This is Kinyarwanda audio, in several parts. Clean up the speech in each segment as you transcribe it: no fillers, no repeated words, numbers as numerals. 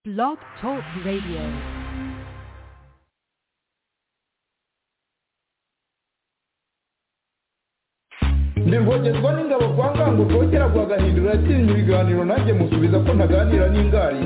Blog Talk Radio. Ndirwogezwa n'ingabo kwa ngango rwogera rwagahindura atinya ibiganiro nanjye musubiza ko ntaganira n'ingari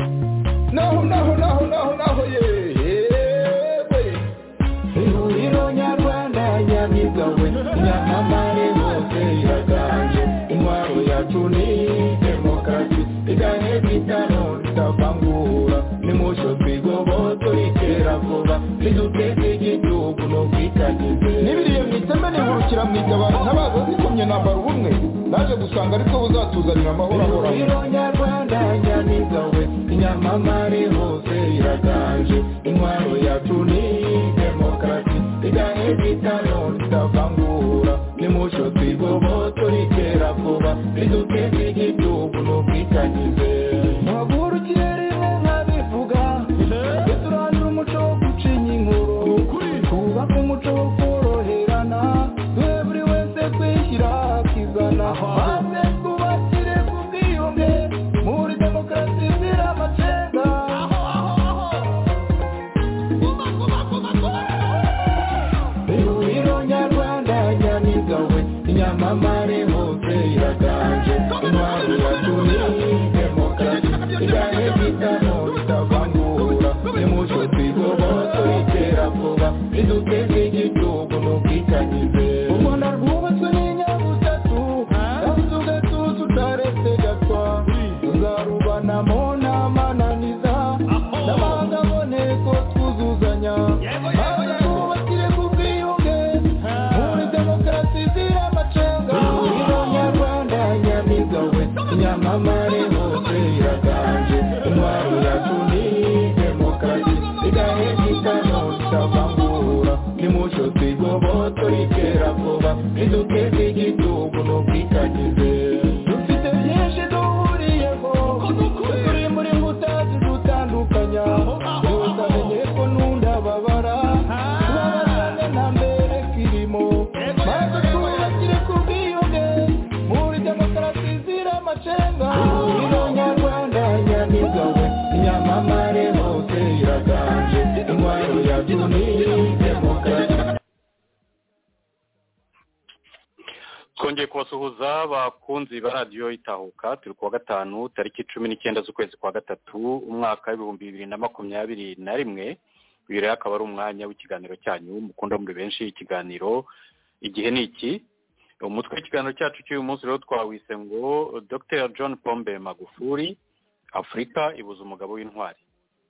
naho yewe ihuriro nyarwanda nyamigawe nyamamare hose iraganje intwaro yacu ni demokarasi iganye bitano tutavangura nimusho twigoboto ikera vuba niduteze igihugu no kwitagize nibiriye mwiteme nihurukira mwitabara ntabaza zikomye nambara ubumwe naje gusanga ariko buzatuzanira amahoro ahoraho ihuriro nyarwanda nyamigawe inyamamare hose iraganje intwaro yacu ni demokarasi iganye bitano tutavangura nimusho twigoboto ikera vuba niduteze igihugu no kwitagize ntagurukire rimwe nkabivuga turandura umuco wo gucinya inkuru twubaka umuco wo koroherana duhe buri wese kwishyira akizana maze twubakire ku bwiyunge muri demokarasi izira amacenga ihuriro nyarwanda nyamigawe inyamamare hose iraganje intwaro yacu ni demokarasi iganye bitano bitavangura nimucyo twigoboto ikera vuba riduteze igihugu n'ubwitangize u Rwanda rwubatswe n'inyabutatu kandi ugatuza utaretse gatwa tuzarubanamo n'amananiza n'amahanga aboneko twuzuzanya maze twubakire ku bwiyunge muri demokarasi izira amacenga ihuriro nyarwanda nyamigawe inyamamare hose iraganje intwaro yacu ni demokarasi igahe gitano tutavangura nimucyo twigoboto ikera vuba riduteze igihugu n'ubwitangize dufite byinshi duhuriyeho turi muri mbuta zidutandukanya yose amenye ko n'undababara tubabarane nta mbere kirimo maze twubakire ku bwiyunge muri demokarasi izira amacenga ihuriro nyarwanda nyamigawe inyamamare hose iraganje intwaro yacu ni demokarasi. twongeye kubasuhuza bakunzi ba radiyo itahuka turi kuwa gatanu tariki 19 z'ukwezi kwa gatatu umwaka w'ibihumbi 2021 uyu rero akaba ari umwanya w'ikiganiro cyanyu mukunda muri benshi ikiganiro igihe ni iki umutwe w'ikiganiro cyacu cy'uyu munsi rero twawise ngo Dr John Pombe Magufuli Afurika ibuza umugabo w'intwari.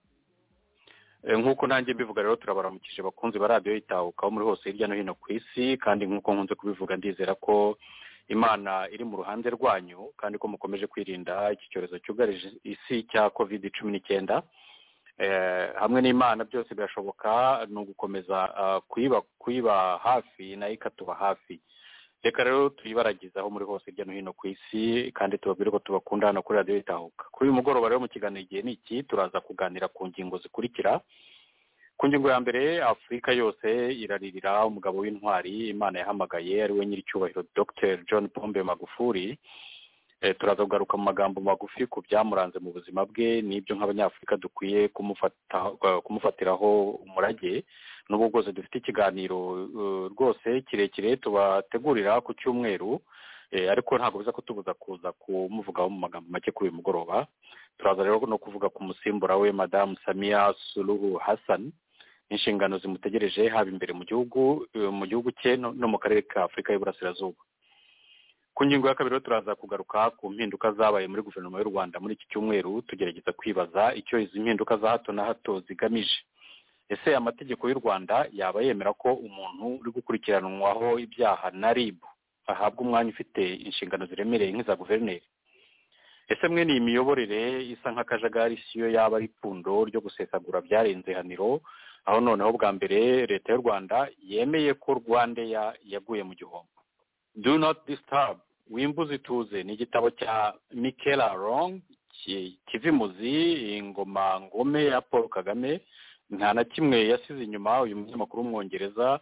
Nk'uko nanjye mbivuga rero turabaramukije bakunzi ba radiyo itahuka aho muri hose hirya no hino ku isi kandi nk'uko nkunze kubivuga ndizera ko Imana iri mu ruhande rwanyu kandi ko mukomeje kwirinda iki cyorezo cyugarije isi cya COVID-19 hamwe n'Imana byose birashoboka no gukomeza kuyiba hafi nayo ikatuba hafi. Reka rero tuyibaragizaho muri hose hirya no hino ku isi kandi tubabwire ko tubakunda hano kuri radiyo itahuka. Kuri uyu mugoroba rero mu kiganiro igihe ni iki turaza kuganira ku ngingo zikurikira. Ku ngingo ya mbere Afurika yose iraririra umugabo w'intwari Imana yahamagaye ari we nyiricyubahiro Dr John Pombe Magufuli. Turaza kugaruka mu magambo magufi ku byamuranze mu buzima bwe n'ibyo nk'abanyafurika dukwiye kumufatiraho umurage n'ubwo bwose dufite ikiganiro rwose kirekire tubategurira ku cyumweru ariko ntabwo biza kutubuza kuza kumuvugaho mu magambo make kuri uyu mugoroba. Turaza rero no kuvuga ku musimbura we Madame Samia Suluhu Hassan inshingano zimutegereje haba imbere mu gihugu cye no mu karere ka Afurika y'Iburasirazuba. Ku ngingo ya kabiri turaza kugaruka ku mpinduka zabaye muri guverinoma y'u Rwanda muri iki cyumweru tugerageza kwibaza icyo izi mpinduka za hato na hato zigamije. Ese amategeko y'u Rwanda yaba yemera ko umuntu uri gukurikiranwaho ibyaha na RIB ahabwa umwanya ufite inshingano ziremereye nk'iza guverineri? Ese mwe ni imiyoborere isa nk'akajagari siyo yaba ari ipfundo ryo gusesagura byarenze haniro aho noneho bwa mbere leta y'u Rwanda yemeye ko Rwandeya yaguye mu gihombo? Do not disturb wimbuzi tuze ni igitabo cya Michaela Wrong kivimuzi ingoma ngome ya Paul Kagame nta na kimwe yasize inyuma uyu munyamakuru w'umwongereza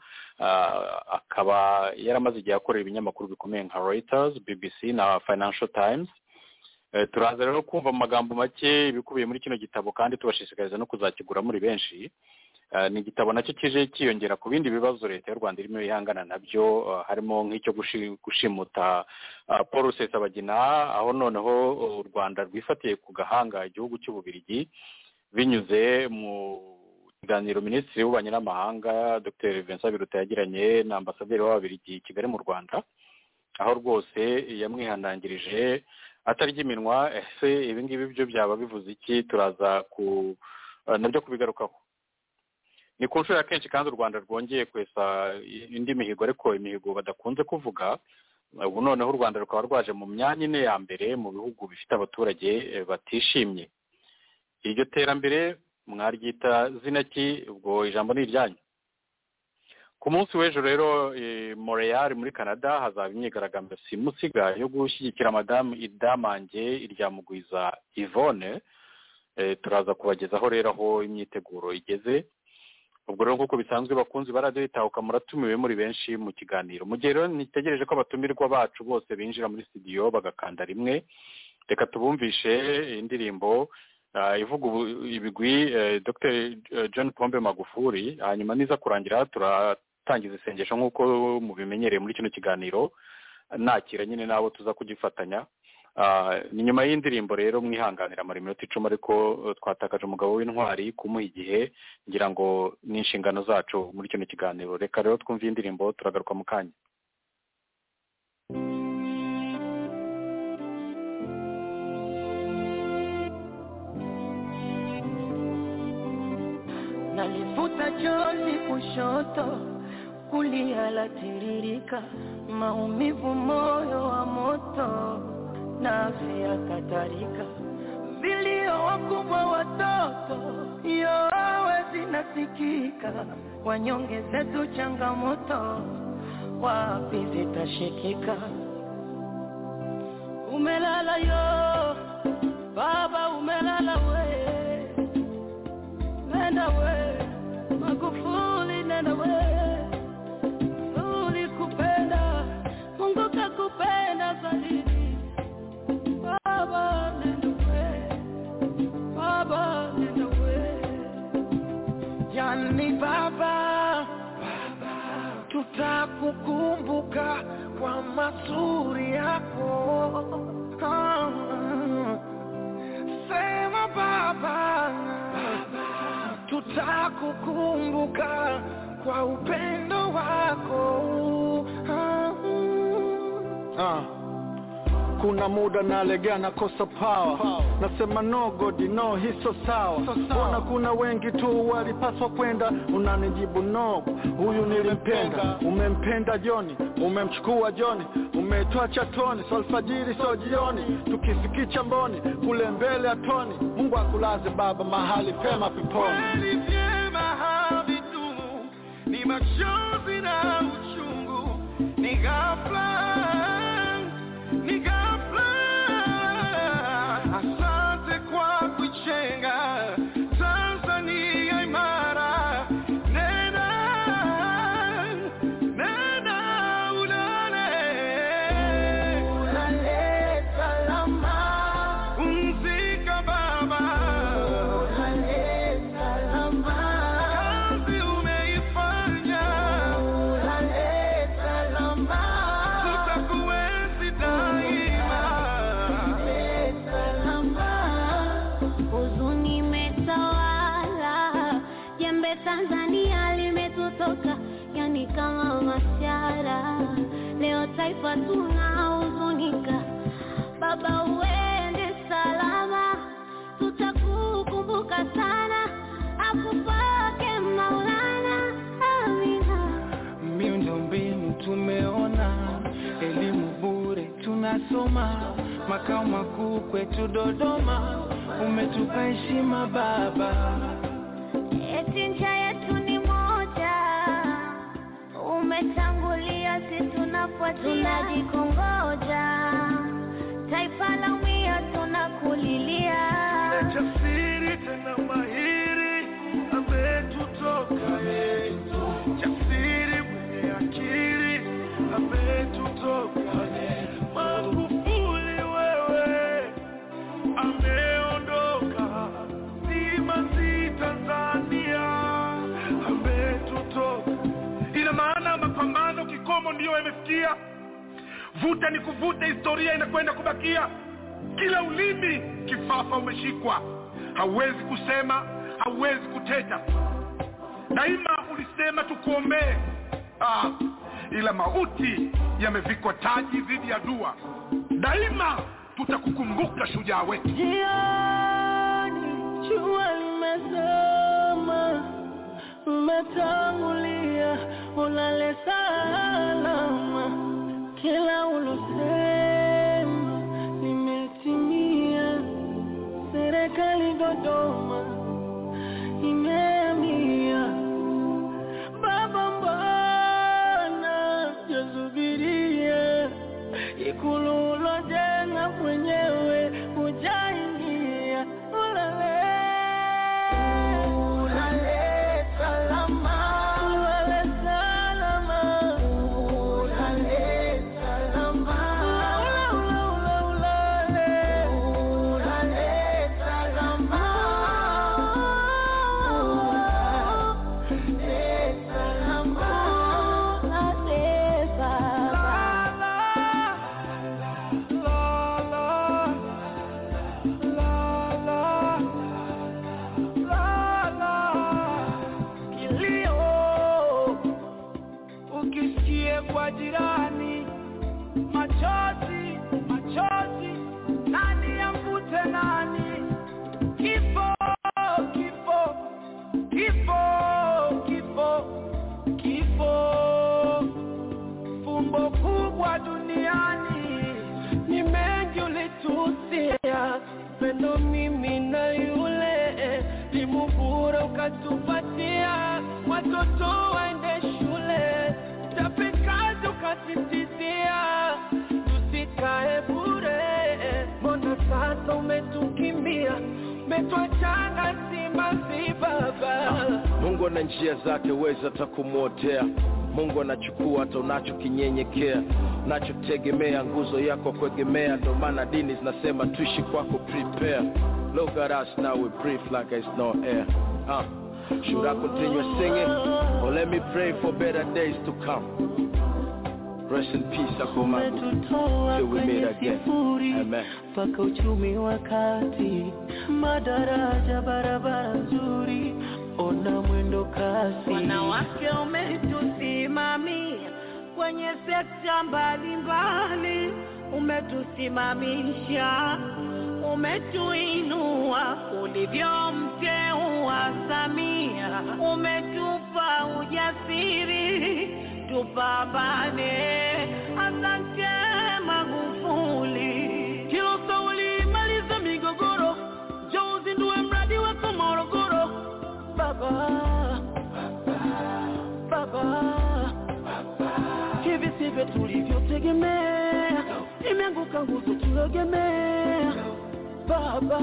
akaba yaramaze igihe akorera ibinyamakuru bikomeye nka Reuters, BBC na Financial Times turaza rero kumva amagambo make bikubiye muri kino gitabo kandi tubashishikariza no kuzakigura muri benshi. Ni igitabo nacyo kije kiyongera ku bindi bibazo leta y'u Rwanda irimo ihangana nabyo, harimo nk'icyo gushimuta Paul Rusesabagina, aho noneho u Rwanda rwifatiye ku gahanga igihugu cy'Ububiligi binyuze mu kiganiro Minisitiri w'Ububanyi n'Amahanga Dr Vincent Biruta yagiranye na Ambasaderi w'Ababiligi i Kigali mu Rwanda, aho rwose yamwihanangirije atarya iminwa. Ese ibi ngibi byo byaba bivuze iki? Turaza nabyo kubigarukaho. Ni ku nshuro ya kenshi kandi u Rwanda rwongeye kwesa indi mihigo, ariko imihigo badakunze kuvuga. Ubu noneho u Rwanda rukaba rwaje mu myanya ine ya mbere mu bihugu bifite abaturage batishimye. Iryo terambere mwaryita zina ki? Ubwo ijambo ni iryanyu. Ku munsi w'ejo rero Montreal muri Canada hazaba imyigaragambyo simusiga yo gushyigikira Madamu Idamange Iryamugwiza Yvonne. Turaza kubagezaho rero aho imyiteguro igeze. Ubwo rero nk'uko bisanzwe bakunzi baradiyo itahuka muratumiwe muri benshi mu kiganiro. Mu gihe rero nitegereje ko abatumirwa bacu bose binjira muri studio bagakanda rimwe, reka tubumvishe indirimbo ivuga ibigwi Dr John Pombe Magufuli. Hanyuma niza kurangira turatangiza isengesho nk'uko mubimenyereye muri kino kiganiro, nakira nyine nabo tuza kugifatanya. Ni nyuma y'indirimbo rero mwihanganira amara iminota 10, ariko twatakaje umugabo w'intwari kumuha igihe, ngira ngo ni inshingano zacu muri kino kiganiro. Reka rero twumve indirimbo, turagaruka mu kanya. Nalifuta chozi kushoto, kulia latiririka, maumivu moyo wa moto, nafsi ya katarika, vilio wakubwa watoto, yowe zinasikika, wanyonge zetu changamoto, wapi zitashikika. Umelala yo, baba umelala we, nenda we, Magufuli nenda we, ulikupenda, Mungu kakupenda zaidi. Baba nenda we, baba nenda we. Yani baba, tutakukumbuka kwa mazuri yako. Sema baba, tutakukumbuka kwa upendo wako. Kuna muda nalegea na kosa power, nasema no god no hiso sawa. Kuna wengi tu walipaswa kwenda, unanijibu no, huyu nilimpenda. Umempenda Joni, umemchukua Joni, umetoa chatoni, so alfajiri so jioni, tukisikicha mboni kule mbele atoni. Mungu akulaze baba mahali pema peponi. Mahali pema havidumu, ni machozi na uchungu, ni ghafla. Asante kwa kuchenga Tanzania imara. Nena ulale salama, umzika baba ulale salama, kazi umeifanya ulale salama, tutakuenzi daima. Huzuni metawala, jembe Tanzania limetutoka, yani kama mashara. Leo taifa tunahuzunika, baba uende salama, tutakukumbuka sana, akupake Maulana, amina. Miundombinu tumeona, elimu bure tunasoma, makao makuu kwetu Dodoma, umetupa heshima baba. Eti nchi yetu ni moja, umetangulia sisi tunafuatia, tunajikongoja, taifa la umia tunakulilia. Jasiri tena mahiri ametutoka, jasiri mwenye akili ametutoka. Magufuli wewe, kikomo ndio imefikia. Vuta ni kuvuta, historia inakwenda kubakia. Kila ulimi kifafa umeshikwa, hauwezi kusema, hauwezi kuteta. Daima ulisema tukuombee, ila mauti yamevikwa taji dhidi ya dua. Daima tutakukumbuka shujaa wetu. Jioni jua limezama, umetangulia, ulale salama. Kila ulosema limetimia. Serikali Dodoma imehamia. Baba mbona jasubiria, Ikulu ulojenga mwenyewe hujaingia. Ulale salama, ulale salama, ulale salama, ulale salama, kwa jirani, machozi, machozi, nani amvute nani? Kifo, kifo, kifo, kifo, kifo, fumbo kubwa duniani. Ni mengi ulitusia, pendo mimi na yule, limubura ukatupatia, watoto waende shule, tapikazi ukatitizia, tusikae bure. Mbona sasa umetukimbia, umetuachana si baba? Mungu ana njia zake, weza takumotea. Mungu anachukua hata unachokinyenyekea, unachotegemea, nguzo yako kuegemea. Ndio maana dini zinasema tuishi kwako, prepare. Look at us now, we breathe like it's no air. Should I continue singing, or let me pray for better days to come? Rest in peace, Akomangu, till we meet again. Amen. Paka uchumi wakati, madaraja barabara nzuri, ona mwendo kasi. Wanawake umetusimamia kwenye sekta mbalimbali, umetusimamisha, umetuinua ulivyomteua Samia, umetupa ujasiri tupambane. Asante Magufuli. Kilosa ulimaliza migogoro, njoo uzindue mradi wako Morogoro. Baba, baba, hivi sivyo tulivyotegemea, imeanguka nguzo tulogemea. Baba,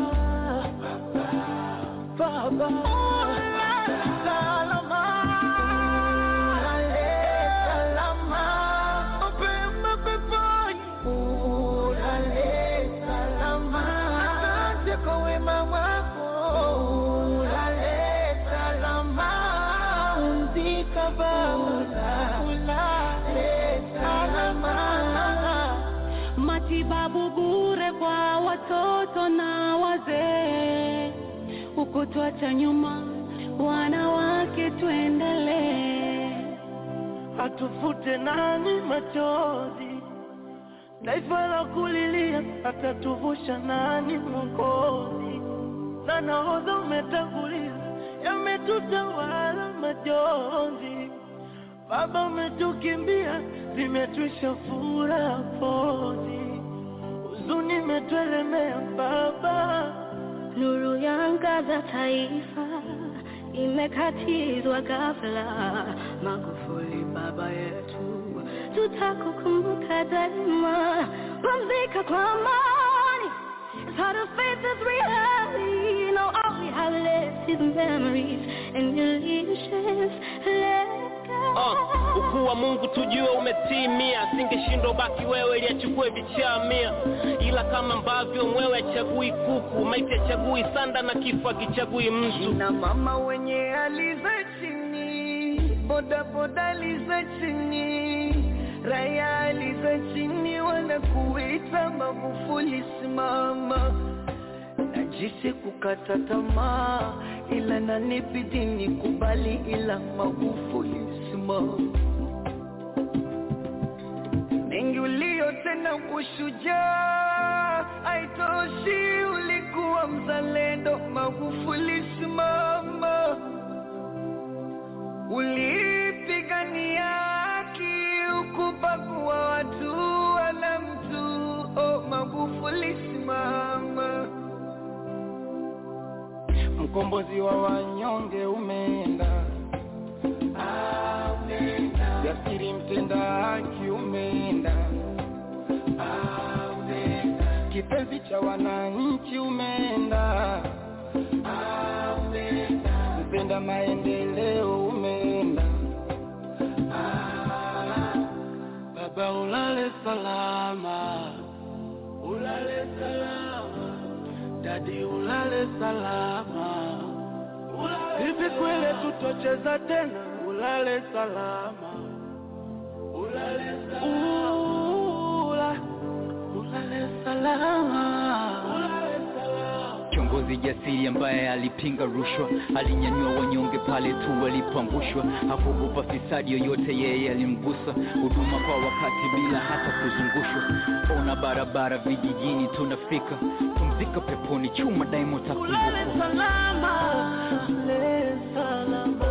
baba, salama, ulale salama, upema peponi, ulale salama. Asante kwa wema wako, ulale salama. Umzika baba, ulale salama. Matibabu bure kwa watoto na wazee, ukutuacha nyuma, wanawake tuendelee. Atufute nani machozi, taifa la kulilia, atatuvusha nani Mwokozi? Na nahodha umetangulia, yametutawala majonzi. Baba umetukimbia, zimetwisha furaha pozi, huzuni imetuelemea baba. Nuru yaangaza taifa, imekatizwa ghafla. Magufuli baba yetu, tutakukumbuka daima. Pumzika kwa amani, it's hard to face this reality. You know all we have left is memories, and your leadership let go. Ukuu wa Mungu tujue umetimia, singeshindwa baki wewe ili achukue vichamia. Ila kama ambavyo mwewe achagui kuku, maiti achagui sanda na kifo akichagui mtu. Na mama wenye aliza chini, boda boda aliza chini, Raia aliza chini wanakuita Magufuli simama. Najisi kukata tamaa ila nanibidi nikubali ila Magufuli simama. Mengi uliyotenda kushujaa haitoshi, ulikuwa mzalendo Magufuli simama. Ulipigania haki, ukubagua watu wala mtu, oh Magufuli simama. Mkombozi wa wanyonge umeenda, ameenda. Jasiri mtenda haki umeenda, ameenda. Kipenzi cha wananchi umeenda, ameenda. Mpenda maendeleo umeenda, baba ulale salama, ulale salama. Dadi ulale salama, hivi kweli tutocheza tena? Ulale salama, ulale salama, ulale salama, ulale salama. Kiongozi jasiri ambaye alipinga rushwa, alinyanyua wanyonge pale tu walipoangushwa, hakuogopa fisadi yoyote, yeye alimgusa. Huduma kwa wakati bila hata kuzungushwa, ona barabara vijijini tunafika. Pumzika peponi, chuma daima utakumbukwa. Ulale salama, ulale salama.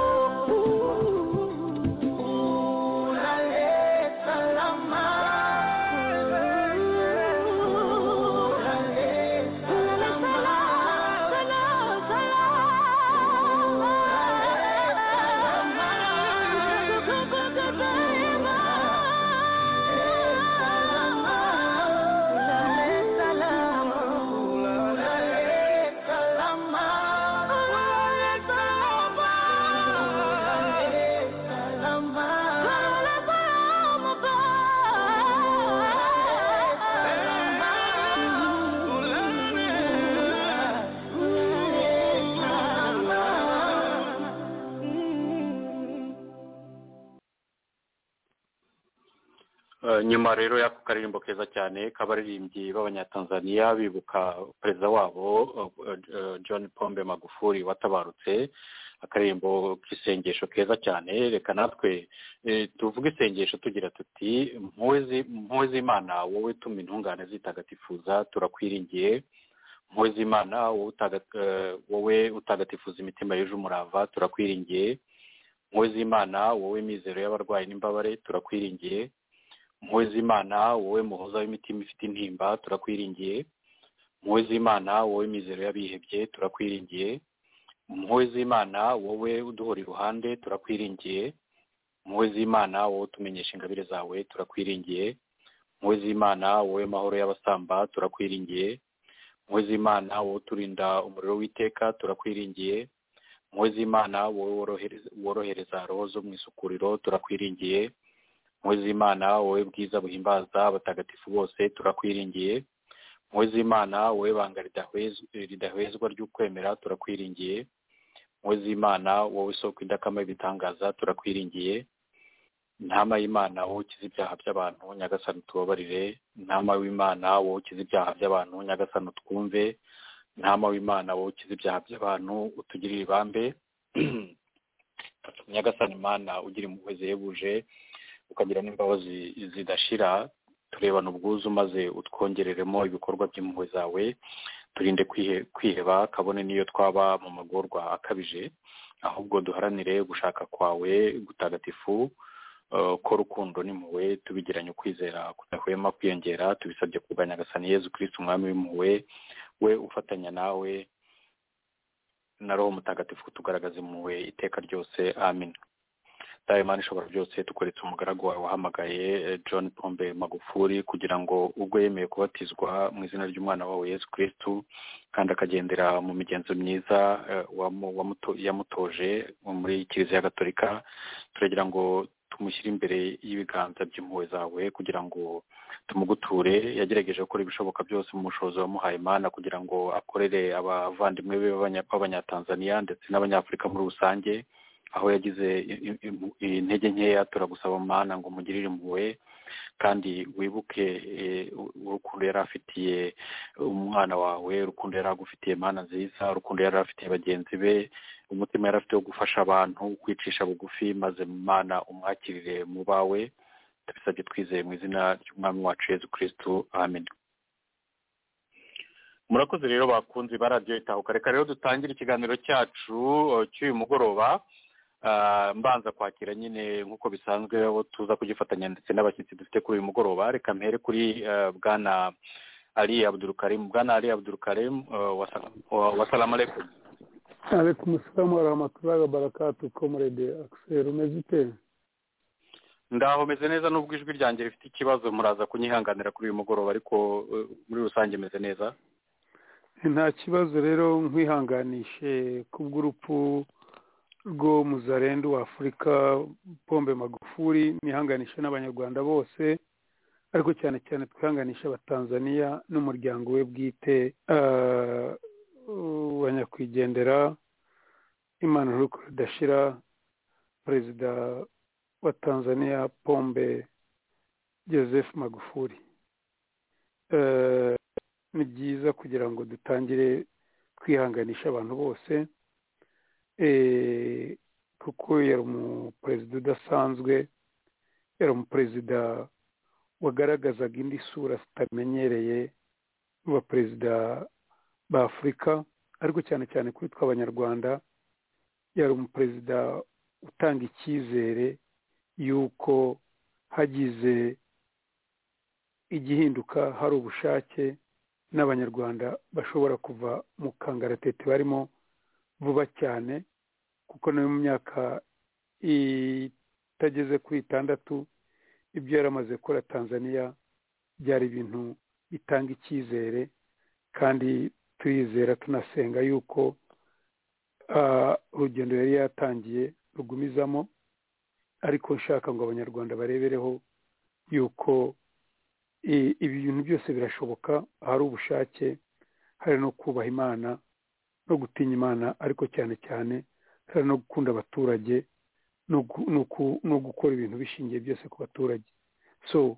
Nyuma rero y'ako karirimbo keza cyane kabaririmbyi b'abanyatanzania bibuka perezida wabo John Pombe Magufuli watabarutse, akaririmbo k'isengesho keza cyane. Reka natwe tuvuge isengesho tugira tuti: mpuwe z'Imana wowe tuma intungane zitagatifuza, turakwiringiye. Mpuwe z'Imana wowe utagatifuza imitima yuje umurava, turakwiringiye. Mpuwe z'Imana wowe mizero y'abarwayi n'imbabare, turakwiringiye. Mpuwe z'Imana wowe muhoza w'imitima ifite intimba, turakwiringiye. Mpuwe z'Imana wowe mizero y'abihebye, turakwiringiye. Mpuwe z'Imana wowe uduhora iruhande, turakwiringiye. Mpuwe z'Imana wowe tumenyesha ingabire zawe, turakwiringiye. Mpuwe z'Imana wowe mahoro y'abasamba, turakwiringiye. Mpuwe z'Imana wowe turinda umuriro w'iteka, turakwiringiye. Mpuwe z'Imana wowe worohereza roho zo mu isukuriro, turakwiringiye. Mpuwe z'Imana wowe bwiza buhimbaza abatagatifu bose, turakwiringiye. Mpuwe z'Imana wowe banga ridahwezwa ry'ukwemera, turakwiringiye. Mpuwe z'Imana wowe isoko idakama y'ibitangaza, turakwiringiye. Ntama y'Imana wowe ukiza ibyaha by'abantu, Nyagasani tubabarire. Ntama w'Imana wowe ukiza ibyaha by'abantu, Nyagasani twumve. Ntama w'Imana wowe ukiza ibyaha by'abantu, utugirire ibambe. Nyagasani Imana ugira impuhwe zihebuje, ukagira n'imbabazi zidashira, turebana ubwuzu maze utwongereremo ibikorwa by'impuhwe zawe. Turinde kwiheba kabone niyo twaba mu magorwa akabije, ahubwo duharanire gushaka kwawe gutagatifu, ko rukundo n'impuhwe tubigiranye ukwizera kudahwema kwiyongera. Tubisabye ku bwa Nyagasani Yezu Kristo umwami w'impuhwe, we ufatanya nawe na Roho Mutagatifu kutugaragaza impuhwe iteka ryose. Amen. Dawe Imana ishobora byose, tukoretse umugaragu wawe wahamagaye John Pombe Magufuli kugira ngo ubwo yemeye kubatizwa mu izina ry'umwana wawe Yesu Kristo kandi akagendera mu migenzo myiza yamutoje muri Kiliziya Gatolika, turagira ngo tumushyire imbere y'ibiganza by'impuhwe zawe kugira ngo tumuguture. Yagerageje gukora ibishoboka byose mu bushobozi wamuhaye Imana kugira ngo akorere abavandimwe be b'abanyatanzania ndetse n'abanyafurika muri rusange, aho yagize intege nkeya turagusaba Mana ngo mugirire impuhwe kandi wibuke urukundo yari afitiye umwana wawe, urukundo yari agufitiye Mana nziza, urukundo yari afitiye bagenzi be, umutima yari afite wo gufasha abantu kwicisha bugufi, maze Mana umwakirire mu bawe. Tubisabye twizeye mu izina ry'umwami wacu Yesu Kristo, amen. Murakoze rero bakunzi ba Radio Itahuka. Reka rero dutangire ikiganiro cyacu cy'uyu mugoroba, mbanza kwakira nyine nk'uko bisanzwe abo tuza kugifatanya ndetse n'abashyitsi dufite kuri uyu mugoroba. Reka mpere kuri bwana Ali Abdul Karim. Bwana Ali Abdul Karim, wassalamu alaikum. Alaikum assalam wa rahmatullahi wa barakatuh. Comrade Axel, umeze ute? Ndaho meze neza, nubwo ijwi ryanjye rifite ikibazo muraza kunyihanganira kuri uyu mugoroba, ariko muri rusange meze neza. Nta kibazo rero, nkwihanganishe kubw'urupfu rwo muzarendo wa Afurika Pombe Magufuli, nihanganisha n'abanyarwanda bose, ariko cyane cyane twihanganisha abatanzania n'umuryango we bwite wa nyakwigendera Imana Ruko Dashira, perezida wa Tanzania Pombe Joseph Magufuli. Ni byiza kugira ngo dutangire kwihanganisha abantu bose, kuko yari umuperezida udasanzwe, yari umuperezida wagaragazaga indi sura zitamenyereye mu baperezida ba Afurika, ariko cyane cyane kuri twe abanyarwanda yari umuperezida utanga icyizere yuko hagize igihinduka hari ubushake n'abanyarwanda bashobora kuva mu kangaratete barimo vuba cyane, kuko no mu myaka itageze kuri 6 ibyo yaramaze gukora Tanzania byari ibintu bitanga icyizere, kandi turizera tunasenga yuko urugendo yari yatangiye rugumizamo, ariko nshaka ngo abanyarwanda barebereho yuko ibi bintu byose birashoboka, hari ubushake, hari no kubaha Imana no gutinya Imana, ariko cyane cyane hari no gukunda abaturage no gukora ibintu bishingiye byose ku baturage. So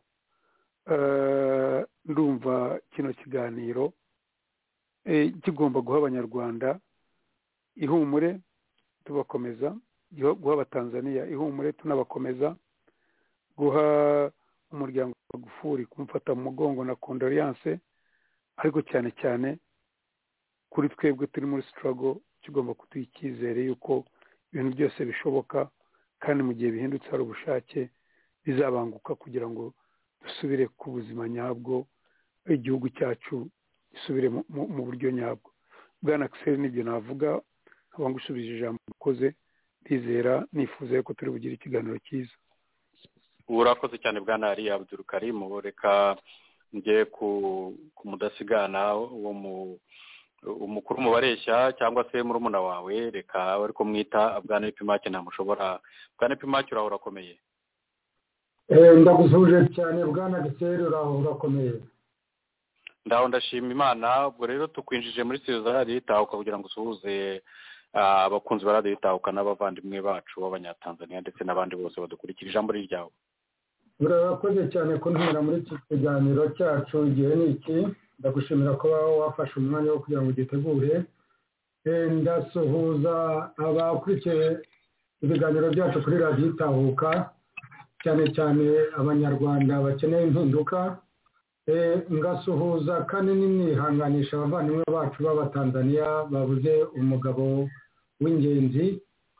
ndumva kino kiganiro kigomba guha abanyarwanda ihumure tubakomeza, guha abatanzania ihumure tunabakomeza, guha umuryango Magufuli kumufata mu mugongo na condoleance, ariko cyane cyane kuri twebwe turi muri struggle kigomba kutuha icyizere yuko ibintu byose bishoboka, kandi mu gihe bihindutse hari ubushake bizabanguka kugira ngo dusubire ku buzima nyabwo, igihugu cyacu gisubire mu buryo nyabwo. Bwana Axel, nibyo navuga, nkaba ngusubije ijambo ukoze, ndizera nifuza ko turi bugire ikiganiro cyiza. Urakoze cyane Bwana Ali Abdul Karim. Reka njye ku mudasigana umukuru mu bareshya cyangwa se murumuna wawe, reka ariko mwita Bwana Epimake ntamushobora. Bwana Epimake, uraho urakomeye? Ndagusuje cyane Bwana Axel, uraho urakomeye? Ndaho ndashima Imana. Ubwo rero tukwinjije muri studio za Radio Itahuka kugira ngo usuhuze abakunzi ba Radio Itahuka n'abavandimwe bacu b'abanyatanzania ndetse n'abandi bose badukurikira. Ijambo ryawe. Urakoze cyane kuntumira muri iki kiganiro cyacu. Igihe ni iki, ndagushimira ko wafashe umwanya wo kugira ngo ugitegure. Ndasuhuza abakurikiye ibiganiro byacu kuri Radio Itahuka, cyane cyane abanyarwanda bakeneye impinduka. Ngasuhuza kandi nihanganisha abavandimwe bacu b'abatanzania babuze umugabo w'ingenzi,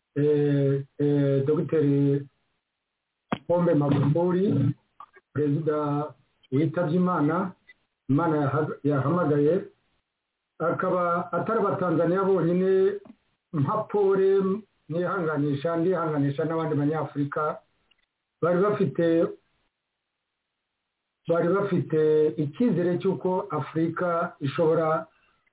Dr. Pombe Magufuli, perezida witabye Imana yahamagaye, akaba atari abatanzania bonyine. Mpapore ndihanganisha n'abandi banyafurika bari bafite icyizere cy'uko Afurika ishobora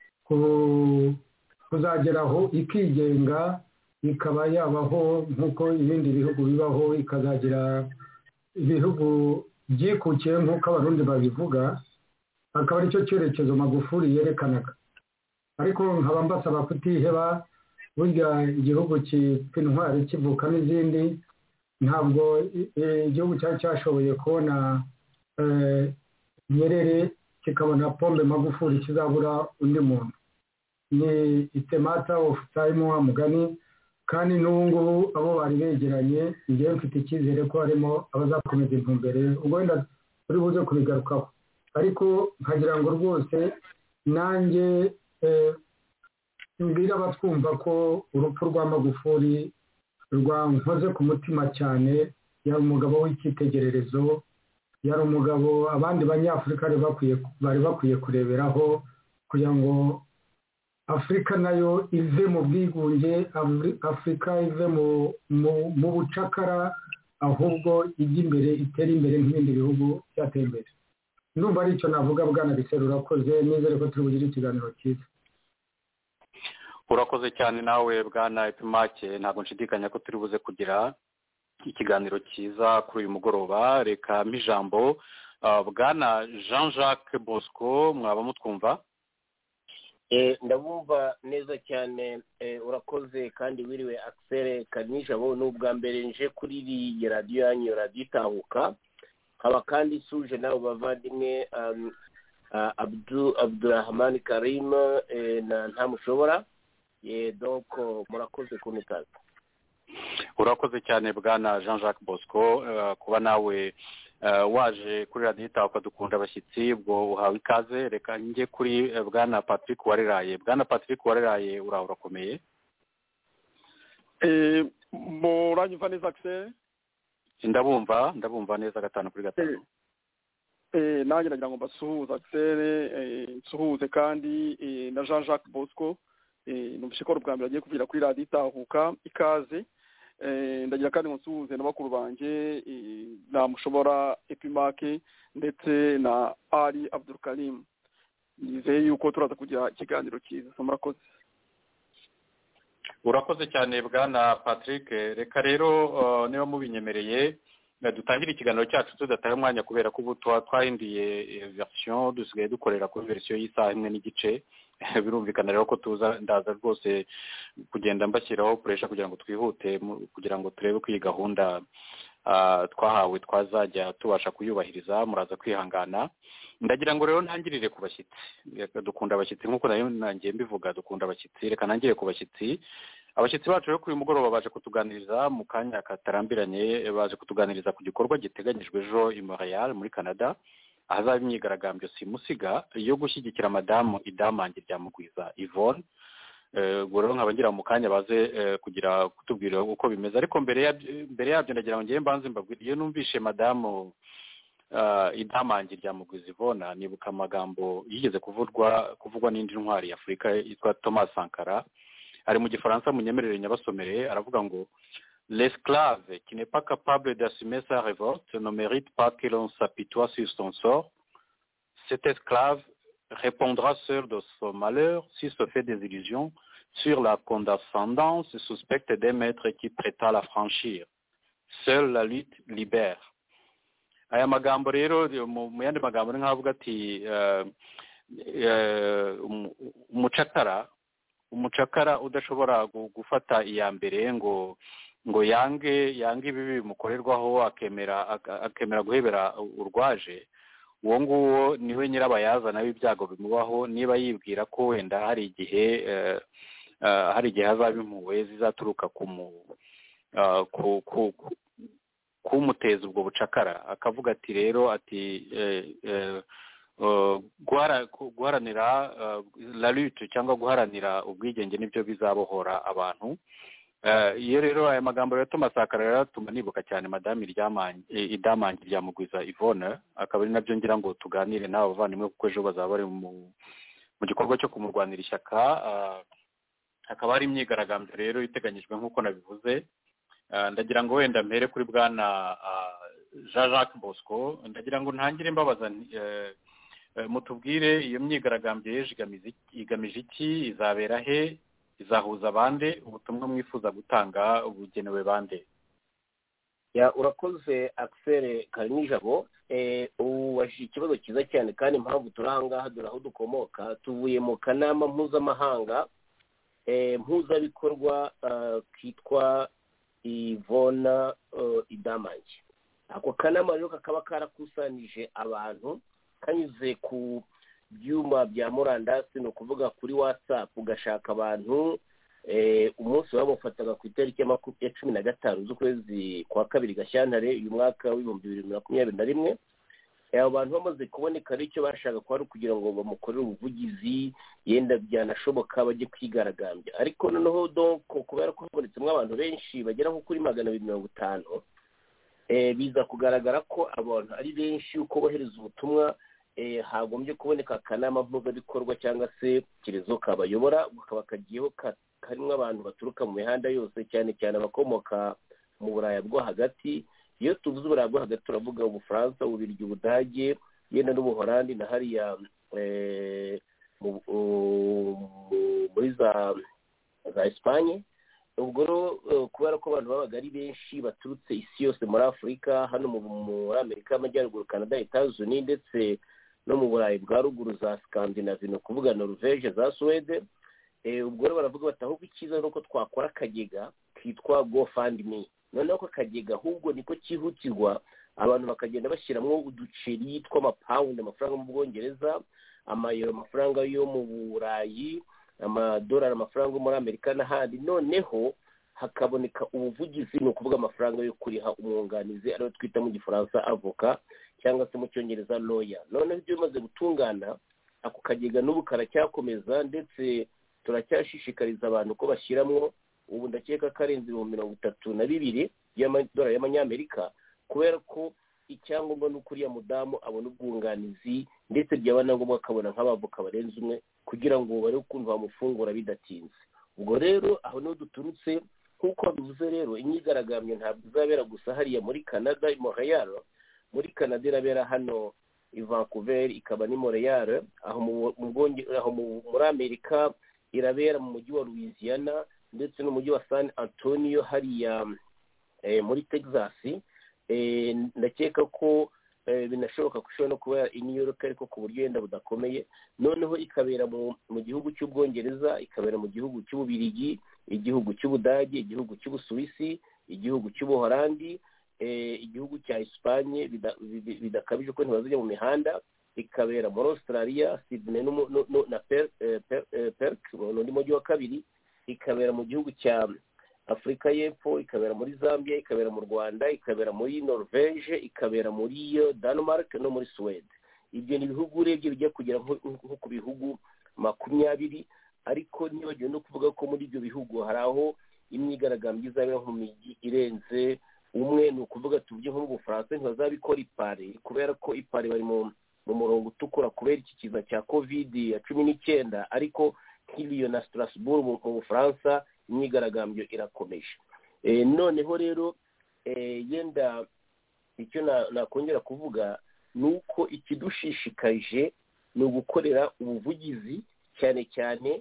kuzageraho ikigenga, ikaba yabaho nk'uko ibindi bihugu bibaho, ikazagira ibihugu byikukiye nk'uko abarundi babivuga. Akaba aricyo cyerekezo Magufuli yerekanaga, ariko nkaba mbasaba kutiheba. burya igihugu cyitwa intwari kivukamo izindi ntabwo igihugu cyari cyashoboye kubona Nyerere kikabona Pombe Magufuli kizabura undi muntu ni itemata of time wa mugani kandi n'ubu abo bari begeranye ngiye mfite icyizere ko harimo abazakomeza intumbere ubwo wenda turi buze kubigarukaho ariko nkagira ngo rwose nanjye mbwira abatwumva ko urupfu rwa Magufuli rwankoze ku mutima cyane yari umugabo w'icyitegererezo yari umugabo abandi banyafurika bari bakwiye kureberaho kugira ngo Afurika nayo ive mu bwigunge Afurika ive mu bucakara ahubwo ijya imbere itera imbere nk'ibindi bihugu byateye imbere ndumva ari icyo navuga bwana Gisele urakoze nizere ko turi bugire ikiganiro cyiza urakoze cyane nawe bwana Epimake ntabwo nshidikanya ko turi buze kugira ikiganiro cyiza kuri uyu mugoroba reka mpijambo bwana Jean-Jacques Bosco mwaba mutwumva ndabumva neza cyane urakoze kandi wiriwe Axel Kanijabo n'ubwa mbere nje kuri iyi radiyo yanyu radiyo itahuka haba kandi suje nabo bavandimwe Abdurrahman Karim na Ntamushobora donc murakoze kunikaza urakoze cyane bwana Jean-Jacques Bosco kuba nawe waje kuri radiyo itahuka dukunda abashyitsi ubwo uhawe ikaze reka njye kuri bwana Patrick Wareraye bwana Patrick Wareraye urakomeye muranyumva neza Axel ndabumva neza 5/5 nanjye nagira ngo mbasuhuze Axel nsuhuze kandi na Jean-Jacques Bosco numvise ko ubwa mbere agiye kugira kuri radiyo itahuka ikaze ndagira kandi nsuhuze n'abakuru banjye Ntamushobora Epimake ndetse na Ali Abdul Karim nizeye yuko turaza kugira ikiganiro cyiza murakoze urakoze cyane bwana Patrick reka rero niba mubinyemereye dutangire ikiganiro cyacu tudataye umwanya kubera ko ubu twahinduye version dusigaye dukorera kuri version y'isaha imwe n'igice birumvikana rero ko tuza ndaza rwose kugenda mbashyiraho pressure kugira ngo twihute kugira ngo turebe ko iyi gahunda twahawe twazajya tubasha kuyubahiriza muraza kwihangana ndagira ngo rero ntangirire ku bashyitsi dukunda abashyitsi nk'uko nanjye mbivuga dukunda abashyitsi reka nangire ku bashyitsi abashyitsi bacu rero kuri uyu mugoroba baje kutuganiriza mu kanya katarambiranye baje kutuganiriza ku gikorwa giteganyijwe ejo i Montreal muri Canada ahazaba imyigaragambyo simusiga yo gushyigikira madamu Idamange Ryamugwiza Yvonne ubwo rero nkaba ngira mu kanya baze kugira kutubwira uko bimeze ariko mbere yabyo ndagira ngo ngiye mbanze mbabwire iyo numvishe madamu Idamange Ryamugwiza Yvonne nibuka amagambo yigeze kuvugwa n'indi ntwari y'Afurika yitwa Thomas Sankara ari mu gifaransa munyemerere nyabasomere aravuga ngo l'esclave qui n'est pas capable d'assumer sa révolte ne mérite pas que l'on s'apitoie sur son sort. Cet esclave répondra seul de son malheur s'il se fait des illusions sur la condescendance suspecte des maîtres qui prétendent la franchir. Seule la lutte libère. Aya magambo rero mu yandi magambo nk'avuga ati umucakara udashobora gufata iya mbere ngo yange ibibi bimukorerwaho akemera guhebera urwaje uwo nguwo niwe nyirabayazana w'ibyago bimubaho niba yibwira ko wenda hari igihe hazaba impuhwe zizaturuka kumuteza ubwo bucakara akavuga ati rero ati guharanira la lutte cyangwa guharanira ubwigenge nibyo bizabohora abantu iyo rero aya magambo rero tumasakara rero atuma nibuka cyane madame Idamange Ryamugwiza Yvonne akaba ari nabyo ngira ngo tuganire n'abo bavandimwe kuko ejo bazaba bari mu gikorwa cyo kumurwanira ishyaka hakaba hari imyigaragambyo rero iteganyijwe nk'uko nabivuze ndagira ngo wenda mpere kuri bwana Jean-Jacques Bosco ndagira ngo ntangire mbabaza mutubwire iyo myigaragambyo yeje igamije iki izabera he izahuza bande ubutumwa mwifuza gutanga ubugenewe bande urakoze Axel Kanijabo ubashije ikibazo cyiza cyane kandi impamvu turi ahangaha dore aho dukomoka tuvuye mu kanama mpuzamahanga mpuzabikorwa kitwa Ivona Idamange. Ako kanama rero kakaba karakusanije abantu kanyuze ku byuma bya murandasi, no kuvuga kuri WhatsApp, ugashaka abantu umunsi bamufataga ku itariki ya 15 z'ukwezi kwa kabiri Gashyantare uyu mwaka w'2021. Abo bantu bamaze kuboneka icyo bashaka kwari kugira ngo bamukorere ubuvugizi, yenda byanashoboka bajye kwigaragambya. Ariko noneho donc kubera ko habonetsemo abantu benshi bagera nko kuri 250, biza kugaragara ko abantu ari benshi uko bohereza ubutumwa, hagombye kuboneka akanama mpuzabikorwa cyangwa se kirezo kabayobora, bakaba kagiyeho karimo abantu baturuka mu mihanda yose, cyane cyane abakomoka mu Buraya bwo hagati. Iyo tuvuze Uburaya bwo hagati turavuga Ubufaransa, Ububiligi, Ubudage, yenda n'Ubuholandi na hariya muri za Espagne. Ubwo rero kubera ko abantu babaga ari benshi baturutse isi yose, muri Afurika, hano muri Amerika y'Amajyaruguru, Canada, Etats-Unis, ndetse no mu Burayi bwa ruguru za Scandinavie, no kuvuga Norvège, za Suède. Ubwo rero baravuga bati ahubwo icyiza nuko twakora akagega kitwa GoFundMe. Noneho ko kagega ahubwo niko cyihutirwa, abantu bakagenda bashyiramo uduceri tw'amapawundi, amafaranga mu Bwongereza, amayero, amafaranga yo mu Burayi, amadolari, amafaranga muri Amerika n'ahandi. Noneho hakaboneka ubuvugizi, ni ukuvuga amafaranga yo kuriha umwunganizi, ariyo twita mu Gifaransa avoka cyangwa se mu Cyongereza lawyer. Noneho ibyo bimaze gutungana, ako kagega n'ubu karacyakomeza, ndetse turacyashishikariza abantu ko bashyiramo, ubu ndakeka karenze 32 y'amadolari y'amanyamerika, kubera ko icyangombwa n'uko uriya mudamu abona ubwunganizi, ndetse byaba na ngombwa akabona nk'abavoka barenze umwe kugira ngo barebe ukuntu bamufungura bidatinze. Ubwo rero aho niho duturutse. Nk'uko bivuze rero, imyigaragambyo ntabwo izabera gusa hariya muri Canada, i Montreal. Muri Canada irabera hano i Vancouver, ikaba ni Montreal. Aho muri Amerika irabera mu mujyi wa Louisiana, ndetse no mu mujyi wa San Antonio hariya muri Texas. Ndakeka ko binashoboka kushobora no kuba i New York, ariko ku buryo yenda budakomeye. Noneho ikabera mu gihugu cy'Ubwongereza, ikabera mu gihugu cy'Ububiligi, igihugu cy'Ubudage, igihugu cy'Ubusuwisi, igihugu cy'Ubuholandi, igihugu cya Espagne bidakabije ko ntibazajya mu mihanda, ikabera muri Australia, Sydney na Perth n'undi mujyi wa kabiri, ikabera mu gihugu cya Afurika y'Epfo, ikabera muri Zambia, ikabera mu Rwanda, ikabera muri Norvège, ikabera muri Denmark no muri Suède. Ibyo ni ibihugu urebye bijya kugera nko ku bihugu 20, ariko nibagiwe no kuvuga ko muri ibyo bihugu hari aho imyigaragambyo izabera mu mijyi irenze umwe. Ni ukuvuga tubye nko mu Bufaransa ntibazabikora i Paris, kubera ko i Paris bari mu murongo utukura kubera iki kiza cya COVID-19, ariko nk'Lyon na Strasbourg mu Bufaransa imyigaragambyo irakomeje. Noneho rero yenda icyo nakongera kuvuga nuko ikidushishikaje ni ugukorera ubuvugizi, cyane cyane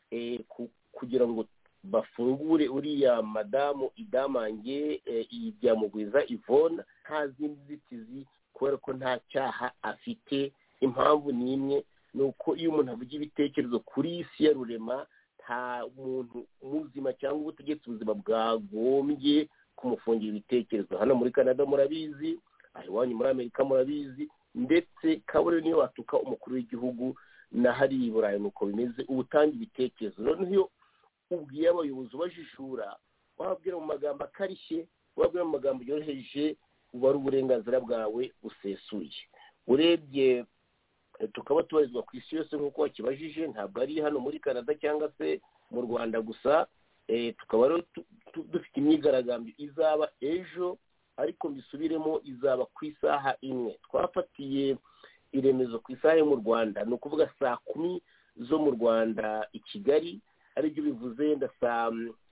kugira ngo bafungure uriya madamu Idamange Ibyamugwiza Yvonne nta zindi nzitizi, kubera ko nta cyaha afite. Impamvu ni imwe, ni uko iyo umuntu avuga ibitekerezo kuri isi ya rurema, nta muntu muzima cyangwa ubutegetsi ubuzima bwagombye kumufungira ibitekerezo. Hano muri Canada murabizi, aho iwanyu muri Amerika murabizi, ndetse kabone niyo watuka umukuru w'igihugu na hari i Burayi nuko bimeze, ubutanga ibitekerezo. Noneho iyo ubwiye abayobozi ubajijura, wababwira mu magambo akarishye, wababwira mu magambo yoroheje, uba ari uburenganzira bwawe busesuye. Urebye tukaba tubarizwa ku isi yose nk'uko wakibajije, ntabwo ari hano muri Canada cyangwa se mu Rwanda gusa. Tukaba rero dufite imyigaragambyo izaba ejo, ariko mbisubiremo, izaba ku isaha imwe. Twafatiye iremezo ku isaha yo mu Rwanda, ni ukuvuga saa 10 zo mu Rwanda i Kigali, aribyo bivuze yenda saa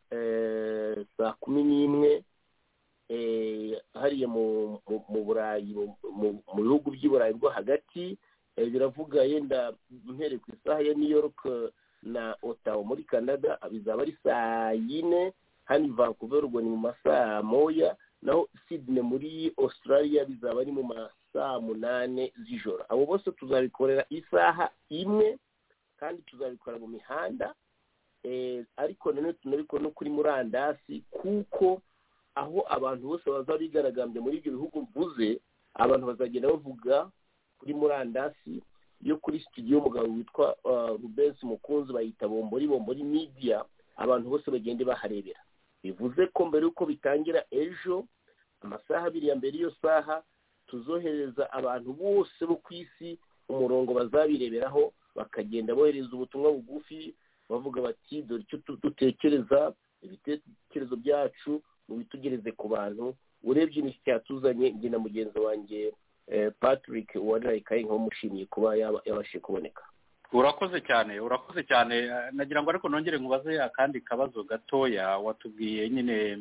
11 hariya mu Burayi, mu bihugu by'i Burayi bwo hagati. Biravuga yenda mpereye ku isaha ya New York na Ottawa muri Canada bizaba ari saa 4, hano Vancouver ubwo ni mu masaa 1, naho Sydney muri Australia bizaba ari mu masaa 8 z'ijoro. Abo bose tuzabikorera isaha imwe, kandi tuzabikora mu mihanda, ariko nanone tunabikora no kuri murandasi, kuko aho abantu bose baza bigaragambye muri ibyo bihugu mvuze, abantu bazagenda bavuga kuri murandasi yo kuri studio y'umugabo witwa Rubens Mukunzi, bayita bombori media, abantu bose bagende baharebera. Bivuze ko mbere uko bitangira ejo amasaha 2 ya mbere iyo saha tuzohereza abantu bose bo kwisi umurongo bazabireberaho, bakagenda bohereza ubutumwa bugufi bavuga bati dore icyo dutekereza, ibitekerezo byacu mubitugereze ku bantu. Urebye ni cyatuzanye nge na mugenzi wanjye Patrick Uwariraye nko mushimiye kuba yabashe kuboneka. urakoze cyane nagira ngo ariko nongere nkubaze akandi kabazo gatoya. Watubwiye nyine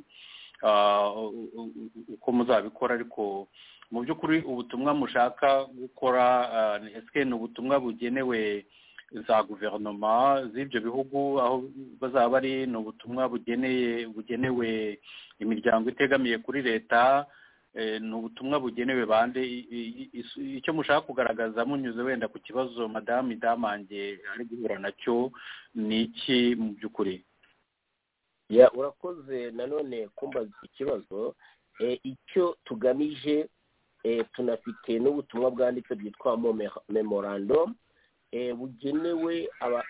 uko muzabikora, ariko mu by'ukuri ubutumwa mushaka gukora eske ni ubutumwa bugenewe za guverinoma z'ibyo bihugu aho bazaba bari, ni ubutumwa bugenewe imiryango itegamiye kuri leta, ni ubutumwa bugenewe bande? Icyo mushaka kugaragaza munyuze wenda ku kibazo madamu Idamange ari guhura nacyo ni iki mu by'ukuri? Urakoze nanone kumbaza ikibazo. Icyo tugamije, tunafite n'ubutumwa bwanditse bwitwa memorandum bugenewe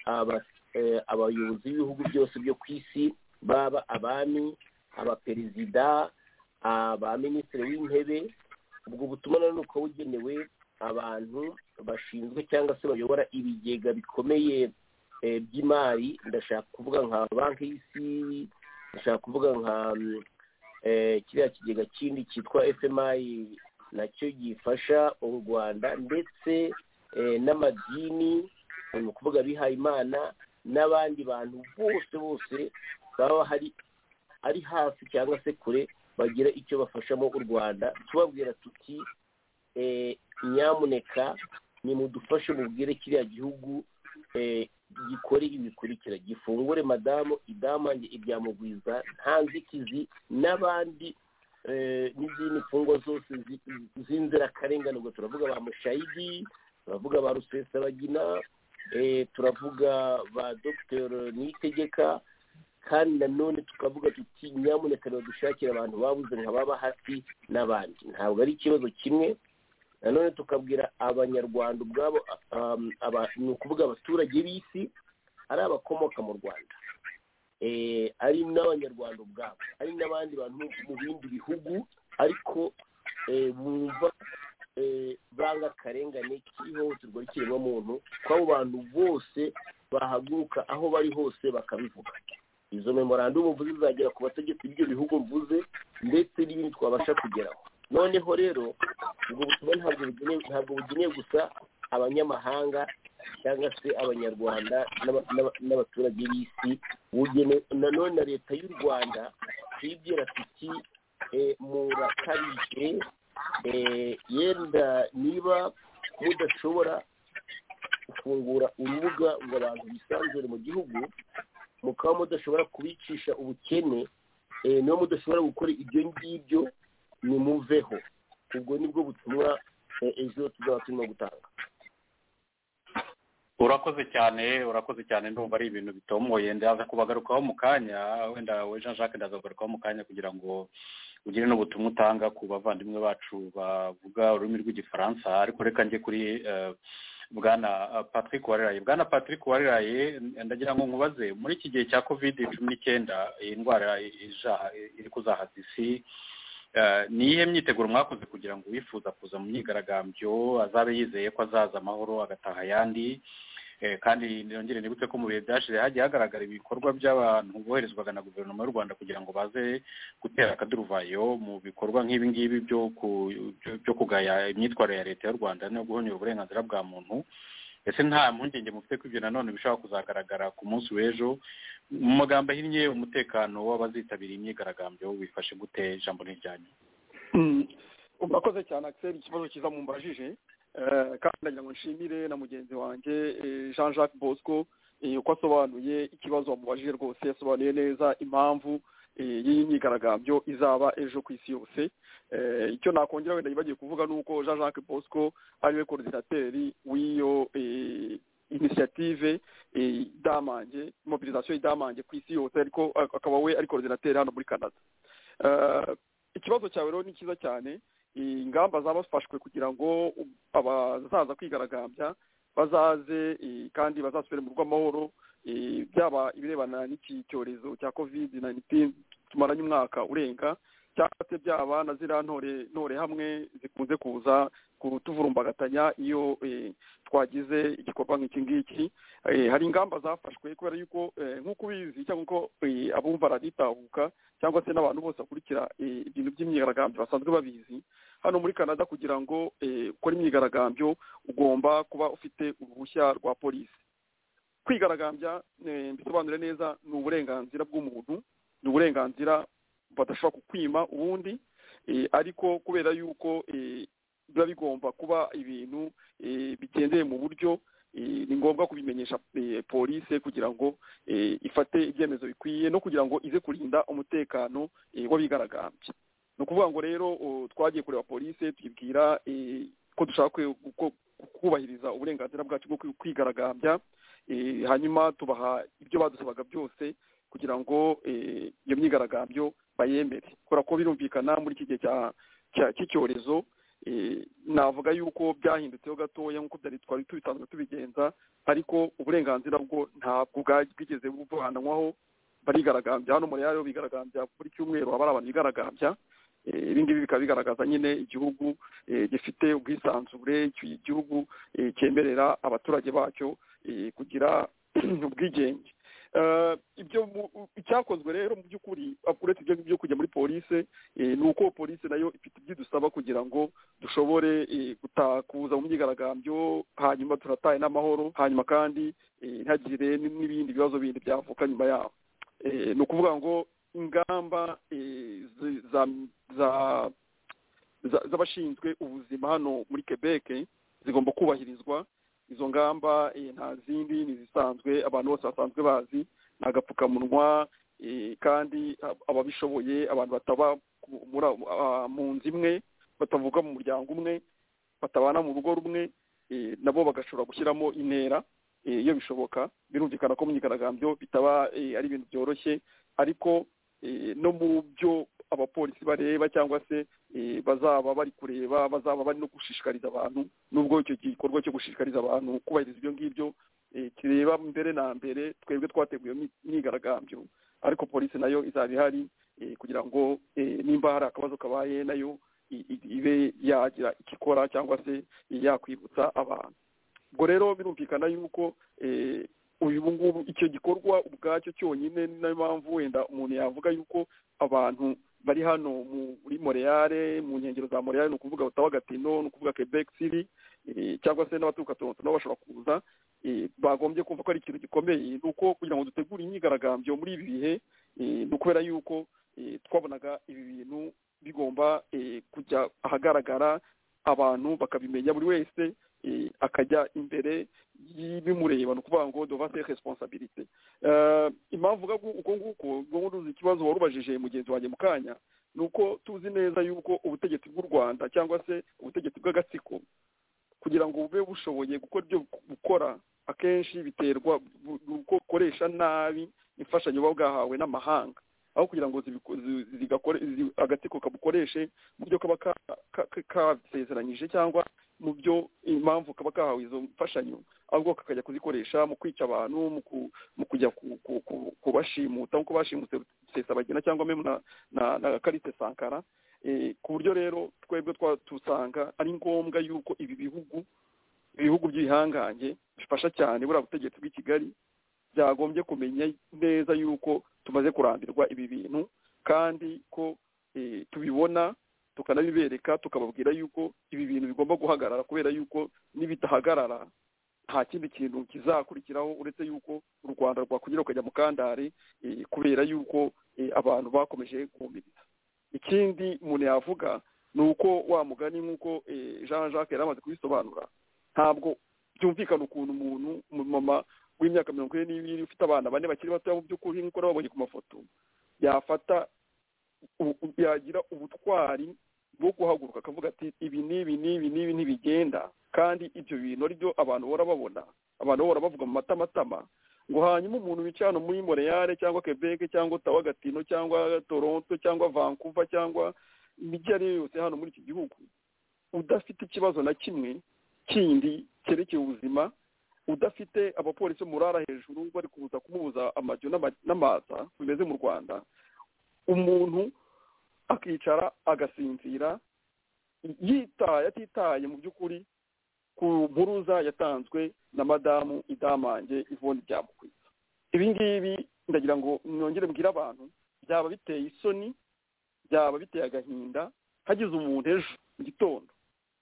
abayobozi b'ibihugu byose byo ku isi, baba abami, abaperezida, abaminisitiri w'intebe. Ubwo butumwa nanone uko bugenewe abantu bashinzwe cyangwa se bayobora ibigega bikomeye by'imari. Ndashaka kuvuga nka banki y'isi, ndashaka kuvuga nka kiriya kigega kindi cyitwa FMI nacyo gifasha u Rwanda, ndetse n'amadini, ni ukuvuga bihaye Imana, n'abandi bantu bose baba ari hafi cyangwa se kure bagira icyo bafashamo u Rwanda. Tubabwira tuti nyamuneka nimudufashe mubwire kiriya gihugu gikore ibikurikira: gifungure madamu Idamange ibyamugwiza nta nzitizi, n'abandi n'izindi mfungwa zose z'inzirakarengane. Ubwo turavuga ba Mushayidi, turavuga ba Rusesabagina, turavuga ba Dr Niyitegeka, kandi nanone tukavuga tuti nyamuneka dushakira abantu babuze nka baba hafi n'abandi. Ntabwo ari ikibazo kimwe. Nanone tukabwira abanyarwanda ubwabo, ni ukuvuga abaturage b'isi, ari abakomoka mu Rwanda, ari n'abanyarwanda ubwabo, ari n'abandi bantu mu bindi bihugu, ariko bumva banga akarengane k'ihohoterwa ry'ikiremwamuntu, ko abo bantu bose bahaguruka aho bari hose bakabivuga. Izo memorandum mvuze zizagera ku bategetsi b'ibyo bihugu mvuze, ndetse n'ibindi twabasha kugeraho. Noneho rero ubwo butumwa ntabwo bugenewe gusa abanyamahanga cyangwa se abanyarwanda n'abaturage b'isi, bugenewe nanone na leta y'u Rwanda. Twibwira tuti murakabije, yenda niba mudashobora gufungura urubuga ngo abantu bisanzure mu gihugu, mukaba mudashobora kubicisha ubukene, niba mudashobora gukora ibyo ngibyo, nimuveho. Ubwo nibwo butumwa ejo tuzaba turimo gutanga. urakoze cyane ndumva ari ibintu bitomoye. ndaza kubagarukaho mu kanya, wenda we Jean Jacques ndaza kugarukaho mu kanya kugira ngo ugire n'ubutumwa utanga ku bavandimwe bacu bavuga ururimi rw'igifaransa. Ariko reka njye kuri bwana Patrick Uwariraye. Ndagira ngo nkubaze, muri iki gihe cya COVID-19 iyi ndwara iri kuzahaza isi, ni iyihe myiteguro mwakoze kugira ngo uwifuza kuza mu myigaragambyo azabe yizeye ko azaza amahoro agataha ayandi? Kandi nongere nibutse ko mu bihe byashize hagiye hagaragara ibikorwa by'abantu boherezwaga na guverinoma y'u Rwanda kugira ngo baze gutera akaduruvayo mu bikorwa nk'ibi ngibi byo kugaya imyitwarire ya leta y'u Rwanda no guhonyora uburenganzira bwa muntu. Ese nta mpungenge mufite ko ibyo nanone bishobora kuzagaragara ku munsi w'ejo? Mu magambo ahinnye, umutekano w'abazitabira imyigaragambyo wifashe gute? Ijambo ni ryanyu. Urakoze cyane Axel, ikibazo kiza mumbajije, kandi ndagira ngo nshimire na mugenzi wanjye Jean Jacques Bosco uko asobanuye ikibazo wamubajije. Rwose yasobanuye neza impamvu y'iyi myigaragambyo izaba ejo ku isi yose. Icyo nakongera wenda yibagiye kuvuga ni uko Jean Jacques Bosco ariwe koordinateri initiative idamange mobilisation idamange ku isi yose ariko akaba we ari coordinateur hano muri Canada. Ikibazo cyawe rero ni cyiza cyane, ingamba zabafashwe kugira ngo abazaza kwigaragambya bazaze kandi bazasubire mu rw'amahoro, byaba ibirebana n'iki cyorezo cya COVID-19 tumaranye umwaka urenga, cyangwa se byaba na ziriya ntore hamwe zikunze kuza kutuvurumbagatanya iyo twagize igikorwa nk'iki ngiki. Hari ingamba zafashwe kubera yuko nk'uko ubizi cyangwa uko abumva raditahuka cyangwa se n'abantu bose bakurikira ibintu by'imyigaragambyo basanzwe babizi, hano muri Canada kugira ngo ukore imyigaragambyo ugomba kuba ufite uruhushya rwa polisi. Kwigaragambya mbisobanure neza, ni uburenganzira bw'umuntu, ni uburenganzira badashobora kukwima ubundi, ariko kubera yuko biba bigomba kuba ibintu bigendeye mu buryo, ni ngombwa kubimenyesha polisi kugira ngo ifate ibyemezo bikwiye no kugira ngo ize kurinda umutekano w'abigaragambye. Ni ukuvuga ngo rero twagiye kureba polisi tuyibwira ko dushaka kubahiriza uburenganzira bwacu bwo kwigaragambya, hanyuma tubaha ibyo badusabaga byose kugira ngo iyo myigaragambyo bayemere. Kubera ko birumvikana muri iki gihe cy'icyorezo, navuga yuko byahindutseho gatoya nk'uko byari twari tubisanzwe tubigenza, ariko uburenganzira bwo ntabwo bwigeze buvanwaho. Barigaragambya hano muri rero bigaragambya buri cyumweru haba abantu bigaragambya. Ibi ngibi bikaba bigaragaza nyine igihugu gifite ubwisanzure, igihugu cyemerera abaturage bacyo kugira ubwigenge. Ibyo icyakozwe rero mu by'ukuri uretse ibyo byo kujya muri polisi, ni uko polisi nayo ifite ibyo dusaba kugira ngo dushobore kuza mu myigaragambyo, hanyuma turataye n'amahoro, hanyuma kandi ntihagire n'ibindi bibazo bindi byavuka nyuma yaho. Ni ukuvuga ngo ingamba z'abashinzwe ubuzima hano muri Quebec zigomba kubahirizwa. Izo ngamba nta zindi ni zisanzwe abantu bose basanzwe bazi, ni agapfukamunwa, kandi ababishoboye abantu bataba mu nzu imwe, batavuga mu muryango umwe, batabana mu rugo rumwe, nabo bagashobora gushyiramo intera iyo bishoboka. Birumvikana ko mu myigaragambyo bitaba ari ibintu byoroshye, ariko no mu byo abapolisi bareba cyangwa se bazaba bari kureba, bazaba bari no gushishikariza abantu, nubwo icyo gikorwa cyo gushishikariza abantu kubahiriza ibyo ngibyo kireba mbere na mbere twebwe twateguye imyigaragambyo, ariko polisi nayo izaba ihari kugira ngo nimba hari akabazo kabaye nayo ibe yagira ikikora cyangwa se yakwibutsa abantu. Ubwo rero birumvikana yuko uyu ngubu icyo gikorwa ubwacyo cyonyine, niyo mpamvu wenda umuntu yavuga yuko abantu bari hano muri Montreal, mu nkengero za Montreal, ni ukuvuga Ottawa-Gatineau, ni ukuvuga Quebec City, cyangwa se n'abaturuka Toronto nabo bashobora kuza, bagombye kumva ko ari ikintu gikomeye. Ni uko kugira ngo dutegure imyigaragambyo muri ibi bihe, ni ukubera yuko twabonaga ibi bintu bigomba kujya ahagaragara, abantu bakabimenya, buri wese akajya imbere y'ibimureba. Ni ukuvuga ngo devant ses responsabilités. Impamvu uko nguko ngo ikibazo warubajije mugenzi wanjye mu kanya, ni uko tuzi neza yuko ubutegetsi bw'u Rwanda cyangwa se ubutegetsi bw'agatsiko, kugira ngo bube bushoboye gukora ibyo gukora, akenshi biterwa uko bukoresha nabi imfashanyo buba bwahawe n'amahanga, aho kugira ngo agatsiko kabukoreshe mu byo kaba kasezeranyije cyangwa mu byo impamvu kaba kahawe izo mfashanyo, ahubwo kakajya kuzikoresha mu kwica abantu, mu kujya kubashimuta nk'uko bashimutse Rusesabagina cyangwa meme na Karite Sankara. Ku buryo rero twebwe tusanga ari ngombwa yuko ibi bihugu by'ibihangange bifasha cyane buriya butegetsi bw'i Kigali byagombye kumenya neza yuko tumaze kurambirwa ibi bintu, kandi ko tubibona tukanabibereka, tukababwira yuko ibi bintu bigomba guhagarara, kubera yuko nibitahagarara nta kindi kintu kizakurikiraho uretse yuko u Rwanda rwakugira rukajya mu kandare, kubera yuko abantu bakomeje kumiriza. Ikindi umuntu yavuga ni uko wa mugani nk'uko Jean Jacques yari amaze kubisobanura, ntabwo byumvikana ukuntu umuntu umumama w'imyaka 42 ufite abana 4 bakiri bato mu by'ukuri nk'uko babonye ku mafoto, yagira ubutwari bwo guhaguruka akavuga ati ibi ntibigenda, kandi ibyo bintu ari byo abantu bahora babona, abantu bahora bavuga mu matamatama ngo hanyuma umuntu wicaye hano muri Montreal cyangwa Quebec cyangwa Ottawa Gatineau cyangwa Toronto cyangwa Vancouver cyangwa imijyi ari yose hano muri iki gihugu udafite ikibazo na kimwe kindi cyerekeye ubuzima, udafite abapolisi murara hejuru bari kubuza kumubuza amajyo n'amaza bimeze mu Rwanda, umuntu akicara agasinzira atitaye mu by'ukuri ku mpuruza yatanzwe na madamu Idamange Yvonne Byamukwiza. Ibi ngibi ndagira ngo nongere mbwira abantu byaba biteye isoni, byaba biteye agahinda hagize umuntu ejo mu gitondo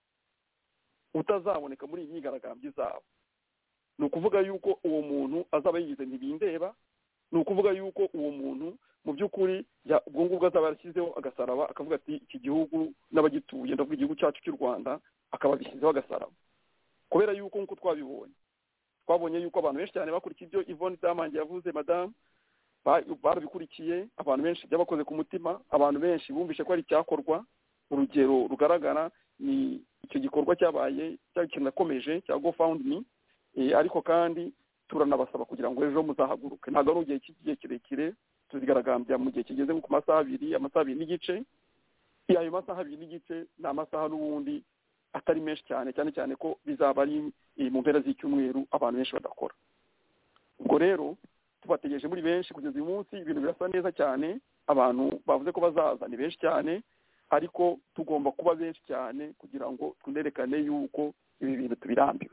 utazaboneka muri iyi myigaragambyo zabo. Ni ukuvuga yuko uwo muntu azaba yigize ntibindeba, ni ukuvuga yuko uwo muntu mu by'ukuri ubwo ngubwo azaba yarashyizeho agasaraba akavuga ati iki gihugu n'abagituye ndavuga igihugu cyacu cy'u Rwanda akaba bishyizeho agasaraba. Kubera yuko nk'uko twabonye yuko abantu benshi cyane bakurikiye ibyo Yvonne Damange yavuze, madamu barabikurikiye, abantu benshi byabakoze ku mutima, abantu benshi bumvishe ko ari icyakorwa. Urugero rugaragara ni icyo gikorwa cyabaye kinakomeje cya GoFundMe, ariko kandi turanabasaba kugira ngo ejo muzahaguruke. Ntabwo ari igihe kirekire, tuzigaragambya mu gihe kigeze ku masaha abiri n'igice. Ayo masaha 2 n'igice ni amasaha n'ubundi atari menshi cyane cyane ko bizaba ari mu mpera z'icyumweru abantu benshi badakora. Ubwo rero tubategereje muri benshi kugeza uyu munsi, ibintu birasa neza cyane, abantu bavuze ko bazaza ni benshi cyane, ariko tugomba kuba benshi cyane kugira ngo tunerekane yuko ibi bintu tubirambiwe.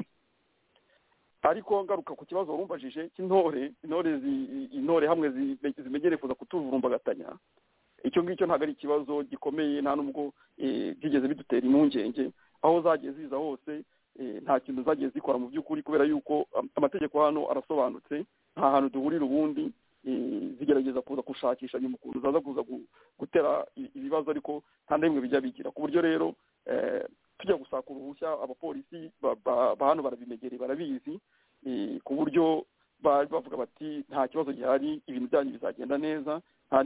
Ariko ngaruka ku kibazo warumbajije intore hamwe zimegereye kuza kutuvurumbagatanya, icyo ngicyo ntabwo ari ikibazo gikomeye, nta nubwo byigeze bidutera impungenge. Aho zagiye ziza hose nta kintu zagiye zikora mu by'ukuri, kubera yuko amategeko hano arasobanutse, nta hantu duhurira ubundi. Zigerageza kuza gushakisha nyuma ukuntu zaza kuza gutera ibibazo, ariko nta n'imwe bijya bigira, ku buryo rero tujya gusaka uruhushya abapolisi hano barabimegereye, barabizi, ku buryo bavuga bati nta kibazo gihari, ibintu byanyu bizagenda neza,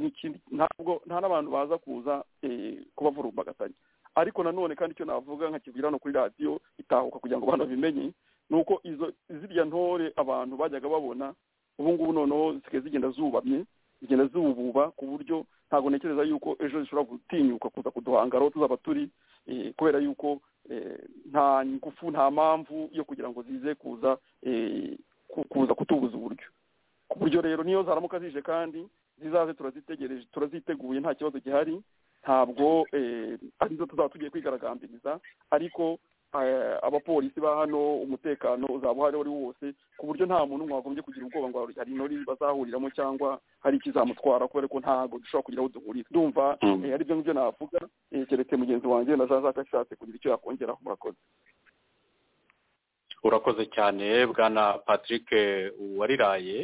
nta n'abantu baza kuza kubavurumbagatanya. Ariko nanone kandi icyo navuga nkakibwira hano kuri radiyo itahuka kugira ngo abantu babimenye, ni uko ziriya ntore abantu bajyaga babona ubu ngubu noneho zisigaye zigenda zubamye, zigenda zububa, ku buryo ntabwo ntekereza yuko ejo zishobora gutinyuka kuza kuduhangara aho tuzaba turi, kubera yuko nta ngufu nta mpamvu yo kugira ngo zize kuza kutubuza uburyo. Ku buryo rero niyo zaramuka zije kandi zizaze turaziteguye, nta kibazo gihari. Ntabwo arizo tuzaba tugiye kwigaragambiriza, ariko abapolisi ba hano umutekano uzaba uhari wari wose, ku buryo nta muntu mwagombye kugira ubwoba ngo hari inori bazahuriramo cyangwa hari ikizamutwara, kubera ko ntabwo dushobora kugira aho duhurira. Ndumva ari byo ngibyo navuga, keretse mugenzi wanjye na Jean Jacques ashatse kugira icyo yakongeraho. Murakoze. Urakoze cyane bwana Patrick Uwariraye.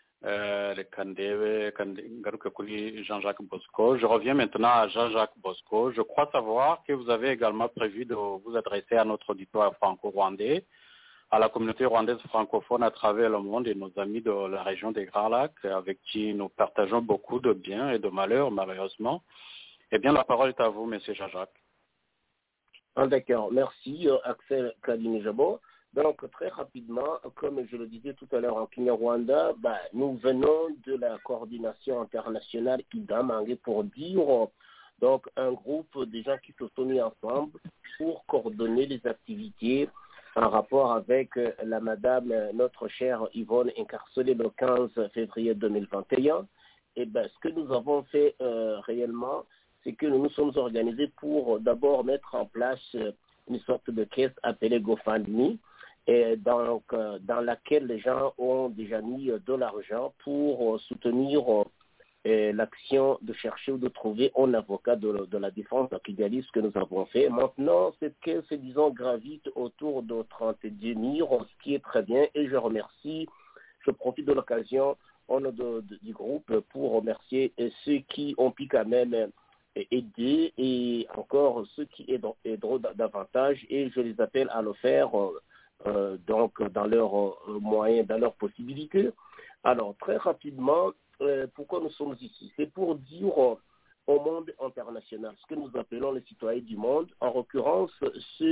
Jean-Jacques Bosco. Je reviens maintenant à Jean-Jacques Bosco. Je crois savoir que vous avez également prévu de vous adresser à notre auditoire franco-rwandais, à la communauté rwandaise francophone à travers le monde et nos amis de la région des Grands Lacs, avec qui nous partageons beaucoup de biens et de malheurs, malheureusement. Eh bien, la parole est à vous, monsieur Jean-Jacques. D'accord. Merci, Axel Kadimijabo. Donc, très rapidement, comme je le disais tout à l'heure en Kinyarwanda, nous venons de la coordination internationale Idamange pour dire, donc, un groupe de gens qui se sont mis ensemble pour coordonner les activités en rapport avec la madame, notre chère Yvonne, incarcérée le 15 février 2021. Et ce que nous avons fait réellement, c'est que nous nous sommes organisés pour d'abord mettre en place une sorte de caisse appelée GoFundMe, et donc, dans laquelle les gens ont déjà mis de l'argent pour soutenir l'action de chercher ou de trouver un avocat de la défense à Kigali, ce que nous avons fait. Maintenant, cette caisse, disons, gravite autour de 32 000, ce qui est très bien, et je profite de l'occasion au nom du groupe pour remercier ceux qui ont pu quand même aider, et encore ceux qui aideront davantage, et je les appelle à le faire donc dans leurs moyens, dans leurs possibilités. Alors, très rapidement, pourquoi nous sommes ici? C'est pour dire au monde international, ce que nous appelons les citoyens du monde, en l'occurrence ceux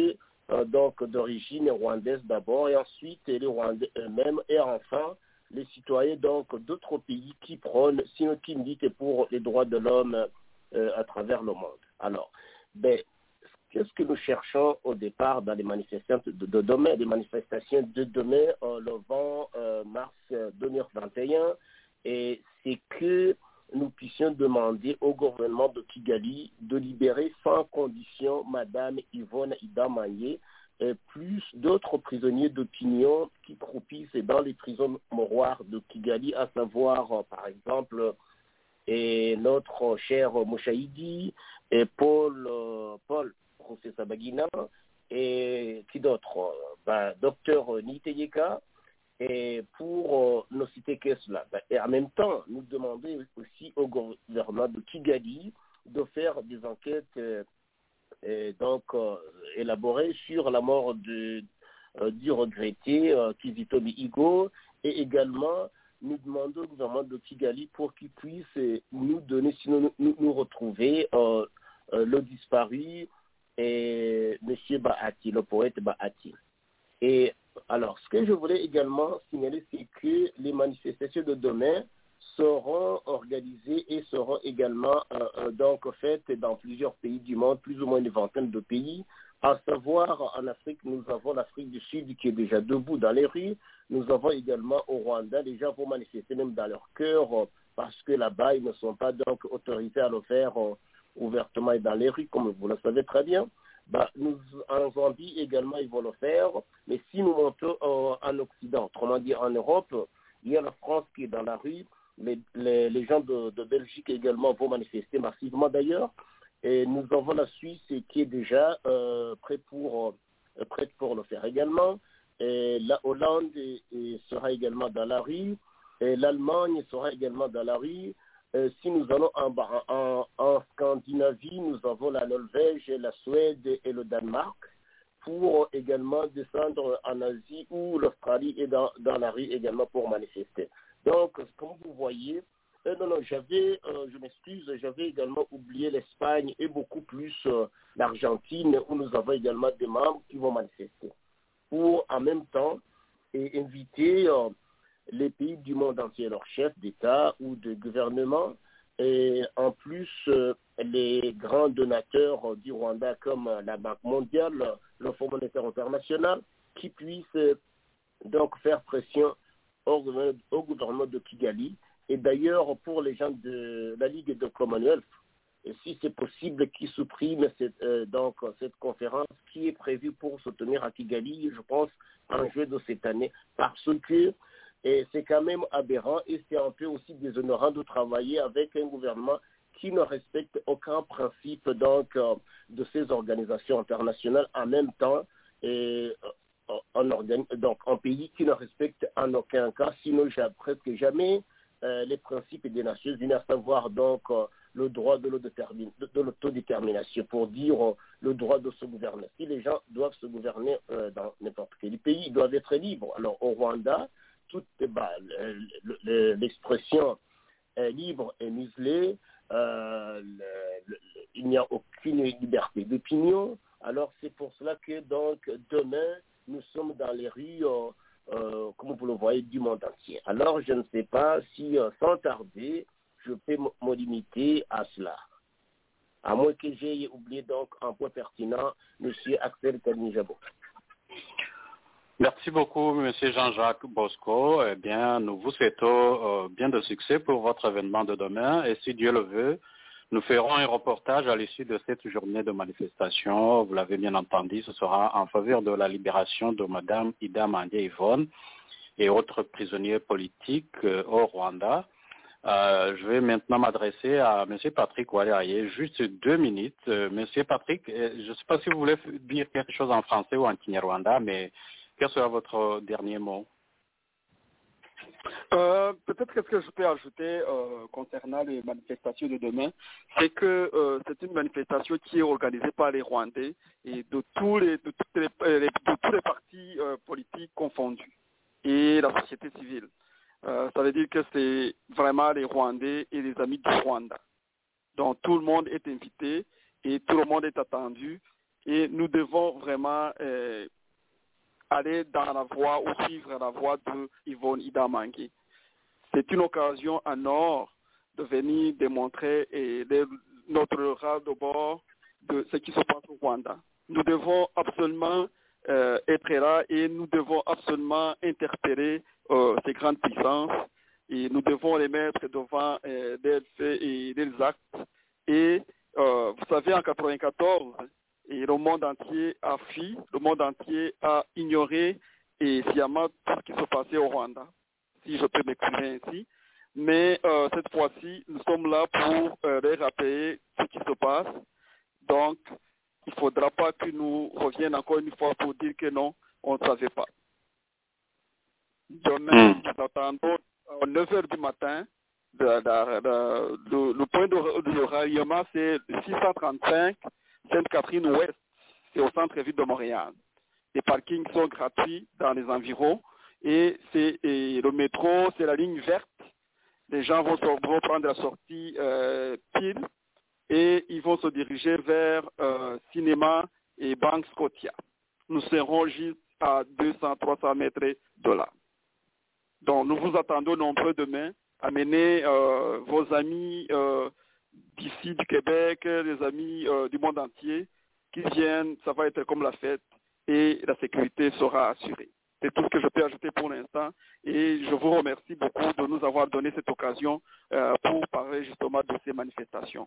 donc d'origine rwandaise d'abord, et ensuite les Rwandais eux-mêmes, et enfin les citoyens donc d'autres pays qui prônent, sinon qui militent pour les droits de l'homme à travers le monde. Alors, qu'est-ce que nous cherchons au départ dans les manifestations de demain, les manifestations de demain, le 20 mars 2021, et c'est que nous puissions demander au gouvernement de Kigali de libérer sans condition Madame Yvonne Idamanye, plus d'autres prisonniers d'opinion qui croupissent dans les prisons mouroirs de Kigali, à savoir, par exemple, notre cher Mouchaïdi, et Paul Sabagina, et qui d'autre, docteur Niteyeka, et pour ne citer que cela. Et en même temps, nous demandons aussi au gouvernement de Kigali de faire des enquêtes élaborées sur la mort du regretté Kizito Mihigo, et également nous demandons au gouvernement de Kigali pour qu'il puisse nous donner, sinon nous retrouver le disparu et M. Bahati, le poète Bahati. Et alors, ce que je voulais également signaler, c'est que les manifestations de demain seront organisées et seront également donc faites dans plusieurs pays du monde, plus ou moins une vingtaine de pays. À savoir, en Afrique, nous avons l'Afrique du Sud qui est déjà debout dans les rues. Nous avons également au Rwanda, les gens vont manifester même dans leur cœur parce que là-bas, ils ne sont pas donc autorisés à le faire ouvertement et dans les rues, comme vous le savez très bien. Nous, en Zambie également, ils vont le faire. Mais si nous montons en Occident, autrement dit en Europe, il y a la France qui est dans la rue. Les gens de Belgique également vont manifester massivement d'ailleurs. Et nous avons la Suisse qui est déjà prête pour le faire également. Et la Hollande sera également dans la rue. Et l'Allemagne sera également dans la rue. Si nous allons en Scandinavie, nous avons la Norvège, la Suède et le Danemark, pour également descendre en Asie où l'Australie est dans la rue également pour manifester. Donc, comme vous voyez, je m'excuse, j'avais également oublié l'Espagne et beaucoup plus l'Argentine où nous avons également des membres qui vont manifester. Pour en même temps inviter les pays du monde entier, leurs chefs d'État ou de gouvernement, et en plus les grands donateurs du Rwanda comme la Banque mondiale, le Fonds monétaire international, qui puissent donc faire pression au gouvernement de Kigali. Et d'ailleurs, pour les gens de la Ligue de Commonwealth, si c'est possible qu'ils suppriment cette conférence qui est prévue pour se tenir à Kigali, je pense, en juillet de cette année, parce que c'est quand même aberrant et c'est un peu aussi déshonorant de travailler avec un gouvernement qui ne respecte aucun principe de ces organisations internationales en même temps, un pays qui ne respecte en aucun cas, sinon presque jamais, les principes des Nations Unies, à savoir donc le droit de l'autodétermination, pour dire le droit de se gouverner. Si les gens doivent se gouverner dans n'importe quel pays, ils doivent être libres. Alors au Rwanda, l'expression libre est muselée, il n'y a aucune liberté d'opinion. Alors c'est pour cela que donc demain nous sommes dans les rues, comme vous le voyez, du monde entier. Alors je ne sais pas si sans tarder je peux me limiter à cela. À moins que j'ai oublié donc un point pertinent, M. Axel Kanijabo. Merci beaucoup, M. Jean-Jacques Bosco. Eh bien, nous vous souhaitons bien de succès pour votre événement de demain. Et si Dieu le veut, nous ferons un reportage à l'issue de cette journée de manifestation. Vous l'avez bien entendu, ce sera en faveur de la libération de Mme Idamanye Yvonne et autres prisonniers politiques au Rwanda. Je vais maintenant m'adresser à M. Patrick Oualiaye, juste 2 minutes. M. Patrick, je ne sais pas si vous voulez dire quelque chose en français ou en Kinyarwanda, mais quel sera votre dernier mot? Peut-être que ce que je peux ajouter concernant les manifestations de demain, c'est que c'est une manifestation qui est organisée par les Rwandais et de tous les partis politiques confondus et la société civile. Ça veut dire que c'est vraiment les Rwandais et les amis du Rwanda. Donc tout le monde est invité et tout le monde est attendu. et nous devons vraiment aller dans la voie ou suivre la voie de Yvonne Ida Mangué. C'est une occasion en or de venir démontrer notre ras-de-bord de ce qui se passe au Rwanda. Nous devons absolument être là et nous devons absolument interpeller ces grandes puissances et nous devons les mettre devant des faits et des actes. Et vous savez, en 1994, et le monde entier a fui, le monde entier a ignoré et sciemment tout ce qui se passait au Rwanda, si je peux m'exprimer ainsi. Mais cette fois-ci, nous sommes là pour les rappeler ce qui se passe. Donc, il ne faudra pas que nous reviennent encore une fois pour dire que non, on ne savait pas. Demain, nous attendons à 9h du matin. Le point de ralliement, c'est 635 Sainte-Catherine-Ouest. C'est au centre-ville de Montréal. Les parkings sont gratuits dans les environs. Et le métro, c'est la ligne verte. Les gens vont prendre la sortie pile et ils vont se diriger vers Cinéma et Banque Scotia. Nous serons juste à 200-300 mètres de là. Donc, nous vous attendons nombreux demain. Amenez vos amis d'ici, du Québec, les amis du monde entier qui viennent. Ça va être comme la fête et la sécurité sera assurée. C'est tout ce que je peux ajouter pour l'instant. Et je vous remercie beaucoup de nous avoir donné cette occasion pour parler justement de ces manifestations.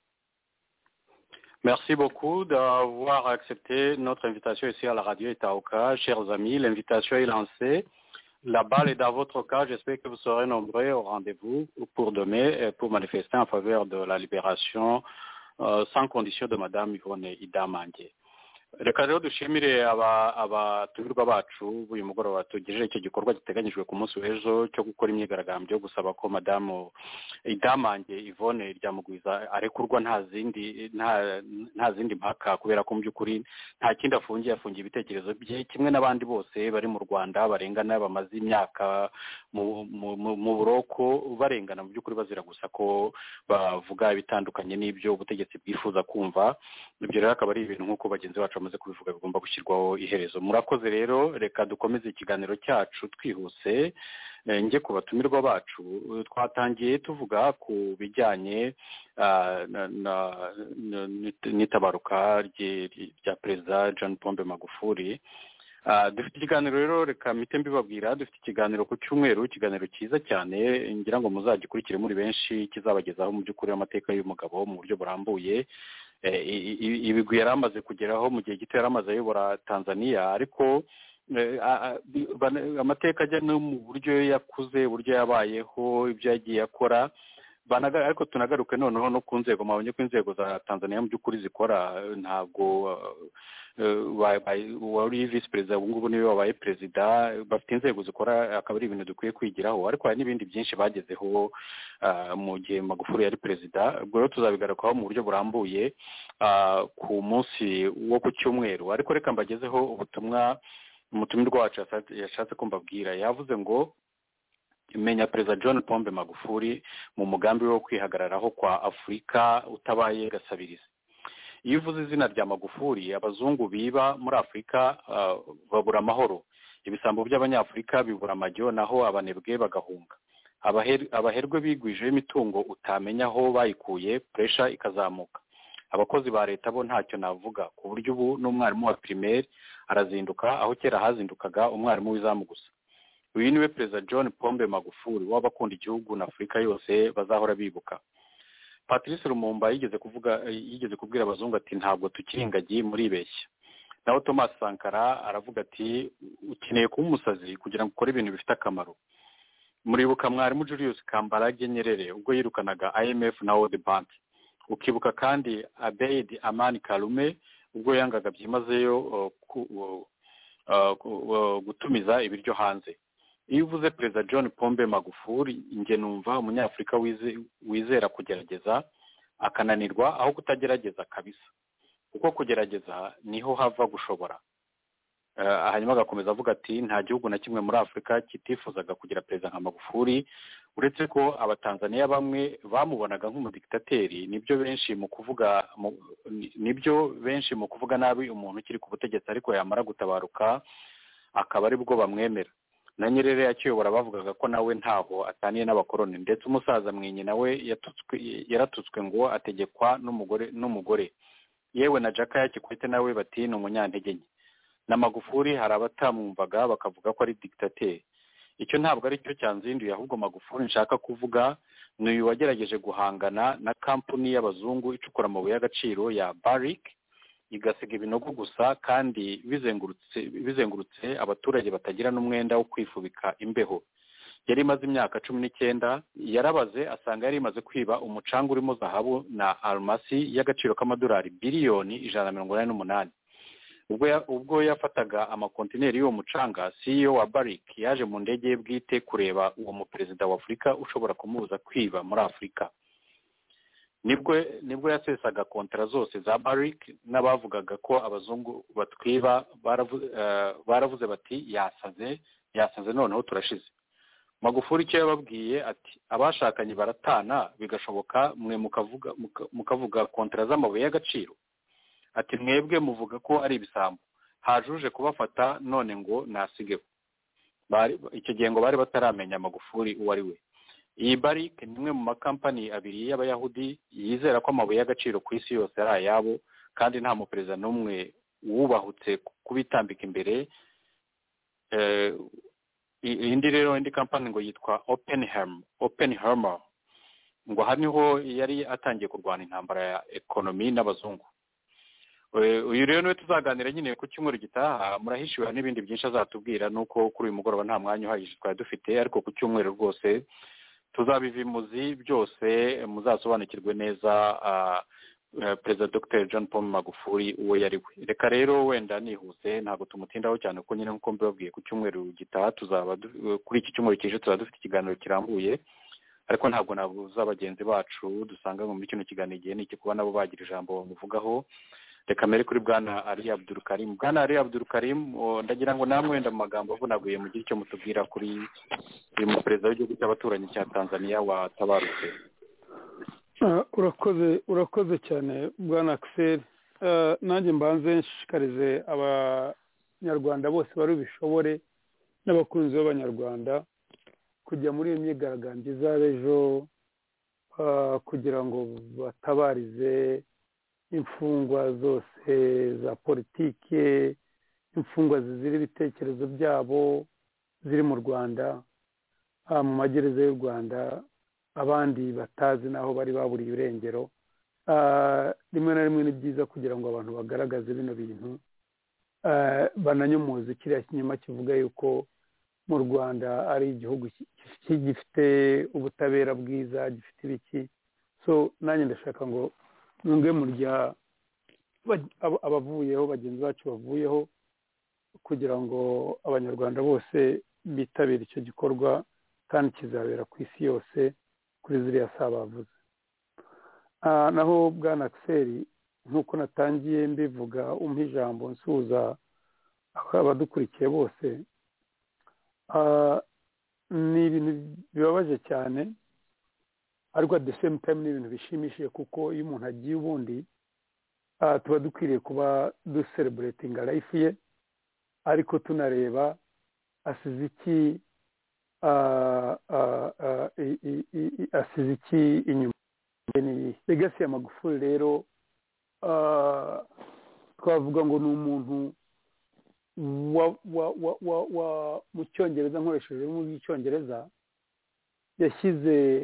Merci beaucoup d'avoir accepté notre invitation ici à la radio Itaoka. Chers amis, l'invitation est lancée. La balle est dans votre cas. J'espère que vous serez nombreux au rendez-vous pour demain pour manifester en faveur de la libération sans condition de Madame Yvonne Ida Mangué. Reka rero dushimire abatumirwa bacu b'uyu mugoroba tugejeje icyo gikorwa giteganyijwe ku munsi w'ejo cyo gukora imyigaragambyo yo gusaba ko Madamu Ida Mangué Yvonne Ryamugwiza arekurwa nta zindi mpaka kubera ko mu by'ukuri nta kindi afungiye ibitekerezo bye kimwe n'abandi bose bari mu Rwanda barengana bamaze imyaka mu buroko barengana mu by'ukuri bazira gusa ko bavuga ibitandukanye n'ibyo ubutegetsi bwifuza kumva. Ibyo rero akaba ari ibintu nk'uko bagenzi bacu bamaze kubivuga bigomba gushyirwaho iherezo. Murakoze rero, reka dukomeze ikiganiro cyacu twihuse. Njye ku batumirwa bacu twatangiye tuvuga ku bijyanye n'itabaruka rya Perezida John Pombe Magufuli. Dufite ikiganiro rero, reka mpite mbibabwira, dufite ikiganiro ku cyumweru, ikiganiro cyiza cyane ngira ngo muzagikurikire muri benshi, kizabagezaho mu by'ukuri amateka y'umugabo mu buryo burambuye. Ibigwi yari amaze kugeraho mu gihe gito yari amaze ayobora Tanzania, ariko amateka ajya no mu buryo yakuze, uburyo yabayeho, ibyo yagiye akora, ariko tunagaruke noneho no ku nzego. Mabonye ko inzego za Tanzania mu by'ukuri zikora, ntabwo wari visi perezida ubu ngubu niwe wabaye perezida, bafite inzego zikora, akaba ari ibintu dukwiye kwigiraho, ariko hari n'ibindi byinshi bagezeho mu gihe Magufuli yari perezida. Ubwo rero tuzabigarukaho mu buryo burambuye ku munsi wo ku cyumweru, ariko reka mbagezeho ubutumwa umutumirwa wacu yashatse ko mbabwira. Yavuze ngo menya Perezida John Pombe Magufuli mu mugambi wo kwihagararaho kwa Afurika utabaye gasabirizi. Iyo uvuze izina rya Magufuli, abazungu biba muri Afurika babura amahoro, ibisambo by'abanyafurika bibura amajyo, naho abanebwe bagahunga. Abaherwe bigwijeho imitungo utamenya aho bayikuye, pressure ikazamuka. Abakozi ba leta bo ntacyo navuga, ku buryo ubu n'umwarimu wa primaire arazinduka aho kera hazindukaga umwarimu w'izamu gusa. Uyu niwe Perezida John Pombe Magufuli w'abakunda igihugu na Afurika yose bazahora bibuka. Patrice Lumumba yigeze kubwira abazungu ati ntabwo tukiri ingagi muribeshya. Naho Thomas Sankara aravuga ati ukeneye kuba umusazi kugira ngo ukore ibintu bifite akamaro. Muribuka mwarimu Julius Kambarage Nyerere ubwo yirukanaga IMF na World Bank. Ukibuka kandi Abeid Amani Karume ubwo yangaga byimazeyo gutumiza ibiryo hanze. Iyo uvuze Perezida John Pombe Magufuli, nge numva umunyafurika wizera kugerageza akananirwa aho kutagerageza kabisa, kuko kugerageza niho hava gushobora. Hanyuma agakomeza avuga ati nta gihugu na kimwe muri Afurika kitifuzaga kugira perezida nka Magufuli uretse ko abatanzaniya bamwe bamubonaga nk'umudiktateri nibyo benshi mu kuvuga nabi umuntu ukiri ku butegetsi ariko yamara gutabaruka akaba ari bwo bamwemera. na Nyerere yakiyobora bavugaga ko nawe ntaho ataniye n'abakoroni, ndetse umusaza Mwinyi nawe yaratutswe ngo ategekwa n'umugore yewe na Jakaya Kikwete nawe bati ni umunyantege nke, na Magufuli hari abatamwumvaga bakavuga ko ari dictateur. Icyo ntabwo ari cyo cyanzinduye, ahubwo Magufuli nshaka kuvuga ni uyu wagerageje guhangana na kampani y'abazungu icukura amabuye y'agaciro ya Barrick igasiga ibinogo gusa, kandi bizengurutse abaturage batagira n'umwenda wo kwifubika imbeho. Yari imaze imyaka 19, yarabaze asanga yari imaze kwiba umucanga urimo zahabu na almasi y'agaciro k'amadolari biliyoni 188. Ubwo yafataga amakontineri y'uwo mucanga, CEO wa Barrick yaje mu ndege ye bwite kureba uwo muperezida wa Afurika ushobora kumubuza kwiba muri Afurika. Nibwo yasesaga kontara zose za Barrick, n'abavugaga ko abazungu batwiba baravuze bati yasaze noneho turashize. Magufuli icyo yababwiye ati abashakanye baratana bigashoboka mwe mukavuga kontara z'amabuye y'agaciro. Ati mwebwe muvuga ko ari ibisambo, hajuje kubafata none ngo nasigeho. Icyo gihe ngo bari bataramenya Magufuli uwo ari we. Iyi Barrick ni imwe mu makampani abiri y'abayahudi yizera ko amabuye y'agaciro ku isi yose ari ayabo, kandi nta muperezida n'umwe wubahutse kubitambika imbere. Indi kampani ngo yitwa Oppenheimer, ngo haniho yari atangiye kurwana intambara ya ekonomi n'abazungu. Uyu rero niwe tuzaganira nyine ku cyumweru gitaha, murahishiwe n'ibindi byinshi azatubwira, nuko kuri uyu mugoroba nta mwanya uhagije twari dufite, ariko ku cyumweru rwose tuzabivimuzi byose muzasobanukirwe neza Perezida Dr. John Paul Magufuli uwo yari we. Reka rero wenda nihuse ntabwo tumutindaho cyane kuko nyine nkuko mbibabwiye ku cyumweru gitaha tuzaba kuri iki cyumweru kije tuzaba dufite ikiganiro kirambuye, ariko ntabwo nabuza bagenzi bacu dusanga muri kino kiganiro igihe niki kuba nabo bagira ijambo bamuvugaho. Reka mbere kuri Bwana Ali Abdul Karim. Bwana Ali Abdul Karim, ndagira ngo namwe wenda mu magambo avunaguye mugire icyo mutubwira kuri uyu perezida w'igihugu cy'abaturanyi cya Tanzania watabarutse. Urakoze cyane Bwana Axel. Nanjye mbanze nshishikarize abanyarwanda bose bari bishobore n'abakunzi b'abanyarwanda kujya muri iyo myigaragambyo izaba ejo, kugira ngo batabarize imfungwa zose za politike, imfungwa zizira ibitekerezo byabo ziri mu Rwanda, mu magereza y'u Rwanda, abandi batazi naho bari baburiye irengero. Rimwe na rimwe ni byiza kugira ngo abantu bagaragaze bino bintu, bananyomoze kiriya kinyoma kivuga yuko mu Rwanda ari igihugu gifite ubutabera bwiza, gifite ibiki. So nanjye ndashaka ngo nunge murya abavuyeho, bagenzi bacu bavuyeho, kugira ngo abanyarwanda bose bitabire icyo gikorwa, kandi kizabera ku isi yose kuri ziriya saa bavuze. Naho Bwana Axel, nk'uko natangiye mbivuga umpa ijambo nsuhuza abadukurikiye bose, ni ibintu bibabaje cyane, ariko at the same time ni ibintu bishimishije, kuko iyo umuntu agiye ubundi tuba dukwiriye kuba ducelebratinga life ye, ariko tunareba asize iki inyuma. Legacy ya Magufuli rero twavuga ngo ni umuntu mu cyongereza, nkoresheje mu cyongereza, yashyize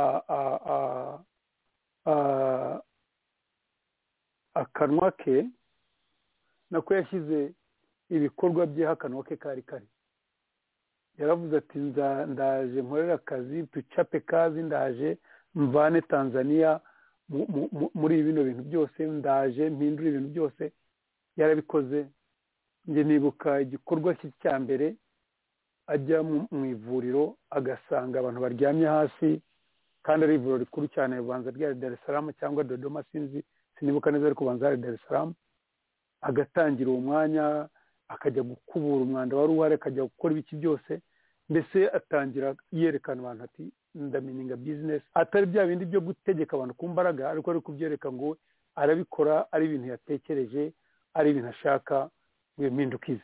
akanwa ke, nako yashyize ibikorwa bye akanwa ke kari kari. Yaravuze ati ndaje nkorera akazi, tucape kazi, ndaje mvane Tanzania muri bino bintu byose, ndaje mpindura ibintu byose. Yarabikoze. Nge nibuka igikorwa cya mbere, ajya mu ivuriro agasanga abantu baryamye hasi, kandi ari ivuriro rikuru cyane, ubanza ryari Dar es Salaam cyangwa Dodoma, sinibuka neza, ariko ubanza ari Dar es Salaam. Agatangira uwo mwanya akajya gukubura umwanda wari uhari, akajya gukora ibiki byose, mbese atangira yerekana abantu ati ndamininga business atari bya bindi byo gutegeka abantu ku mbaraga ariko ari kubyereka ngo arabikora ari ibintu yatekereje ari ibintu ashaka impindukiza.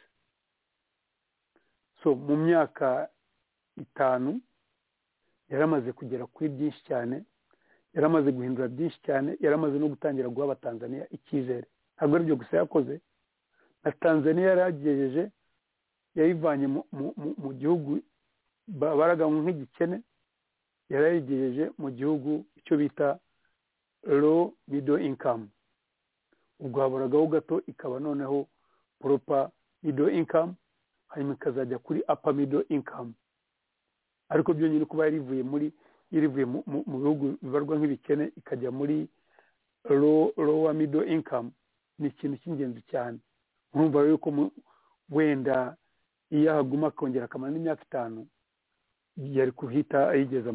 So mu myaka 5 yaramaze kugera kuri byinshi cyane, yaramaze guhindura byinshi cyane, yaramaze no gutangira guha abatanzania icyizere. Ntabwo ari byo gusa yakoze, na Tanzania yaragejeje yayivanye mu gihugu baraga nk'igikene, yarayigejeje mu gihugu icyo bita low middle income. Ubwo haboragaho gato ikaba noneho proper middle income, hanyuma ikazajya kuri upper middle income. Ariko byo nyine kuba yarivuye mu bihugu bibarwa nk'ibikene ikajya muri lower middle income ni ikintu cy'ingenzi cyane. Urumva rero ko wenda iyo haguma kongera akamara n'imyaka 5 yari kuhita ayigeza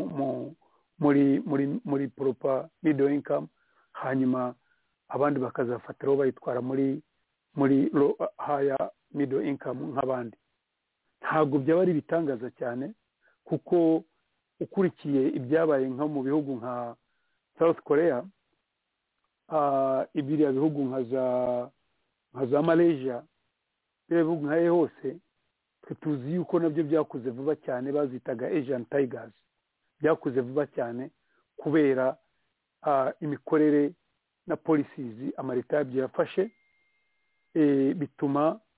muri proper middle income, hanyuma abandi bakazafatiraho bayitwara muri higher middle income nk'abandi. Ntabwo byaba ari bitangaza cyane kuko ukurikiye ibyabaye nko mu bihugu nka South Korea, ibiriya bihugu nka za Malaysia, bihugu nka hose tuzi yuko nabyo byakuze vuba cyane, bazitaga Asian Tigers. Byakuze vuba cyane kubera imikorere na policies amareta yabyo yafashe, bituma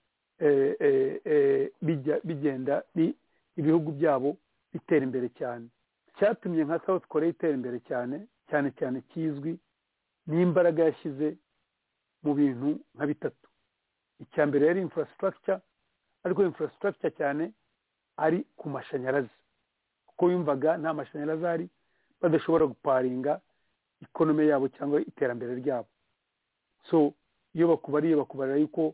bigenda ibihugu byabo bitera imbere cyane. Cyatumye nka South Korea itera imbere cyane cyane kizwi n'imbaraga yashyize mu bintu nka 3. Icya mbere yari infrastructure, ariko infrastructure cyane ari ku mashanyarazi, kuko yumvaga nta mashanyarazi ari badashobora guparinga economy yabo cyangwa iterambere ryabo. So iyo bakubarira yuko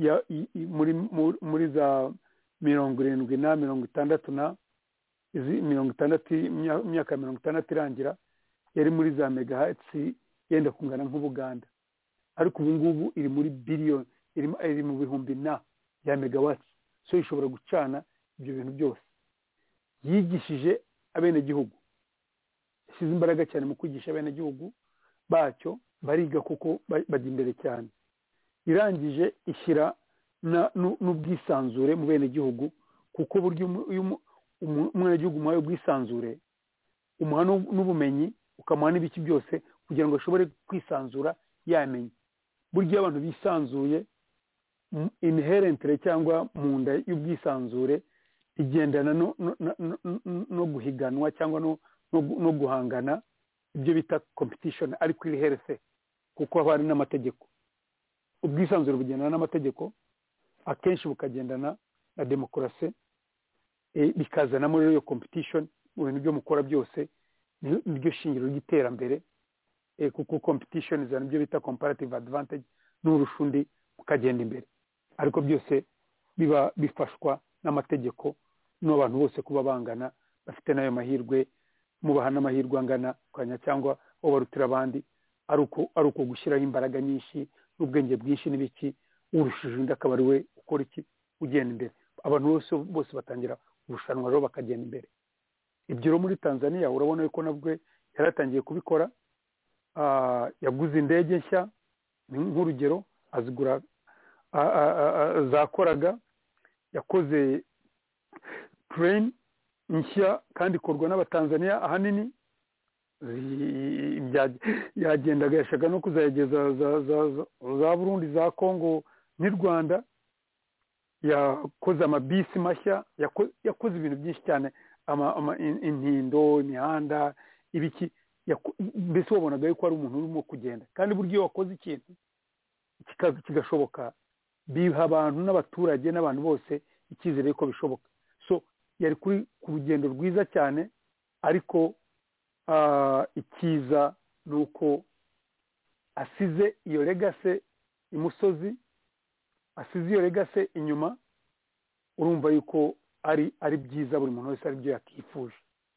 muri za 70 na 60 na 60 imyaka 60 irangira yari muri za megahertz yenda kungana nk'Ubuganda, ariko ubu ngubu iri muri billion, iri mu bihumbi ya megawatts. So ishobora gucana ibyo bintu byose. Yigishije abene gihugu, isize imbaraga cyane mu kwigisha abene gihugu bacyo, bariga kuko bajya imbere cyane. Irangije ishyira n'ubwisanzure mu bene gihugu, kuko buryo umwana gihugu muhaye ubwisanzure umuha n'ubumenyi, ukamuha n'ibiki byose kugira ngo ashobore kwisanzura yamenye. Buryo abantu bisanzuye inherently cyangwa mu nda y'ubwisanzure igendana no guhiganwa cyangwa no guhangana, ibyo bita competition, ariko iri healthy kuko haba hari n'amategeko. Ubwisanzure bugendana n'amategeko, akenshi bukagendana na demokarasi, bikazana muri iyo competition mu bintu byo mukora byose, niryo shingiro ry'iterambere, kuko competition izana ibyo bita comparative advantage, n'urushundi ukagenda imbere. Ariko byose biba bifashwa n'amategeko n'abantu bose kuba bangana, bafite nayo mahirwe, mubaha n'amahirwe angana kanya cyangwa obarutira abandi, ari uko gushyiraho imbaraga nyinshi n'ubwenge bwinshi n'ibiki, urushije undi akaba ari we ukora iki, ugenda imbere. Abantu bose batangira urushanwa rero bakagenda imbere. Ibyo rero muri Tanzania urabona yuko nabwo yaratangiye kubikora. Yaguze indege nshya nk'urugero, azigura zakoraga, yakoze train nshya kandi ikorwa n'Abatanzania ahanini, yagendaga yashaka no kuzayageza za Burundi, za Kongo n'u Rwanda. Yakoze amabisi mashya, yakoze ibintu byinshi cyane, intindo, imihanda, ibiki, mbese wabonaga yuko ari umuntu urimo kugenda. Kandi buryo wakoze ikintu kigashoboka, biha abantu n'abaturage n'abantu bose icyizere ko bishoboka. So yari ku rugendo rwiza cyane, ariko ikiza nuko asize iyo legacy imusozi, asize iyo legacy inyuma. Urumva yuko ari byiza, buri muntu wese ari byo yakifuje.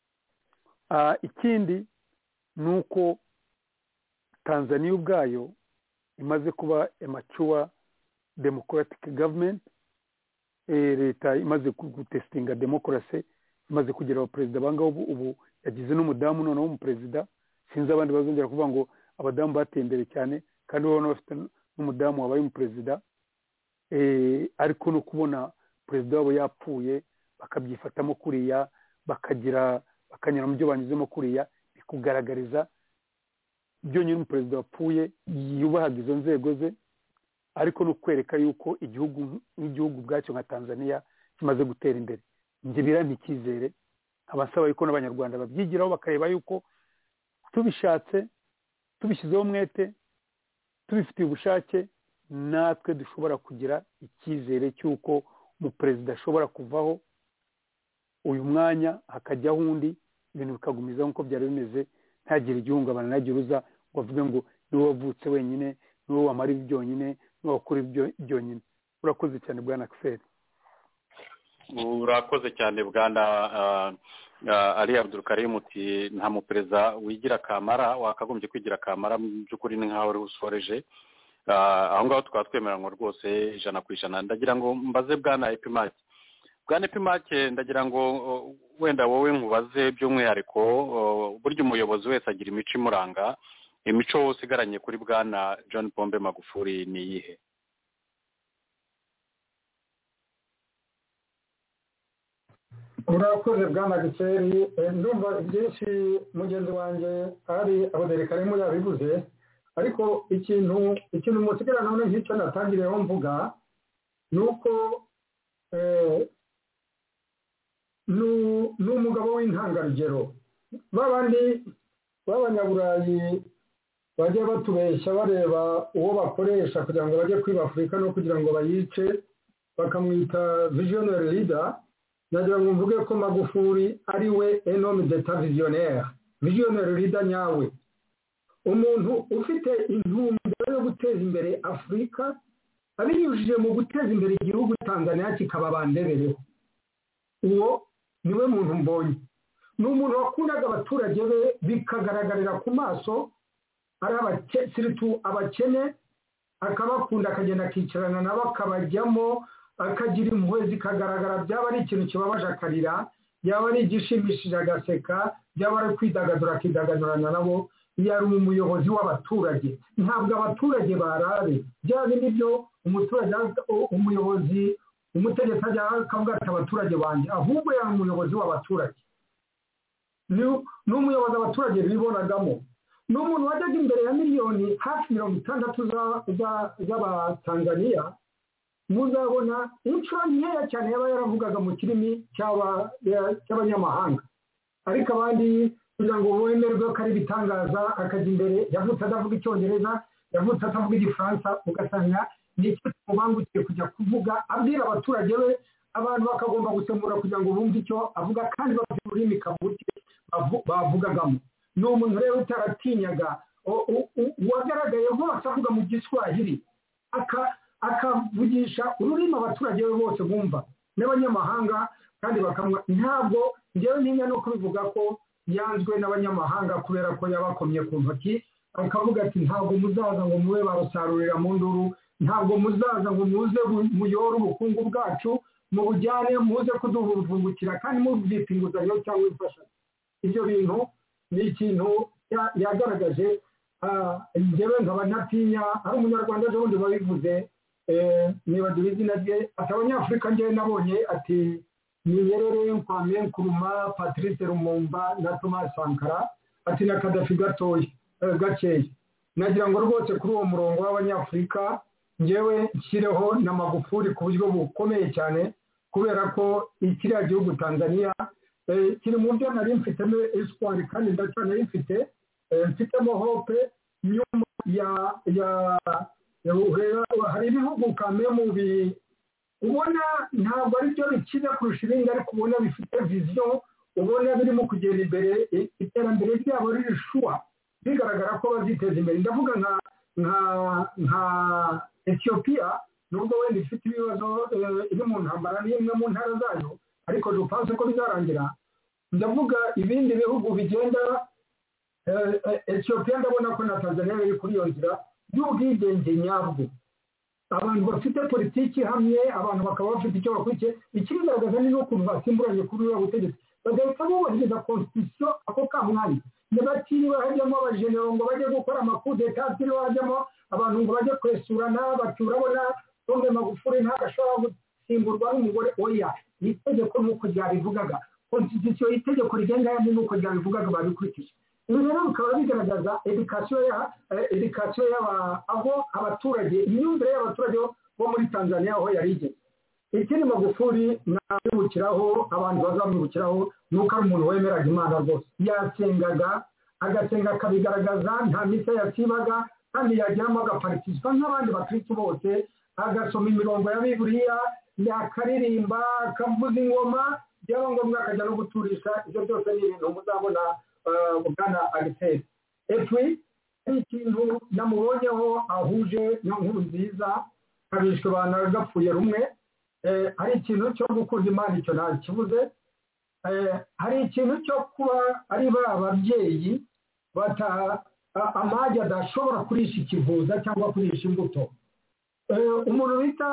Ikindi nuko Tanzania ubwayo imaze kuba a mature democratic government, leta imaze gutestinga democracy tumaze kugera abaperezida bangaho ubu yagize n'umudamu noneho umuperezida sinzi abandi bazongera kuvuga ngo abadamu bateye imbere cyane kandi urabona bafite n'umudamu wabaye umuperezida ariko no kubona perezida wabo yapfuye bakabyifatamo kuriya bakanyura mu byo banyuzemo kuriya bikugaragariza byonyine umuperezida wapfuye yubahaga izo nzego ze ariko no kwereka yuko igihugu nk'igihugu bwacyo nka Tanzania kimaze gutera imbere njye birampa icyizere abasaba yuko n'abanyarwanda babyigiraho bakareba yuko tubishatse tubishyizeho umwete tubifitiye ubushake natwe dushobora kugira icyizere cy'uko umuperezida ashobora kuvaho uyu mwanya hakajyaho undi ibintu bikagumiza nk'uko byari bimeze ntagire igihungabana ntagire uza ngo avuge ngo niwe wavutse wenyine niwe wamara ibi byonyine niwe wakora ibi byonyine. Urakoze cyane bwana Axel. Urakoze cyane bwana Ali Abdul Karim uti nta muperezida wigira kamara wakagombye kwigira kamara mu by'ukuri ni nkaho uri usoreje aho ngaho tukaba twemeranwa rwose 100%. Ndagira ngo mbaze bwana Epimake ndagira ngo wenda wowe nkubaze by'umwihariko buryo umuyobozi wese agira imico imuranga imico usigaranye kuri bwana John Pombe Magufuli ni iyihe? urakoze bwana Giseri ndumva byinshi mugenzi wanjye ari abaderekaremo yabivuze ariko ikintu musigara none nk'icyo natangireho mvuga ni uko ni umugabo w'intangarugero babandi b'abanyaburayi bajya batubeshya bareba uwo bakoresha kugira ngo bajye kwiba Afurika no kugira ngo bayice bakamwita visionnaire leader. Nagira ngo mvuge ko Magufuli ari we homme d'état visionnaire leader nyawe, umuntu ufite intumbero yo guteza imbere Afurika abinyujije mu guteza imbere igihugu Tanzania kikaba bandebereho. Uwo niwe muntu mbonye, ni umuntu wakundaga abaturage be bikagaragarira ku maso ari abakene akabakunda akagenda akicarana nabo akabajyamo akagira impuhwe zikagaragara, byaba ari ikintu kibabaje akarira, byaba ari igishimishije agaseka, byaba ari kwidagadura akidagadurana nabo. Yari umuyobozi w'abaturage, ntabwo abaturage barabe bya bindi byo umuyobozi umutegetsi ajya akavuga ati abaturage banjye, ahubwo yari umuyobozi w'abaturage, ni umuyobozi abaturage bibonagamo. Ni umuntu wajyaga imbere ya miliyoni hafi 60 z'abatanzaniya, muzabona inshuro nkeya cyane yaba yaravugaga mu kirimi cy'abanyamahanga, ariko abandi kugira ngo wemerwe ko ari ibitangaza akajya imbere yavutse adavuga icyongereza, yavutse atavuga igifaransa, ugasanga nicyo kimubangukiye kujya kuvuga abwira abaturage be, abantu bakagomba gusemura kugira ngo bumve icyo avuga kandi bafite ururimi kavukire bavugagamo. Ni umuntu rero utaratinyaga, wagaragaye hose avuga mu Giswahili akavugisha ururimi abaturage be bose bumva n'abanyamahanga kandi bakamwa. Ntabwo njyewe ntinya no kubivuga ko yanzwe n'abanyamahanga kubera ko yabakomye ku ntoki akavuga ati ntabwo muzaza ngo mube barusarurira mu nduru, ntabwo muzaza ngo muze muyore ubukungu bwacu mu bujyane muze kuduhungukira kandi mubyita inguzanyo cyangwa imfashanyo. Ibyo bintu ni ikintu yagaragaje. Njyewe nkaba ntatinya, ari umunyarwanda ejo bundi babivuze nibagiwe izina rye, ati abanyafurika njyewe nabonye ati ni Nyerere, Kwame Nkrumah, Patrice Lumumba na Thomas Sankara, ati na Gaddafi gakeya. Nagira ngo rwose kuri uwo murongo w'abanyafurika njyewe nshyireho na Magufuli ku buryo bukomeye cyane, kubera ko ikiriya gihugu Tanzania kiri mu byo nari mfitemo espoir kandi ndacyari mfitemo hope. Nyuma hari ibihugu kamwe mu ubona ntabwo ari byo bikiza kurusha ibindi, ariko ubona bifite vision, ubona birimo kugenda imbere, iterambere ryabo riri shuwa, bigaragara ko baziteza imbere. Ndavuga nka Ethiopia, nubwo wenda ifite ibibazo iri mu ntambara n'imwe mu ntara zayo, ariko dupanze ko bizarangira. Ndavuga ibindi bihugu bigenda, Ethiopia ndabona ko na Tanzania biri kuri iyo nzira y'ubwigenge nyabwo, abantu bafite politiki hamwe, abantu bakaba bafite icyo bakurikiye. Ikigaragaza ni n'ukuntu basimburanye kuri ubu butegetsi. bagahita bubahiriza constitution ako kamwanya nibatiriwe hajyamo abajenero ngo bajye gukora amakudeta batiriwe hajyamo abantu ngo bajye kwesurana baturabona Pombe Magufuli ntagashobora gusimburwa n'umugore oya itegeko nuko ryabivugaga constitution itegeko rigenga yandi nuko ryabivugaga babikurikije ibi rero bikaba bigaragaza education aho abaturage imyumvire y'abaturage bo muri Tanzania aho yari igeze ikindi Magufuli nabibukiraho abantu bazamwibukiraho nuko ari umuntu wemeraga Imana rwose yasengaga agasenga akabigaragaza nta misa yasibaga kandi yagiramo agaparticipa nk'abandi bakristo bose agasoma imirongo ya Bibiliya yakaririmba akavuza ingoma byaba ngombwa akajya no guturisha ibyo byose ni ibintu muzabona bwana Alexis epui ikintu namubonyeho ahuje n'inkuru nziza kabishwe bana gapfuye rumwe hari ikintu cyo gukunda Imana icyo nta kibuze hari ikintu cyo kuba ari ababyeyi amajya adashobora kurisha ikivuza cyangwa kurisha imbuto umuntu bita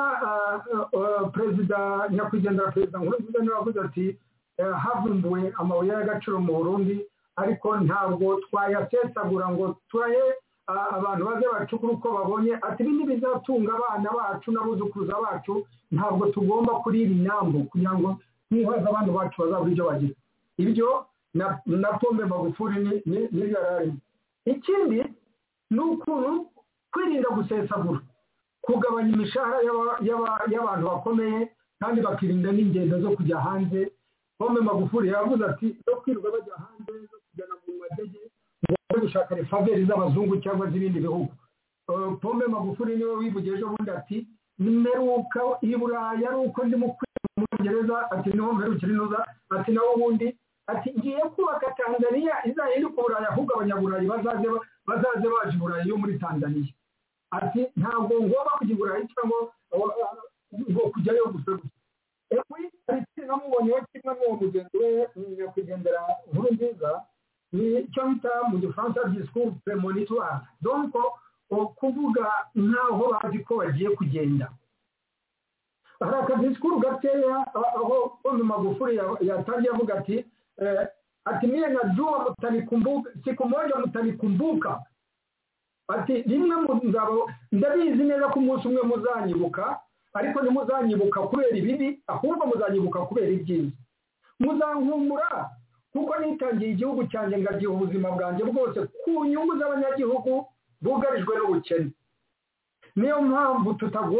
perezida nyakwigendera perezida Nkurunziza niwe wavuze ati havumbuwe amabuye y'agaciro mu Burundi ariko ntabwo twayasesagura ngo turahe abantu baze bacukura uko babonye ati ibindi bizatunga abana bacu n'abuzukuruza bacu ntabwo tugomba kurira inyambo kugira ngo nihaza abantu bacu bazabura ibyo bagira ibyo na Pombe Magufuli ni yarari ikindi ni ukuntu kwirinda gusesagura kugabanya imishahara y'abantu bakomeye kandi bakirinda n'ingendo zo kujya hanze Pombe Magufuli yavuze ati zo kwirirwa bajya hanze zo kujyana mu madege ngo gushaka refaveri z'abazungu cyangwa z'ibindi bihugu Pombe Magufuli niwe wivugiye ejo bundi ati nimeruka i Burayi ari uko ndi mu Bwongereza ati niho mperukira inoza ati naho ubundi ati ngiye kubaka Tanzania izahinduka Burayi ahubwo abanyaburayi bazaze baje Burayi yo muri Tanzania ati ntabwo ngomba kujya Burayi cyangwa ngo kujyayo gusa epui ari namubonyeho kimwe n'uwo mugenzi we nyakwigendera Nkurunziza ni cyo bita mu gifaransa discours prémonitoire donc kuvuga nkaho bazi ko bagiye kugenda hari akadisikuru gakeya aho Pombe Magufuli yatangiye avuga ati mie najua mtanikumbuka siku moja mtanikumbuka ati rimwe muzabo ndabizi neza ko umunsi umwe muzanyibuka ariko ntimuzanyibuka kubera ibibi ahubwo muzanyibuka kubera ibyiza muzankumbura kuko nitangiye igihugu cyanjye ngagiha ubuzima bwanjye bwose ku nyungu z'abanyagihugu bugarijwe n'ubukene niyo mpamvu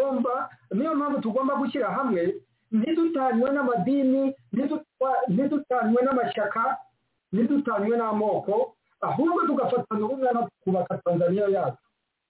tugomba gushyira hamwe ntidutanywe n'amadini ntidutanywe n'amashyaka ntidutanywe n'amoko ahubwo tugafatana ubumwe no kubaka Tanzania yacu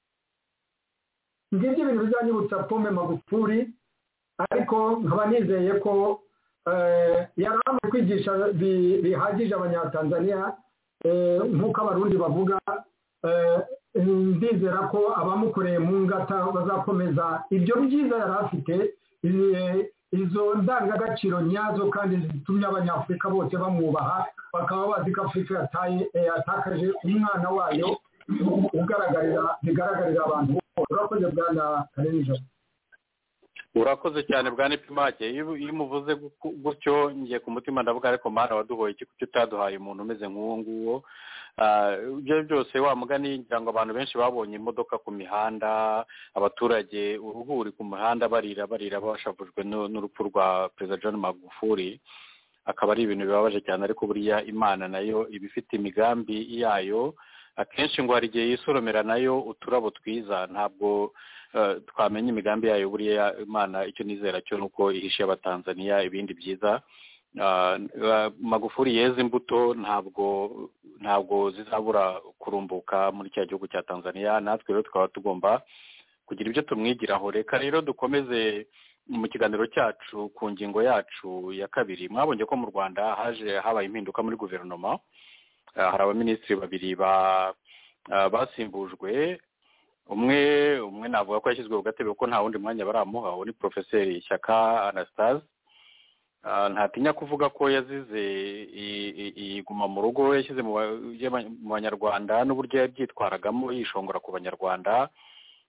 ngibyo ibintu bizanyibutsa Pombe Magufuli ariko nkaba nizeye ko yari amaze kwigisha bihagije abanyatanzania nk'uko abarundi bavuga ndizera ko abamukoreye mu ngata bazakomeza ibyo byiza yari afite izo ndangagaciro nyazo kandi zitumye abanyafurika bose bamwubaha bakaba bazi ko Afurika yatakaje umwana wayo bigaragarira abantu urakoze bwana Karenija urakoze cyane bwa Nipimake iyo umuvuze gutyo ngiye ku mutima ndavuga ariko Mana waduhoye iki kuko utaduhaye umuntu umeze nk'uwo nguwo ibyo byose wa mugani ngira ngo abantu benshi babonye imodoka ku mihanda abaturage uruhuri ku muhanda barira bashavujwe n'urupfu rwa Perezida John Magufuli akaba ari ibintu bibabaje cyane ariko buriya Imana nayo ibifite imigambi yayo akenshi ngo hari igihe yisoromera nayo uturabo twiza ntabwo twamenya imigambi yayo buriya Imana icyo nizera cyo nuko ihishe abatanzania ibindi byiza Magufuli yeze imbuto ntabwo zizabura kurumbuka muri cya gihugu cya Tanzania natwe rero tukaba tugomba kugira ibyo tumwigiraho reka rero dukomeze mu kiganiro cyacu ku ngingo yacu ya kabiri mwabonye ko mu Rwanda habaye impinduka muri guverinoma hari abaminisitiri babiri basimbujwe umwe navuga ko yashyizwe ku gatebe kuko nta wundi mwanya baramuha ni Profeseri Shyaka Anastase ntatinya kuvuga ko yazize iguma mu rugo yashyize mu banyarwanda n'uburyo yabyitwaragamo yishongora ku banyarwanda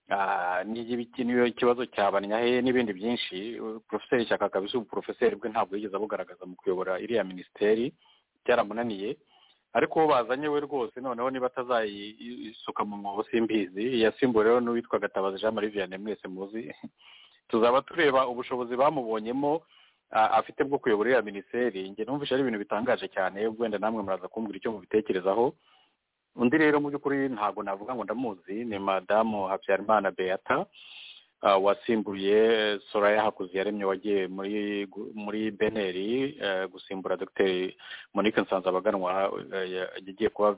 n'iyo ikibazo cyabanyahe n'ibindi byinshi Professeur Shyaka kabisa ubuprofeseri bwe ntabwo yigeze abugaragaza mu kuyobora iriya minisiteri byaramunaniye ariko bazanye we rwose noneho niba atazayisuka mu mwobo simbizi yasimbuwe rero n'uwitwa Gatabazi Jean Marie Vianney mwese muzi tuzaba tureba ubushobozi bamubonyemo afite bwo kuyobora iriya minisiteri njye numvise ari ibintu bitangaje cyane wenda namwe muraza kumbwira icyo mubitekerezaho undi rero mu by'ukuri ntabwo navuga ngo ndamuzi ni madamu Habyarimana Beata wasimbuye Soraya Hakuziyaremye wagiye muri Beneri gusimbura Dr Monique Nsanzabaganwa yagiye kuba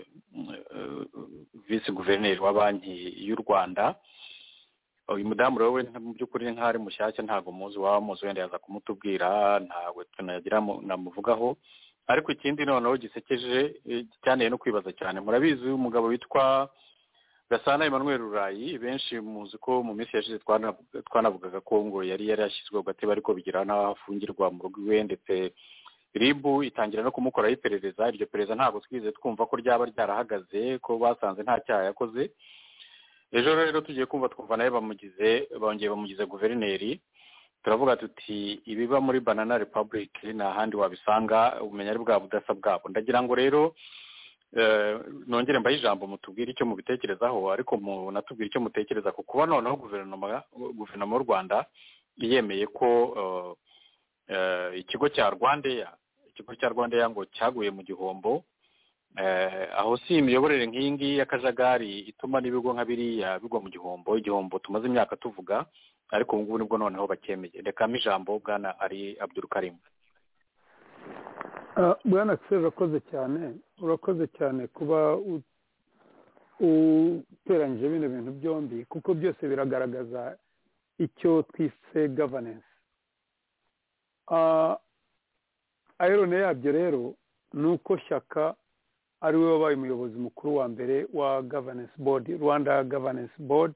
vice guverineri wa banki y'u Rwanda uyu mudamu rero we mu by'ukuri nk'ari mushyashya ntabwo muzi waba muzi wenda yaza kumutubwira ntabwo tunagira namuvugaho ariko ikindi noneho gisekeje cyane no kwibaza cyane murabizi umugabo witwa Gasana Emmanuel Rurayi benshi muzi ko mu minsi yashize twanavugaga ko ngo yari yarashyizwe gatebe ariko bigira n'afungirwa mu rugo iwe ndetse ribu itangira no kumukoraho iperereza iryo perereza ntabwo twize twumva ko ryaba ryarahagaze ko basanze nta cyaha yakoze ejo rero tugiye kumva twumva nawe bongeye bamugize guverineri turavuga tuti ibiba muri Banana Republic na handi wabisanga umenya ari bwa budasa bwabo ndagira ngo rero nongere mbaye ijambo mutubwire icyo mubitekerezaho ariko munatubwire icyo mutekereza ku kuba noneho guverinoma y'u Rwanda yemeye ko ikigo cya Rwandair ngo cyaguye mu gihombo aho si imiyoborere nk'iyi ngiyi y'akajagari ituma n'ibigo nka biriya bigwa mu igihombo tumaze imyaka tuvuga ariko ubu ngubu nibwo noneho bakemeye rekamo ijambo bwana ari Abdul Karim. Bwana Axel urakoze cyane kuba uteranyije bino bintu byombi kuko byose biragaragaza icyo twise governance. Irone yabyo rero ni uko Shyaka ari we wabaye umuyobozi mukuru wa mbere wa governance board Rwanda Governance Board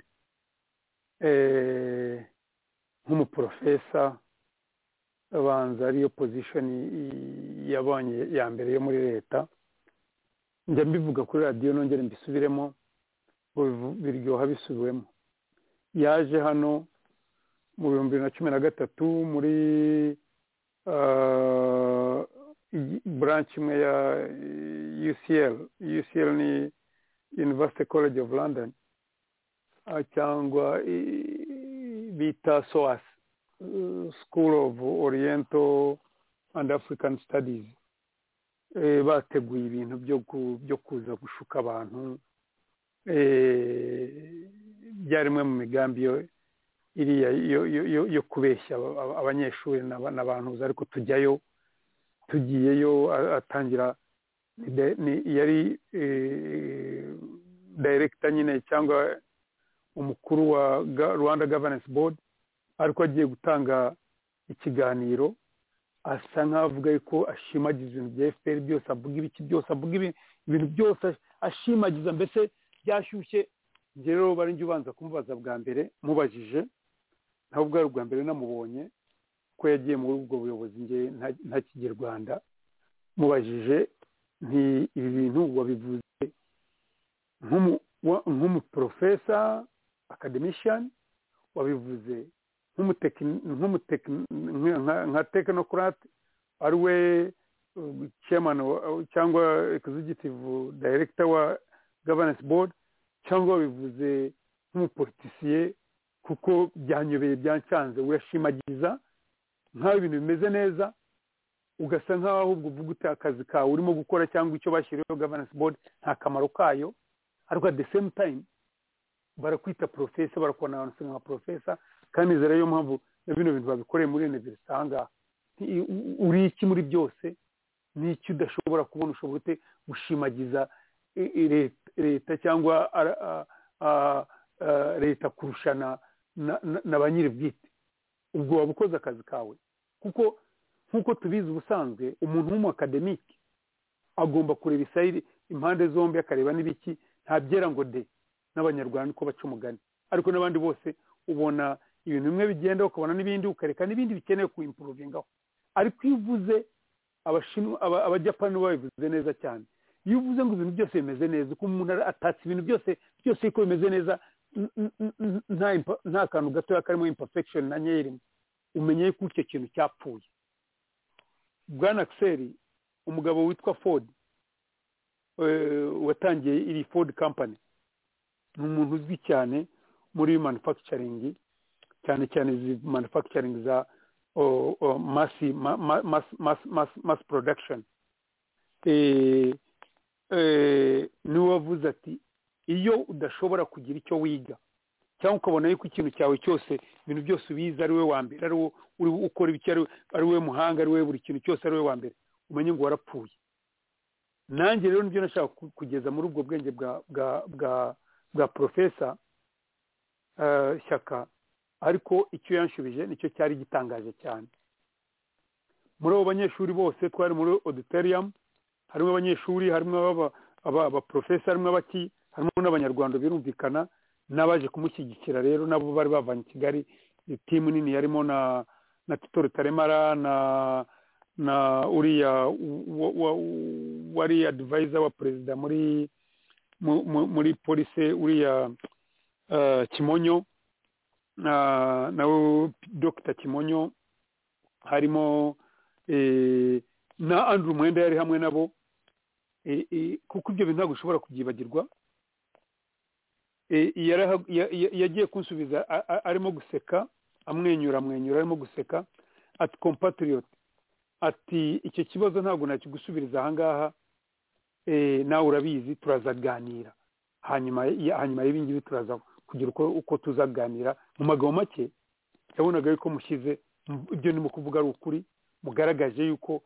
nk'umuprofesa abanza ariyo position yabonye ya mbere yo muri leta njya mbivuga kuri radiyo nongere mbisubiremo biryoha bisubiwemo yaje hano mu 2013 muri branch imwe ya UCL ni University College of London cyangwa bita SOAS School of Oriental and African Studies bateguye ibintu byo kuza gushuka abantu byarimwe mu migambi iriya yo kubeshya abanyeshuri n'abantu ariko tugiyeyo atangira yari director nyine cyangwa umukuru wa Rwanda Governance Board ariko agiye gutanga ikiganiro asa nk'avuga yuko ashimagiza ibintu bya FPR byose avuga ibiki byose avuga ibintu byose ashimagiza mbese byashyushye njye rero bari njye ubanza kumubaza bwa mbere mubajije naho bwa rwa mbere namubonye ko yagiye muri ubwo buyobozi njye ntakigera Rwanda mubajije nti ibi bintu wabivuze nk'umuprofesa academician wabivuze nka technocrat ari we chairman cyangwa executive director wa governance board cyangwa wabivuze nk'umupolitisiye kuko byanyobeye byancanze uyashimagiza nk'aho ibintu bimeze neza ugasa nk'aho ahubwo uvuga uti akazi kawe urimo gukora cyangwa icyo bashyiriyeho governance board nta kamaro kayo ariko at the same time barakwita professor barakubona nka professor kandi zera yo mpamvu bino bintu babikoreye muri university ahangaha uri iki muri byose n'icyo udashobora kubona ushobora ute gushimagiza leta cyangwa leta kurushana na ba nyiri bwite ubwo waba ukoze akazi kawe kuko nk'uko tubizi ubusanzwe umuntu w'umuakademike agomba kureba isayiri impande zombi akareba n'ibiki ntabyera ngo de n'abanyarwanda uko baca umugani ariko n'abandi bose ubona ibintu bimwe bigenda ukabona n'ibindi ukareka n'ibindi bikeneye kuimprovingaho ariko iyo uvuze abajapani babivuze neza cyane iyo uvuze ngo ibintu byose bimeze neza uko umuntu atatse ibintu byose ko bimeze neza nta kantu gatoya karimo imperfection na nyeri umenye ko icyo kintu cyapfuye. Bwana Axel, umugabo witwa Ford watangiye iri Ford company, ni umuntu uzwi cyane muri manufacturing, cyane cyane izi manufacturing za mass production. Niwe wavuze ati iyo udashobora kugira icyo wiga cyangwa ukabona yuko ikintu cyawe cyose ibintu byose ubizi ari we wa mbere, ari we uri ukora ibiki, ari we muhanga, ari we buri kintu cyose ari we wa mbere, umenye ngo warapfuye. Nanjye rero nibyo nashaka kugeza muri ubwo bwenge bwa profesa Shyaka, ariko icyo yanshubije nicyo cyari gitangaje cyane. Muri abo banyeshuri bose twari muri auditorium, harimo abanyeshuri, harimo aba profesa, harimo abaki, harimo n'abanyarwanda birumvikana n'abaje kumushyigikira. Rero nabo bari bavanye Kigali, timu nini yarimo na Tito Rutaremara na uriya wari advisor wa perezida muri police, uriya Kimonyo na Dr. Kimonyo, harimo na Andrew Mwenda yari hamwe nabo, kuko ibyo bintu ntabwo ushobora kubyibagirwa. Yagiye kunsubiza arimo guseka, amwenyura arimo guseka, ati compatriot, ati icyo kibazo ntabwo nakigusubiriza ahangaha, nawe urabizi, turazaganira hanyuma y'ibi ngibi turaza kugira uko tuzaganira. Mu magambo make yabonaga yuko mushyize ibyo ndimo kuvuga ari ukuri, mugaragaje yuko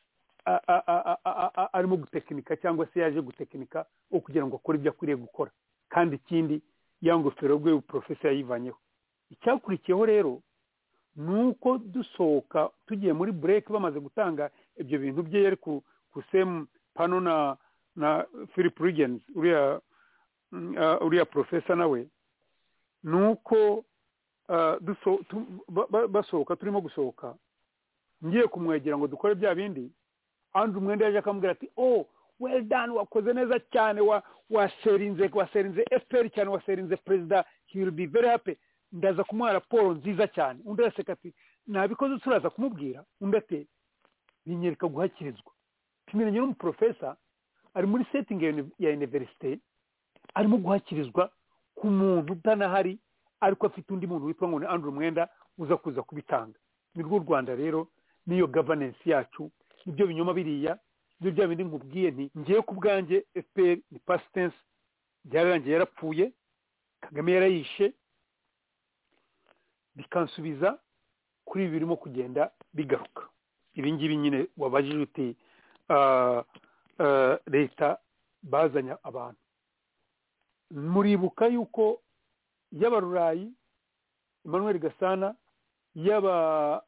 arimo gutekinika cyangwa se yaje gutekinika kugira ngo akore ibyo akwiriye gukora. Kandi ikindi ya ngofero bwe profesa yayivanyeho. Icyakurikiyeho rero nuko dusohoka tugiye muri break, bamaze gutanga ibyo bintu bye, yari ku same pano na Philip Riggins, uriya profesa nawe, nuko basohoka, turimo gusohoka, ngiye kumwegera ngo dukore bya bindi, Andrew Mwenda yaje akamubwira ati well done, wakoze neza cyane, waserinze FPR cyane, waserinze perezida, he will be very happy, ndaza kumuha raporo nziza cyane. Undi araseka ati nabikoze, turaza kumubwira. Undi ati binyereka guhakirizwa. Tumenye n'umuprofesa ari muri setting ya university, arimo guhakirizwa ku muntu utanahari, ariko afite undi muntu witwa ngo ni Andrew Mwenda uza kuza kubitanga. Ni rwo Rwanda rero, niyo governance yacu, nibyo binyoma biriya, ibyo bya bindi nkubwiye nti ngiye ku bwanjye FPR ni past tense, byararangiye, yarapfuye, Kagame yarayishe, bikansubiza kuri ibi birimo kugenda bigaruka. Ibi ngibi nyine wabajije uti leta bazanya abantu. Muribuka yuko yaba Rurayi, Emmanuel Gasana, yaba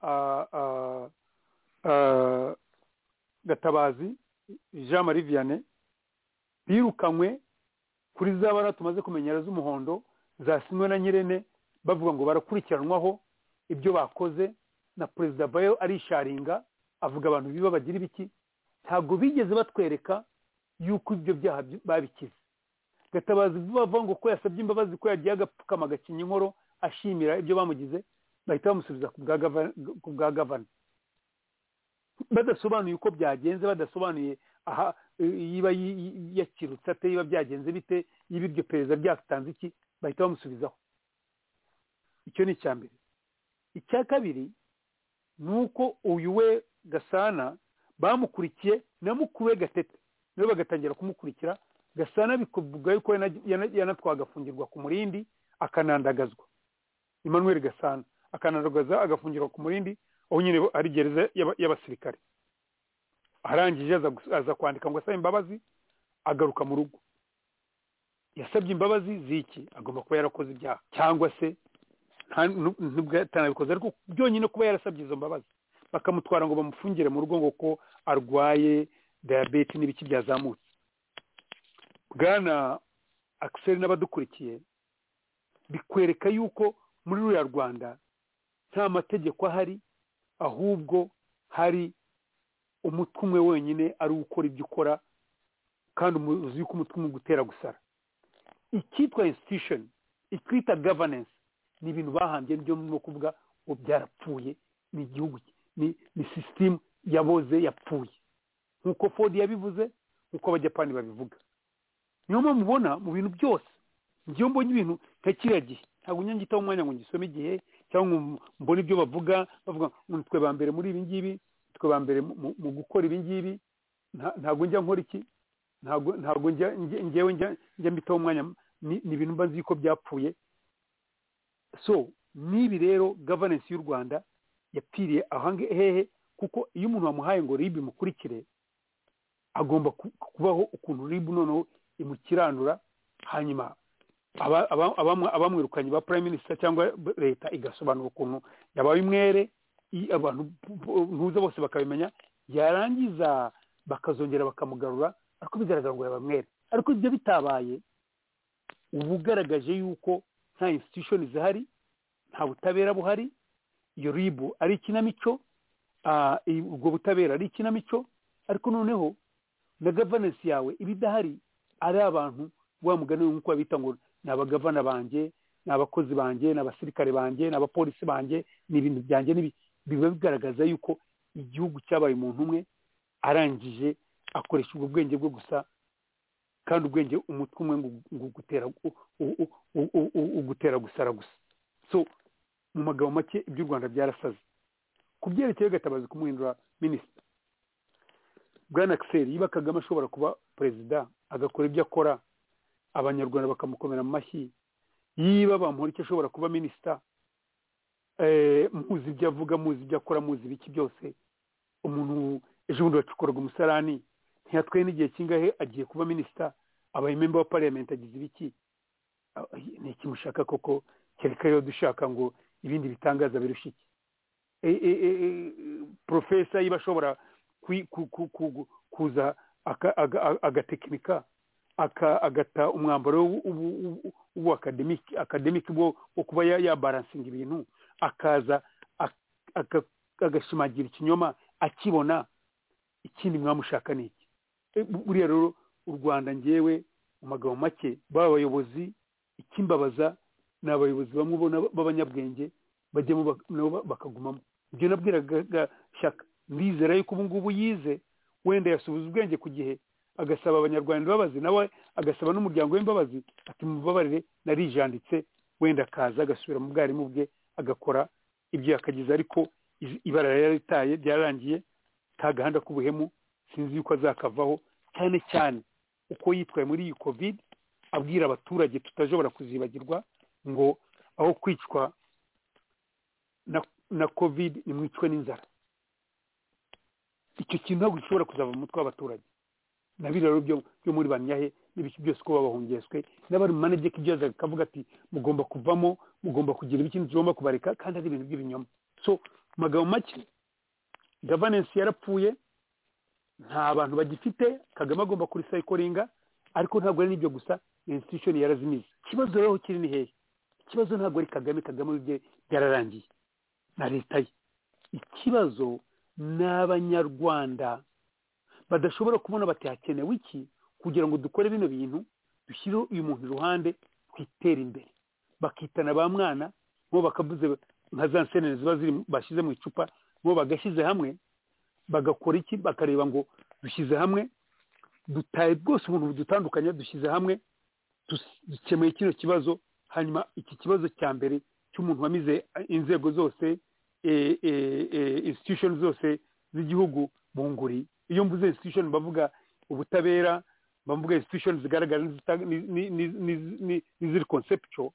Gatabazi, Jean Marie Vianney, birukanywe kuri za bara tumaze kumenyera z'umuhondo zasinywe na Nyirene, bavuga ngo barakurikiranwaho ibyo bakoze, na perezida Bayo arisharinga avuga abantu biba bagira ibiki. Ntabwo bigeze batwereka yuko ibyo byaha babikize. Gatabazi bavuga ngo ko yasabye imbabazi, ko yagiye agapfukama agacinya inkoro ashimira ibyo bamugize, bahita bamusubiza ku bwa gavana, badasobanuye uko byagenze, badasobanuye aha yiba yakirutse ate, yiba byagenze bite, yiba ibyo perezida byatanze iki, bahita bamusubizaho. Icyo ni icyambere. Icya kabiri nuko uyu we Gasana bamukurikiye na mukuru we Gatete, niwe bagatangira kumukurikira. Gasana bikuvuga yuko yanatwagafungirwa ku Murindi, akanandagazwa. Emmanuel Gasana akanandagaza, agafungirwa ku Murindi, aho nyine ari gereza y'abasirikare. Arangije aza kwandika ngo asaba imbabazi, agaruka mu rugo. Yasabye imbabazi ziki? Agomba kuba yarakoze ibyaha, cyangwa se ntabikoze, ariko byonyine kuba yarasabye izo mbabazi, bakamutwara ngo bamufungire mu rugo ngo ko arwaye diabete n'ibiki byazamutse. Bwana Axel n'abadukurikiye, bikwereka yuko muri ruriya Rwanda nta mategeko ahari, ahubwo hari umutwe umwe wenyine ari ukora ibyo ukora, kandi uzi yuko umutwe umwe gutera gusara. Icyitwa institution ikwita governance ni ibintu bahambye byo no kuvuga ngo byarapfuye, ni igihugu ni system yaboze yapfuye, nkuko Ford yabivuze, nkuko abajapani babivuga. Niyo mpamvu mubona mu bintu byose ngiye mbonye ibintu ntakira gihe, ntabwo nyangitaho umwanya ngo ngisome igihe cyangwa mbone ibyo bavuga ngo twe ba mbere muri ibi ngibi, twe ba mbere mu gukora ibi ngibi. Ntabwo njya nkora iki, ntabwo njya mbitaho umwanya, ni ibintu mbazi yuko byapfuye. So nibi rero governance y'u Rwanda yapfiriye ahange hehe, kuko iyo umuntu wamuhaye ngo RIB mukurikire agomba kubaho ukuntu RIB noneho imukiranura, hanyuma abamwirukanye ba prime minister cyangwa leta igasobanura ukuntu yabaye umwere, abantu ntuza bose bakabimenya, yarangiza bakazongera bakamugarura, ariko bigaragara ngo yabamwere. Ariko ibyo bitabaye, ubu ugaragaje yuko nta institution zihari, nta butabera buhari, iyo RIB ari ikinamico, ubwo butabera ari ikinamico, ariko noneho na governance yawe ibidahari, ari abantu wa mugani nk'uko babita ngo ni abagavana banjye, ni abakozi banjye, ni abasirikare banjye, ni abapolisi banjye, ni ibintu byanjye, biba bigaragaza yuko igihugu cyabaye umuntu umwe arangije akoresha ubwo bwenge bwo gusa, kandi ubwenge umutwe umwe ugutera gusara gusa. So mu magambo make iby'u Rwanda byarasaze. Ku byerekeye Gatabazi kumuhindura minisita, Bwana Axel, yiba Kagame ashobora kuba perezida agakora ibyo akora, abanyarwanda bakamukomera mu mashyi, yiba Bamporiki ashobora kuba minisita, muzi ibyo avuga, muzi ibyo akora, muzi ibiki byose, umuntu ejo bundi wacukoraga umusarani ntiyatwaye n'igihe kingahe agiye kuba minisita, abaye member wa parliament agize ibiki, ni iki mushaka koko? Kereka yo dushaka ngo ibindi bitangaza birusha iki? Professor yiba ashobora kuza agatekinika agata umwambaro w'academic wo kuba yabalansinga ibintu, akaza agashimagira ikinyoma akibona. Ikindi mwamushaka ni iki? Buriya rero u Rwanda ngewe mu magambo make b'abayobozi, ikimbabaza ni abayobozi bamwe ubona b'abanyabwenge bajyamo nabo bakagumamo. Ibyo nabwiraga Shyaka, ndizera yuko ubu ngubu yize, wenda yasubiza ubwenge ku gihe, agasaba abanyarwanda imbabazi, nawe agasaba n'umuryango w'imbabazi, ati mubabarire narijanditse, wenda akaza agasubira mu bwarimu bwe agakora ibyo yakagize. Ariko ibara yaritaye byarangiye, ka gahanda k'ubuhemu sinzi yuko azakavaho, cyane cyane uko yitwaye muri iyi covid, abwira abaturage tutajobora kuzibagirwa ngo aho kwicwa na covid nimwicwe n'inzara. Icyo kintu ntabwo gishobora kuzava mu mutwe w'abaturage. Nabiraro byo muri Banyahe n'ibiki byose ko babahungeswe, n'abari manage k'ibyaza akavuga ati mugomba kuvamo, mugomba kugira ibiki tugomba kubareka, kandi ari ibintu by'ibinyoma. So magambo make, governance yarapfuye, nta bantu bagifite, Kagame agomba kuri cyclinga, ariko ntabwo ari nibyo gusa, institution yarazimize. Kibazo rero kiri ni hehe? Ikibazo ntabwo ari Kagame bye byararangiye na leta ye. Ikibazo n'abanyarwanda badashobora kubona bati hakenewe iki kugira ngo dukore bino bintu, dushyire uyu muntu iruhande, twitera imbere. Bakitana ba mwana bo bakavuze nka za nsene ziba ziri bashyize mu icupa, bo bagashyize hamwe bagakora iki, bakareba ngo dushyize hamwe dutaye bwose umuntu dutandukanye, dushyize hamwe dukemuye kino kibazo. Hanyuma iki kibazo cya mbere cy'umuntu wamize inzego zose, institution zose z'igihugu bunguri. Iyo mvuze institution bavuga ubutabera, bavuga institution zigaragara n'iziri conceptual.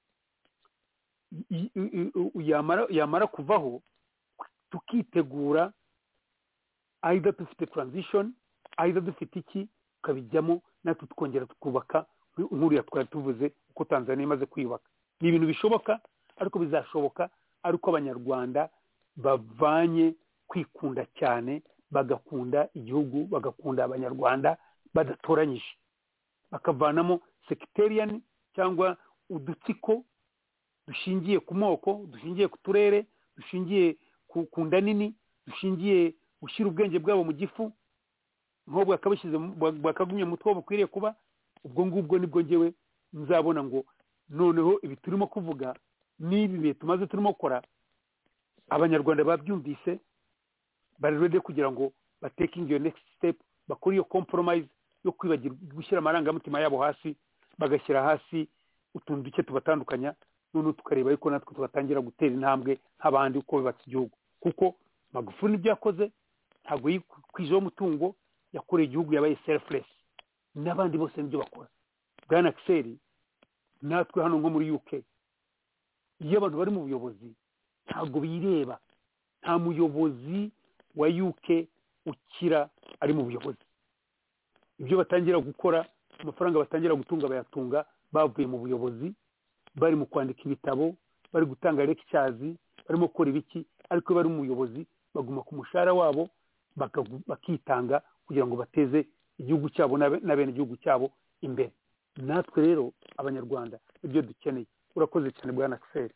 Yamara kuvaho, tukitegura either dufite transition, either dufite iki, ukabijyamo natwe tukongera tukubaka nk'uriya twari tuvuze uko Tanzania imaze kwiyubaka. Ni ibintu bishoboka, ariko bizashoboka ariko abanyarwanda bavanye kwikunda cyane, bagakunda igihugu, bagakunda abanyarwanda badatoranyije, bakavanamo sectarian cyangwa udutsiko dushingiye ku moko, dushingiye ku turere, dushingiye ku nda nini, dushingiye gushyira ubwenge bwabo mu gifu, nk'ubwo bakabishyize bakagumye mu mutwe bukwiriye kuba. Ubwo ngubwo nibwo ngewe nzabona ngo noneho ibi turimo kuvuga n'ibi bihe tumaze turimo gukora abanyarwanda babyumvise bari ready kugira ngo taking your next step bakora iyo compromise yo kwibagirwa gushyira amarangamutima yabo hasi bagashyira hasi utuntu duke tubatandukanya none tukareba yuko natwe tubatangira gutera intambwe nk'abandi uko bibatse igihugu kuko Magufuli nibyo yakoze ntabwo yikwijeho umutungo yakoreye igihugu yabaye selfless n'abandi bose nibyo bakora Bwana Axel natwe hano nko muri UK iyo abantu bari mu buyobozi ntabwo bireba nta muyobozi wa UK ukira ari mu buyobozi ibyo batangira gukora amafaranga batangira gutunga bayatunga bavuye mu buyobozi bari mu kwandika ibitabo bari gutanga lectures barimo gukora ibiki ariko bari mu buyobozi baguma ku mushahara wabo bakitanga kugira ngo bateze igihugu cyabo na bene igihugu cyabo imbere natwe rero abanyarwanda ibyo dukeneye urakoze cyane Bwana Axel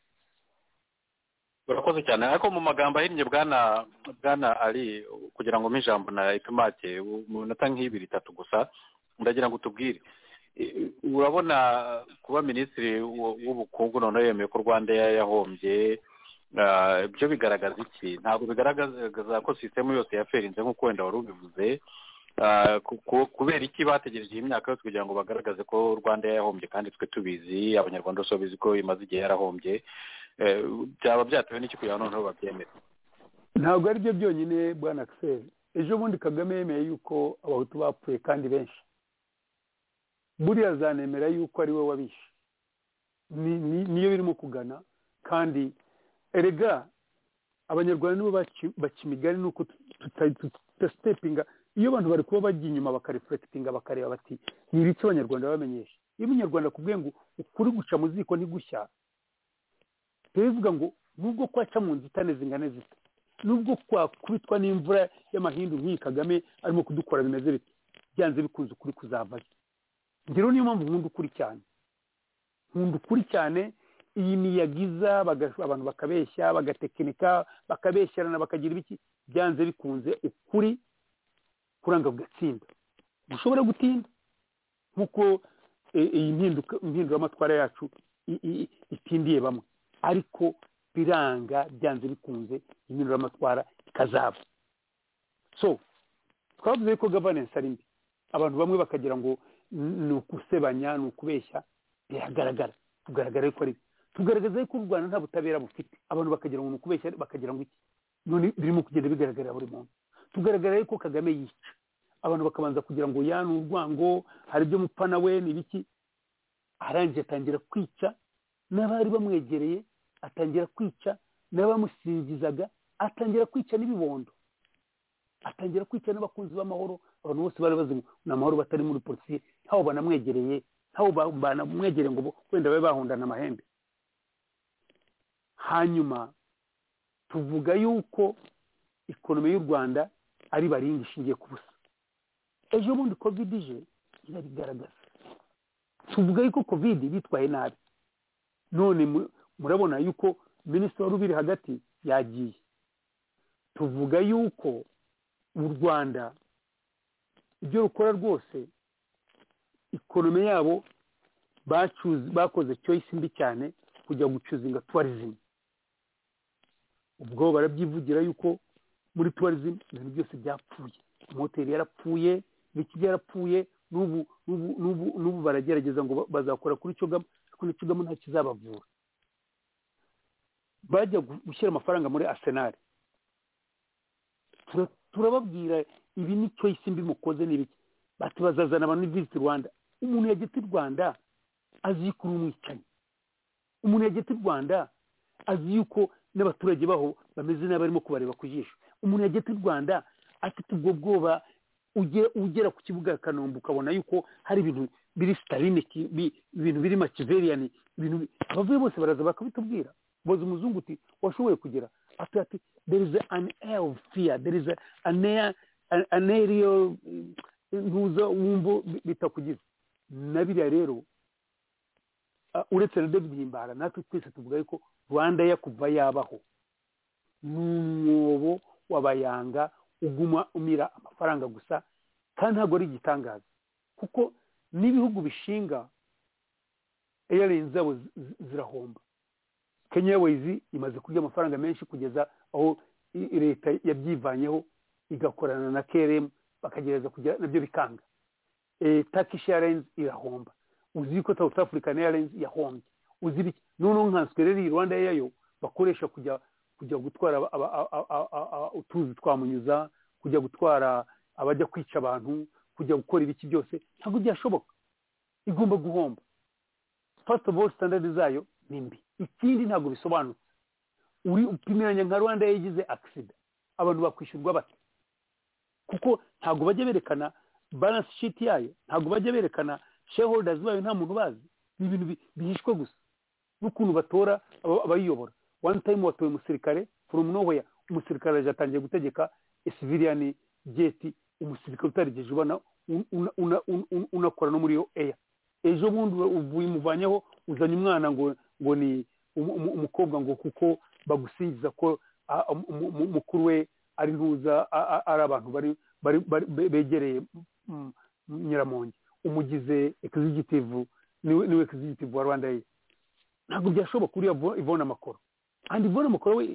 urakoze cyane ariko mu magambo ahinnye bwana ari kugira ngo ijambo na ipimake umunota nk'ibiri itatu gusa ndagira ngo tubwire urabona kuba minisitiri w'ubukungu none yemeye ko Rwanda yahombye ibyo bigaragaza iki ntabwo bigaragaza ko sisitemu yose yaferinze nk'uko wenda wari ubivuze kubera iki bategereje iyi myaka yose kugira ngo bagaragaze ko Rwanda yahombye kandi twe tubizi abanyarwanda bose babizi ko imaze igihe yarahombye byaba byatewe n'iki kugira ngo noneho babyemere ntabwo ari byo byonyine Bwana Axel ejo bundi Kagame yemeye yuko abahutu bapfuye kandi benshi buriya zanemera yuko ari we wabishe niyo birimo kugana kandi erega abanyarwanda nibo bakimigari nuko tutastepinga iyo abantu bari kuba bajya inyuma bakareflectinga bakareba bati ni ibiki abanyarwanda bamenyesha iyo umunyarwanda kubwiye ngo ukuri guca mu ziko ntigushya bivuga ngo nubwo kwaca mu nzitane zingane zita nubwo kwakubitwa n'imvura y'amahindu nk'iyi Kagame arimo kudukora bimeze biti byanze bikunze ukuri kuzavayo ngero niyo mpamvu nkunda ukuri cyane iyi miyagiza abantu bakabeshya bagatekinika bakabeshyarana bakagira ibiki byanze bikunze ukuri kuranga gugatsinda ushobora gutinda nkuko iyi mpinduramatwara yacu itindiye bamwe ariko biranga byanze bikunze impinduramatwara ikazaba so twavuze ko governance ari mbi abantu bamwe bakagira ngo ni ukusebanya ni ukubeshya biragaragara tugaragara ko ari tugaragaza ko u Rwanda nta butabera bufite abantu bakagira ngo ni ukubeshya bakagira ngo iki none birimo kugenda bigaragarira buri muntu tugaragara ko Kagame yica abantu bakabanza kugira ngo ya ni urwango hari ibyo mupana we ni biki arangije atangira kwica n'abari bamwegereye atangira kwica n'abamusingizaga atangira kwica n'ibibondo atangira kwica n'abakunzi b'amahoro abantu bose bari bazi n'amahoro batari muri polisi ntaho banamwegereye ntaho banamwegereye ngo wenda babe bahundana amahembe hanyuma tuvuga yuko ikonomi y'u Rwanda ari baringa ishingiye ku busa ejo bundi covid ije irabigaragaza tuvuga yuko covid bitwaye nabi none murabona yuko minisitiri wari ubiri hagati yagiye tuvuga yuko u Rwanda ibyo rukora rwose ikonomi yabo bakoze choice mbi cyane kujya gucuzinga tourism ubwo barabyivugira yuko muri tourism ibintu byose byapfuye amahoteli yarapfuye ibiki byarapfuye n'ubu baragerageza ngo bazakora kuri Cyogamo ariko n'Cyogamo nta kizabavura bajya gushyira amafaranga muri Arsenal turababwira ibi ni choice mbi mukoze n'ibiki bati bazazana abantu visit Rwanda umuntu yagite Rwanda azi yuko umwicanyi umuntu yagite Rwanda azi yuko n'abaturage baho bameze n'abarimo kubareba ku jisho umuntu yagite Rwanda afite ubwo bwoba ugera ku kibuga Kanombe ukabona yuko hari ibintu biri Staline ibintu biri Machiavellian ibintu abavuye bose baraza bakabitubwira boza umuzungu uti washoboye kugera ati there is an air of fear there is an area ntuza wumvo bitakugize nabiriya rero uretse na David Himbara natwe twese tuvuga yuko Rwanda yakuva yabaho n'umwobo w'abayanga uguma umira amafaranga gusa kandi ntabwo ari igitangaza kuko n'ibihugu bishinga airlines zabo zirahomba. Kenya Airways imaze kurya amafaranga menshi kugeza aho leta yabyivanyeho igakorana na KLM bakagereza kujya nabyo bikanga. Turkish Airlines irahomba. Uzi ko South African Airlines yahombye. Uzi none nkanswe rero Rwanda yayo bakoresha kujya gutwara utuzi twamunyuza, kujya gutwara abajya kwica abantu, kujya gukora ibiki byose, ntabwo byashoboka. Igomba guhomba. First of all, standard zayo ni mbi. Ikindi ntabwo bisobanutse. Uri upimiranya nka Rwanda yagize accident, abantu bakwishyurwa bate? Kuko ntabwo bajya berekana balance sheet yayo, ntabwo bajya berekana shareholders bayo, nta muntu bazi. Ni ibintu bihishwe gusa n'ukuntu batora abayiyobora. One time watoye umusirikare from nowhere, umusirikare ajatangiye gutegeka civilian jet, umusirikare utarigeje ubona unakora no muri yo air. Ejo bundi uvuye muvanyeho uzanye umwana ngo ni umukobwa ngo kuko bagusingiza ko mukuru we ari ntuza ari abantu bari begereye Nyiramongi, umugize executive niwe executive wa Rwanda ye. Ntabwo byashoboka kuri Ivona Makoro. And Ivona Makoro we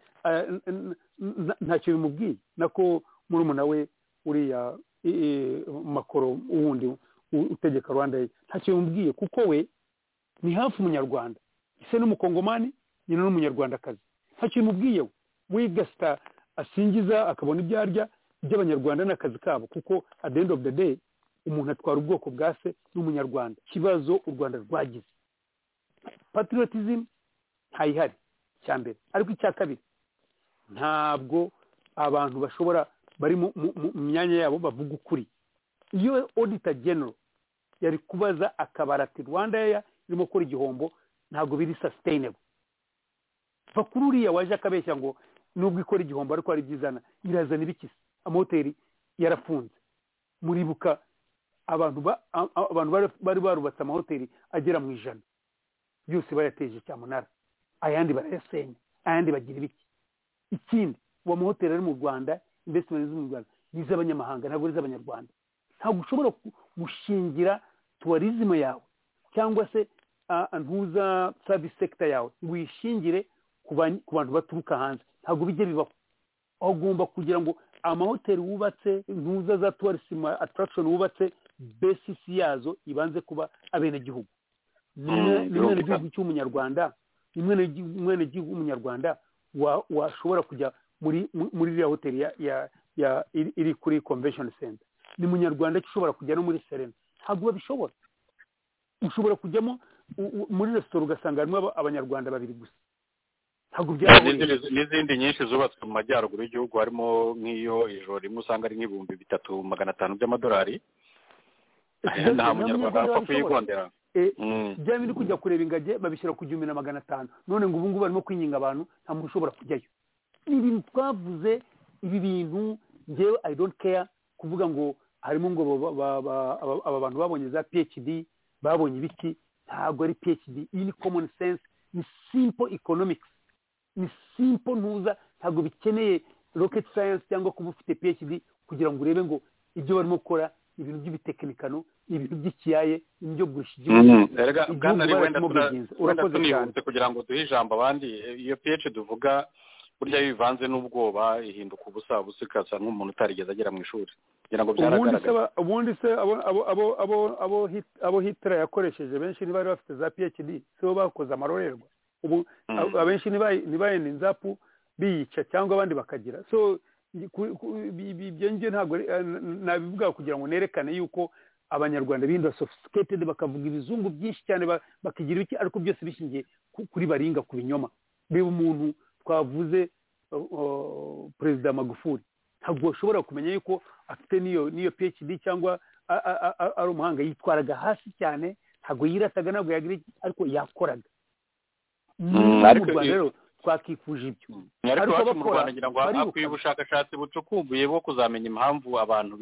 ntacyo bimubwiye nako murumuna we uriya Makoro uwundi utegeka Rwanda ye, ntacyo bimubwiye kuko we ni hafi umunyarwanda, ise n'umukongomani nyina n'umunyarwandakazi. Ntacyo bimubwiye we gasta asingiza akabona ibyo arya by'abanyarwanda n'akazi kabo, kuko at the end of the day umuntu atwara ubwoko bwa se n'umunyarwanda. Kibazo u Rwanda rwagize patriotism ntayihari cyambere, ariko icya kabiri ntabwo abantu bashobora bari mu myanya yabo bavuga ukuri. Iyo auditor general yari kubaza akabarati Rwanda ya irimo gukora igihombo, ntabwo biri sustainable. Fakururiya waje akabeshya ngo nubwo ikora igihombo ariko ari byizana, irazana ibikisi. Amahoteli yarafunze, muribuka abantu bari barubatse amahoteli agera mu 100 byose bayateje cyamunara, ayandi barayasenya, ayandi bagira ibiki. Ikindi wa mahoteli ari mu Rwanda, investment mu Rwanda n'iz'abanyamahanga, ntabwo iz'abanyarwanda. Ntabwo ushobora gushingira tourism yawe cyangwa se ntuza service sector yawe wishingire ku bantu baturuka hanze. Ntabwo bijye bibaho. Agomba kugira ngo amahoteli wubatse, ntuza za tourism attraction wubatse, basis yazo ibanze kuba abene gihugu. Nimwe gihugu cy'umunyarwanda, nimwe gihugu umunyarwanda washobora kujya muri ya hoteli ya iri kuri convention center. Ni munyarwanda ushobora kujya no muri Serena. Ntabwo babishobora. Ushobora kujyamo muri restaurant ugasanga harimo abanyarwanda babiri gusa. Ntabwo n'izindi nyinshi zubatswe mu majyaruguru y'igihugu, harimo nk'iyo ijoro rimwe usanga ari nk'ibihumbi 3,500 by'amadolari. Nta munyarwanda apfa kuyigondera. Bya bindi kujya kureba ingage babishyira ku 1,500. None ngo ubu ngubu barimo kwinyinga abantu, nta muntu ushobora kujyayo. Ni ibintu twavuze, ibi bintu njyewe I don't care kuvuga ngo harimo ngo aba bantu babonye za PhD babonye ibiki. Ntabwo ari PhD, iyi ni common sense, ni simple economics, ni simple ntuza. Ntabwo bikeneye rocket science cyangwa kuba ufite PhD kugira ngo urebe ngo ibyo barimo gukora ibintu by'ibitekinikano, ibintu by'ikiyaye, ibyo gurisha igihugu. Bwana ari wenda tunihute kugira ngo duhe ijambo abandi. Iyo PhD duvuga burya bivanze n'ubwoba, ihinduka ubusa ikasa nk'umuntu utarigeze agera mu ishuri. Ngira ngo byaragaragaye. Ubundi se abo Hitler yakoresheje benshi ntibari bafite za PhD, so bakoze amarorerwa. Ubu abenshi nibayenda inzapu biyica cyangwa abandi bakagira. So ibyo nge ntabwo nabivuga kugira ngo nerekane yuko abanyarwanda bindi sophisticated bakavuga ibizungu byinshi cyane bakigira iki, ariko byose bishingiye kuri baringa ku binyoma. Reba umuntu twavuze Perezida Magufuli, ntabwo ushobora kumenya yuko afite niyo PhD cyangwa ari umuhanga. Yitwaraga hasi cyane, ntabwo yirataga, ntabwo yagira ariko yakoraga. Ariko rero twakifuje ibyo. Ariko wacu mu Rwanda ngira ngo akwiye ubushakashatsi bucukumbuye bwo kuzamenya impamvu abantu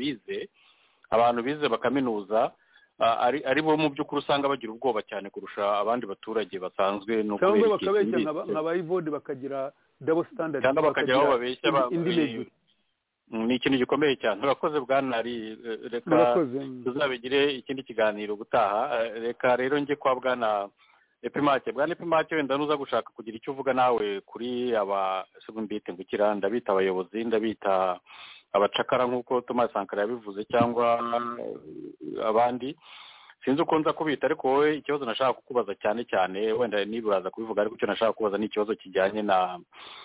bize bakaminuza ari bo mu by'ukuri usanga bagira ubwoba cyane kurusha abandi baturage basanzwe. No kubera bakabeshya nka bayivode bakagira double standard, cyangwa bakagira aho babeshya ni ikintu gikomeye cyane. Urakoze bwanari, reka tuzabigire ikindi kiganiro gutaha. Reka rero njye kwa bwana Epimake. Bwana Epimake, wenda nuza gushaka kugira icyo uvuga nawe kuri aba mbite ngukira, ndabita abayobozi, ndabita abacakara nk'uko Thomas Sankara yabivuze cyangwa abandi, sinzi uko nza kubita, ariko wowe ikibazo nashaka kukubaza cyane cyane, wenda niburaza kubivuga, ariko icyo nashaka kubaza ni ikibazo kijyanye na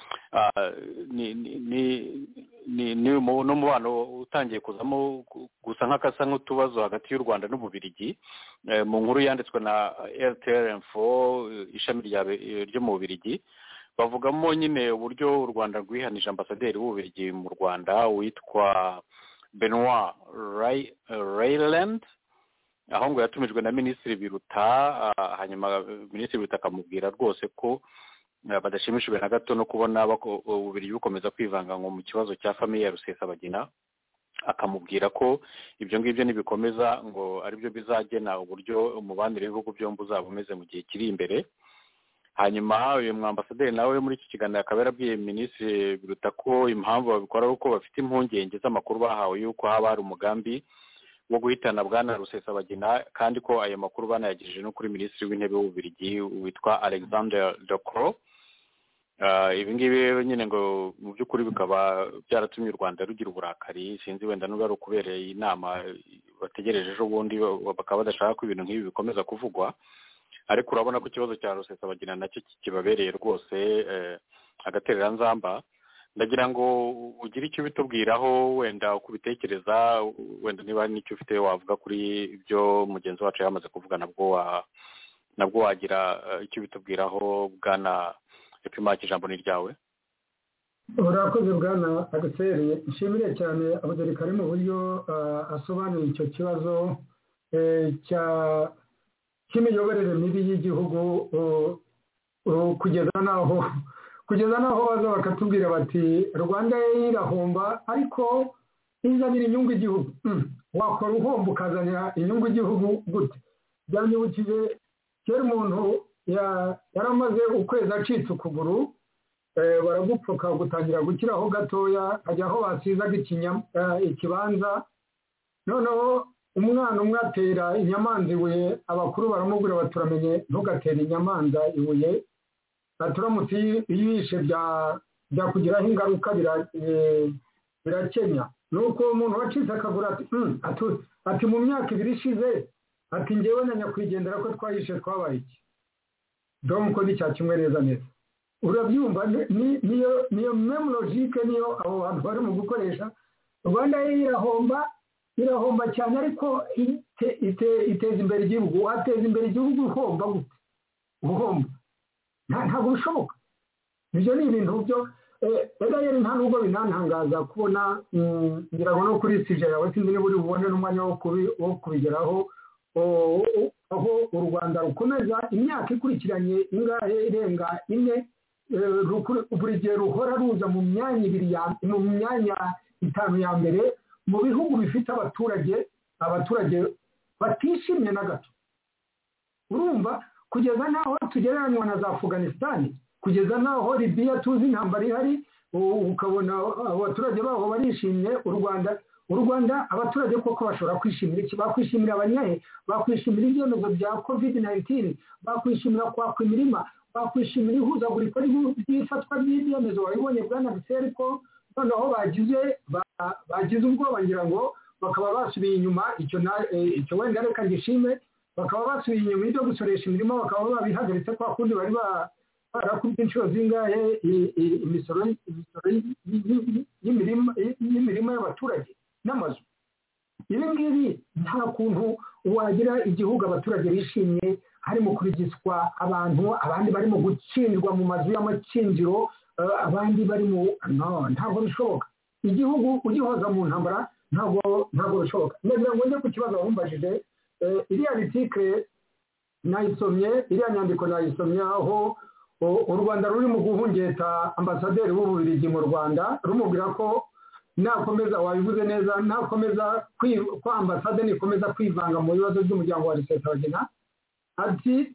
n'umubano utangiye kuzamo gusa nk'akasa nk'utubazo hagati y'u Rwanda n'Ububiligi. Mu nkuru yanditswe na RTL-Info ishami ryo mu Bubiligi, bavugamo nyine uburyo u Rwanda rwihanije ambasaderi w'Ububiligi mu Rwanda witwa Benoit Rayland, aho ngo yatumijwe na Minisitiri Biruta, hanyuma Minisitiri Biruta akamubwira rwose ko badashimishijwe na gato no kubona Ububiligi bukomeza kwivanga ngo mu kibazo cya famiye ya Rusesabagina, akamubwira ko ibyo ngibyo nibikomeza ngo aribyo bizagena uburyo umubanire w'ibihugu byombi uzaba umeze mu gihe kiri imbere. Hanyuma uyu mwambasaderi nawe muri iki kiganiro akaba yarabwiye Minisitiri Biruta ko impamvu babikora uko bafite impungenge z'amakuru bahawe yuko haba hari umugambi wo guhitana bwana Rusesabagina, kandi ko ayo makuru banayagejeje no kuri Minisitiri w'Intebe w'Ububiligi witwa Alexander De Croo. Ibi ngibi nyine ngo mu by'ukuri bikaba byaratumye u Rwanda rugira uburakari, sinzi wenda n'ubu ari ukubereye inama bategereje ejo bundi, bakaba badashaka ko ibintu nk'ibi bikomeza kuvugwa. Ariko urabona ko ikibazo cya Rusesabagina nacyo kibabereye rwose agatereranzamba. Ndagira ngo ugire icyo bitubwiraho, wenda uko ubitekereza, wenda niba n'icyo ufite wavuga kuri ibyo mugenzi wacu yamaze kuvuga, nabwo wagira icyo bitubwiraho. Bwana Epimake, ijambo ni ryawe. Urakoze bwana Agaseri, nshimire cyane abadorikari mu buryo asobanuye icyo kibazo cy'imiyoborere mibi y'igihugu, kugeza naho baza bakatubwira bati Rwanda irahomba ariko izanira inyungu igihugu. Wakora uhomba ukazanira inyungu igihugu gute? Byanyibukije kera umuntu yaramaze ukwezi acitse ukuguru, baragupfuka gutangira gukiraho gatoya, hajya aho basizaga ikibanza, noneho umwana umwe atera inyamanza ibuye, abakuru baramubwira baturamenye ntugatere inyamanza ibuye, turamutse iyo yishe byakugiraho ingaruka, birakenya. nuko umuntu wacitse akagura ati mu myaka 2 ishize ati ngewe na nyakwigendera ko twayishe twabaye iki. Donc ni cya kimwe neza neza, urabyumva niyo meme logique niyo abo bantu bari mu gukoresha. Rwanda irahomba cyane, ariko iteza imbere igihugu. Wateza imbere igihugu uhomba gute? Uhomba ntabwo bishoboka. Ibyo ni ibintu byo rero nta nubwo binantangaza kubona ngira ngo no kuri sije yawe sinzi niba uri bubone n'umwanya wo kubigeraho, aho u Rwanda rukomeza imyaka ikurikiranye ingahe irenga 4, buri gihe ruhora ruza mu myanya 5 ya mbere mu bihugu bifite abaturage batishimye na gato. Urumva, kugeza naho tugereranywa na za Afghanistan, kugeza naho Libya tuzi intambara ihari, ukabona abaturage baho barishimye. U Rwanda abaturage koko bashobora kwishimira iki? Bakwishimira abanyahe, bakwishimira ibyemezo bya COVID-19, bakwishimira kwakwa imirima, bakwishimira ihuzagurika ry'ifatwa ry'ibyemezo. Wabibonye bwana Biseri ko noneho bagize ubwoba, ngira ngo bakaba basubiye inyuma. Icyo wenda reka ngishime, bakaba basubiye inyuma ibyo gusoresha imirimo, bakaba babihagaritse kwa kundi bari barakubye inshuro zingahe imisoro y'imirima y'abaturage n'amazu. Ibi ngibi nta kuntu wagira igihugu abaturage bishimye harimo kurigiswa abantu, abandi barimo gukinirwa mu mazu y'amakinjiro, abandi bari ntabwo bishoboka. Igihugu ugihoza mu ntambara ntabwo bishoboka. Ndagira ngo njye ku kibazo warumbajije, iriya article nayisomye, iriya nyandiko nayisomye, aho u Rwanda ruri mu guhungeta ambasaderi w'Ububiligi mu Rwanda, rumubwira ko nakomeza, wabivuze neza, nakomeza ko ambasade nikomeza kwivanga mu bibazo by'umuryango wa Rusesabagina, ati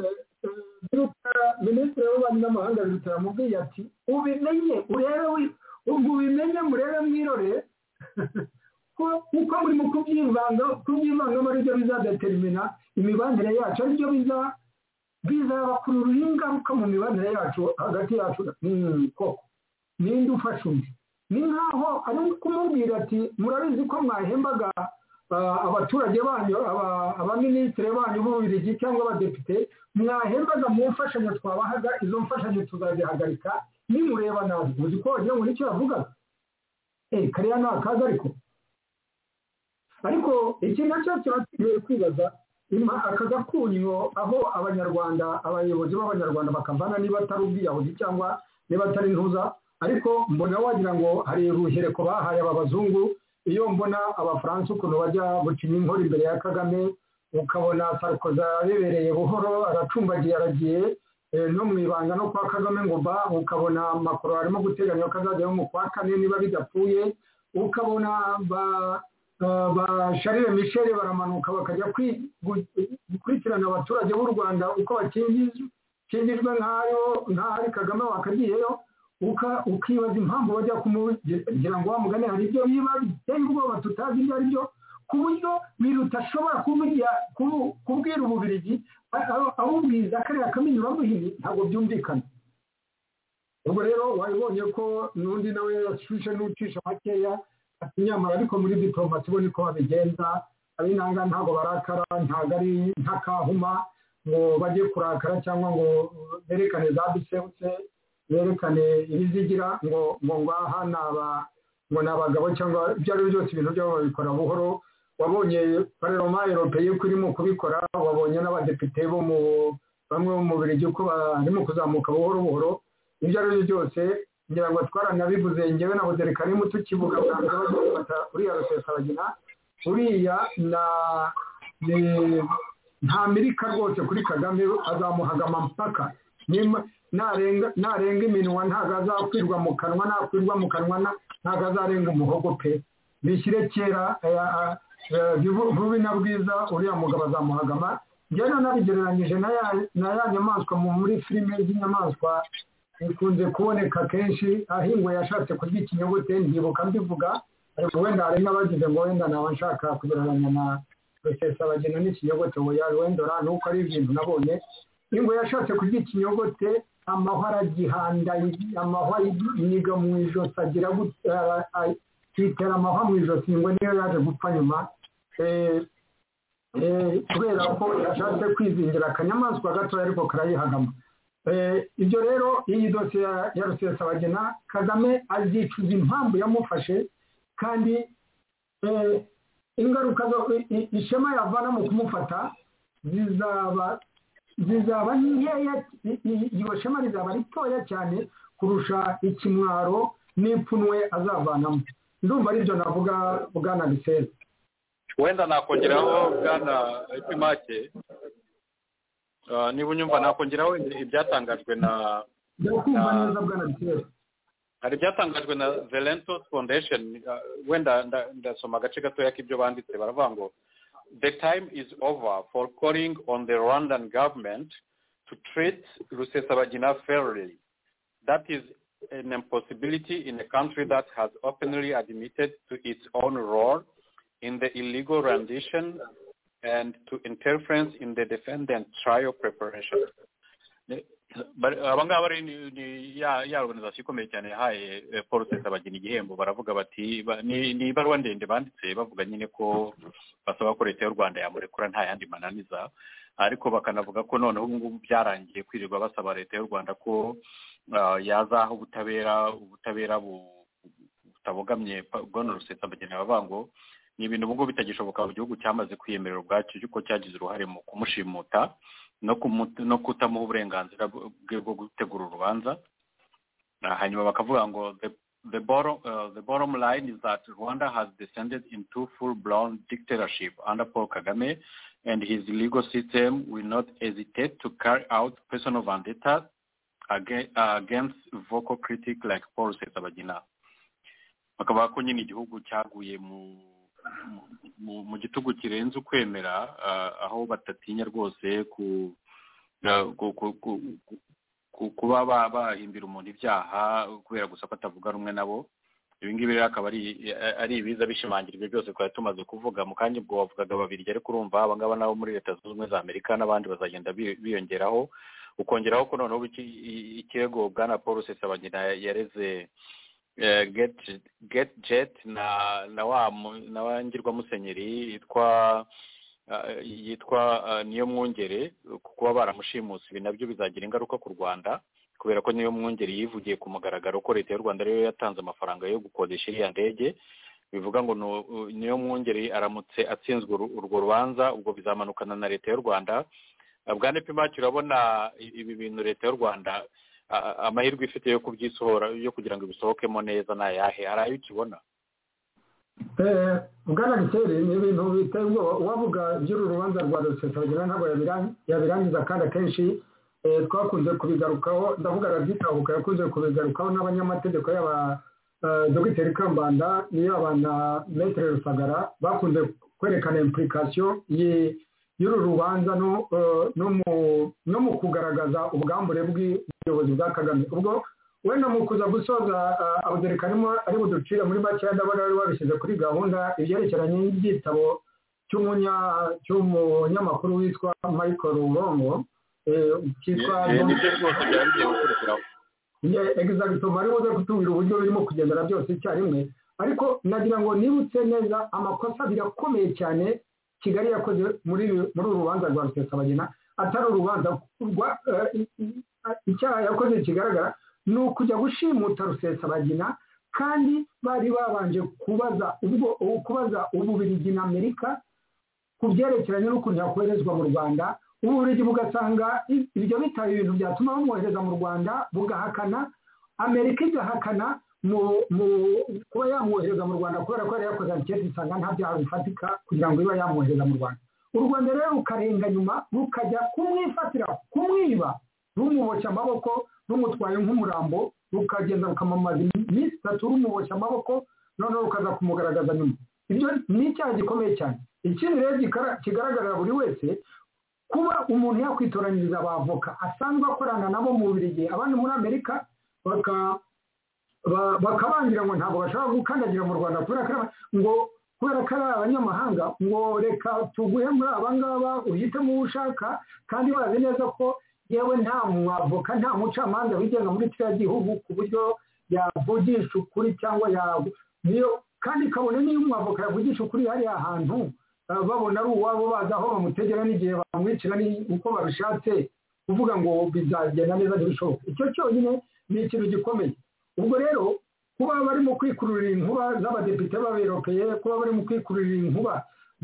Minisitiri w'Ububanyi n'Amahanga bitaramubwiye ati ubimenye, urebe ubwo bimenye murebe mwirore kuko muri mu kubyivanga ari byo bizadetermina imibanire yacu ari byo bizabakurura ingaruka mu mibanire yacu hagati yacu koko ninde ufasha undi ni nkaho ari kumubwira ati murabizi ko mwahembaga abaturage banyu abaminisitiri banyu b'ububirigi cyangwa abadepite mwahembaga mu mfashanyo twabahaga izo mfashanyo tuzazihagarika nimureba nabi uzi ko wagira ngo nicyo yavugaga kariya ni akaga ariko iki nacyo kiba kwibaza aka gakunyo aho abanyarwanda abayobozi b'abanyarwanda bakavana niba atari ubwiyahuzi cyangwa niba atari intuza ariko mbona wagira ngo hari uruhereko bahaye aba bazungu iyo mbona abafaransa ukuntu bajya gucinya inkora imbere ya Kagame ukabona Sarkozy yabebereye buhoro aracumbagiye aragiye no mu ibanga no kwa Kagame ngo ukabona Macron arimo guteganya ko azajyayo mu kwa kane niba bidapfuye ukabona ba Charles Michel baramanuka bakajya gukurikirana abaturage b'u Rwanda uko bakingijwe nk'ari Kagame wakagiyeyo ukibaza impamvu bajya kumugira ngo wamugane hari ibyo biba biteye ubwoba tutazi ibyo ari byo ku buryo birutashobora kubwira ububirigi ahubwiza kariya kaminyura muhini ntabwo byumvikana ubwo rero wabibonye ko n'undi nawe yashushe n'ucisha makeya nyamara ariko muri diplomasi bo niko babigenza abinanga ntabwo barakara ntabwo ari ntakahuma ngo bajye kurakara cyangwa ngo berekane za bisebutse berekane ibizigira ngo ngaha ngo ni abagabo cyangwa ibyo ari byo byose ibintu byabo babikora buhoro wabonye parlement européen ko irimo kubikora wabonye n'abadepite bo bamwe bo mu Bubiligi ko barimo kuzamuka buhoro buhoro ibyo ari byo byose ngira ngo twaranabivuze ngewe na Buderekarimu tukivuga uriya Rusesabagina uriya nta mirika rwose kuri Kagame azamuhagama mpaka narenga iminwa ntabwo azakwirwa mu kanwa nakwirwa mu kanwa ntabwo azarenga umuhogo pe bishyire kera bubi na bwiza uriya mugabo azamuhagama njyewe nabigereranyije na ya nyamaswa muri filime z'inyamaswa ikunze kuboneka kenshi aho ingwe yashatse kurya ikinyogote ndibuka mbivuga ariko wenda hari n'abagize ngo wenda naba nshaka kugereranya na Rusesabagina n'ikinyogote ngo wenda nuko ari ibintu nabonye ingwe yashatse kurya ikinyogote amahwa aragihanda amahwa yiga mu ijosi agira yitera amahwa mu ijosi ingwe niyo yaje gupfa nyuma kubera ko yashatse kwizingira akanyamaswa gatoya ariko karayihagama ibyo rero iyi dosiye ya Rusesabagina Kagame azicuza impamvu yamufashe kandi ingaruka ishema yavana mu kumufata zizaba nkeya iyo shema rizaba ritoya cyane kurusha ikimwaro n'ipfunwe azavanamo ndumva aribyo navuga bwana Lisese wenda nakongeraho bwana Ipimake niba unyumva nakongeraho ibyatangajwe na hari ibyatangajwe na The Lentos Foundation wenda ndasoma agace gatoya k'ibyo banditse baravuga ngo the time is over for calling on the Rwandan government to treat Rusesabagina fairly. That is an impossibility in a country that has openly admitted to its own role in the illegal rendition and to interference in the defendant trial preparation. abangaba ari ya organization ikomeye cyane yahaye Paul Rusesabagina igihembo baravuga bati ni ibaruwa ndende banditse bavuga nyine ko basaba ko leta y'u Rwanda yamurekura nta yandi mananiza ariko bakanavuga ko noneho ubu ngubu byarangiye kwirirwa basaba leta y'u Rwanda ko yazaho ubutabera butabogamye bw'ano Rusesabagina bavuga ngo ni ibintu ubwo bitagishoboka mu gihugu cyamaze kwiyemerera ubwacyo yuko cyagize uruhare mu kumushimuta no kutamuha uburenganzira bwo gutegura urubanza hanyuma bakavuga ngo the bottom line is that Rwanda has descended into full-blown dictatorship under Paul Kagame, and his legal system will not hesitate to carry out personal vendetta against vocal critics like Paul Rusesabagina. Bakavuga ko nyine igihugu cyaguye mu gitugu kirenze ukwemera aho batatinya rwose kuba bahimbira umuntu ibyaha kubera gusa ko atavuga rumwe nabo. Ibi ngibi rero akaba ari ibiza bishimangira ibyo byose twari tumaze kuvuga mu kanya ubwo wavugaga babiri ariko urumva abangaba nabo muri Leta Zunze Ubumwe za Amerika n'abandi bazagenda biyongeraho, ukongeraho ko noneho ikirego bwana Paul Rusesabagina yareze GetJet na wangirwa musenyeri yitwa Niyo Mwungere kuba baramushimuse. Ibi nabyo bizagira ingaruka ku Rwanda kubera ko Niyo Mwungere yivugiye ku mugaragaro ko Leta y'u Rwanda rero yatanze amafaranga yo gukodesha iriya ndege. Bivuga ngo Niyo Mwungere aramutse atsinzwe urwo rubanza ubwo bizamanukana na Leta y'u Rwanda. Bwana Pimaki, urabona ibi bintu Leta y'u Rwanda amahirwe ifite yo kubyisohora yo kugira ngo bisohokemo neza nayahe? Hari ayo ukibona? Bwana Giseri, ni ibintu biteye ubwoba. Uwavuga iby'uru rubanza rwa Rusesabagina ntabwo yabirangiza, kandi akenshi twakunze kubigarukaho. Ndavuga Raditahuka yakunze kubigarukaho n'abanyamategeko y'aba Dr Kambanda n'iy'abana Maître Rusagara bakunze kwerekana implication y'uru rubanza no mu kugaragaza ubwambure bw'ubuyobozi bwa Kagame. Ubwo wenda mu kuza gusoza abuderekanimo ari buducira muri make ndabona bari babishyize kuri gahunda ibyerekeranye n'igitabo cy'umunyamakuru witwa Michael Rurongo cyitwa nibyo rwose byagiye gukurikiraho exactement ari buze kutubwira uburyo birimo kugendera byose icyarimwe. Ariko nagira ngo nibutse neza amakosa birakomeye cyane Kigali yakoze muri uru rubanza rwa Rusesabagina. Atari urubanza icyaha yakoze kigaragara ni ukujya gushimuta Rusesabagina, kandi bari babanje kubaza Ububiligi na Amerika ku byerekeranye n'ukuntu yakoherezwa mu Rwanda. Ububiligi bugasanga ibyo bitaba ibintu byatuma bamwohereza mu Rwanda, bugahakana. Amerika igahakana mu kuba yamwohereza mu Rwanda kubera ko yari yakoze anketi isanga nta byaha bifatika kugira ngo iba yamwohereza mu Rwanda. U Rwanda rero rukarenga nyuma rukajya kumwifatira, kumwiba, rumuboshya amaboko, rumutwaye nk'umurambo, rukagenda rukamamaza iminsi 3 rumuboshya amaboko, noneho rukaza kumugaragaza nyuma. Ibyo ni icyaha gikomeye cyane. Ikindi rero kigaragarira buri wese, kuba umuntu yakwitoranyiriza abavoka asanzwe akorana nabo mu Bubiligi, abandi muri Amerika bakabangira ngo ntabwo bashobora gukandagira mu Rwanda kubera ko ari abanyamahanga, ngo reka tuguhe muri abangaba uhitemo uwo ushaka, kandi bazi neza ko yewe nta mwavoka nta mucamanza wigenga muri kiriya gihugu ku buryo yavugisha ukuri cyangwa kandi kabone niyo umwavoka yavugisha ukuri hariya hantu babona ari uwabo bazi aho bamutegera n'igihe bamwicira uko babishatse, kuvuga ngo bizagenda neza ntibishoboka. Icyo cyonyine ni ikintu gikomeye. Ubwo rero kuba barimo kwikururira inkuba z'abadepite b'aberopeye, kuba barimo kwikururira inkuba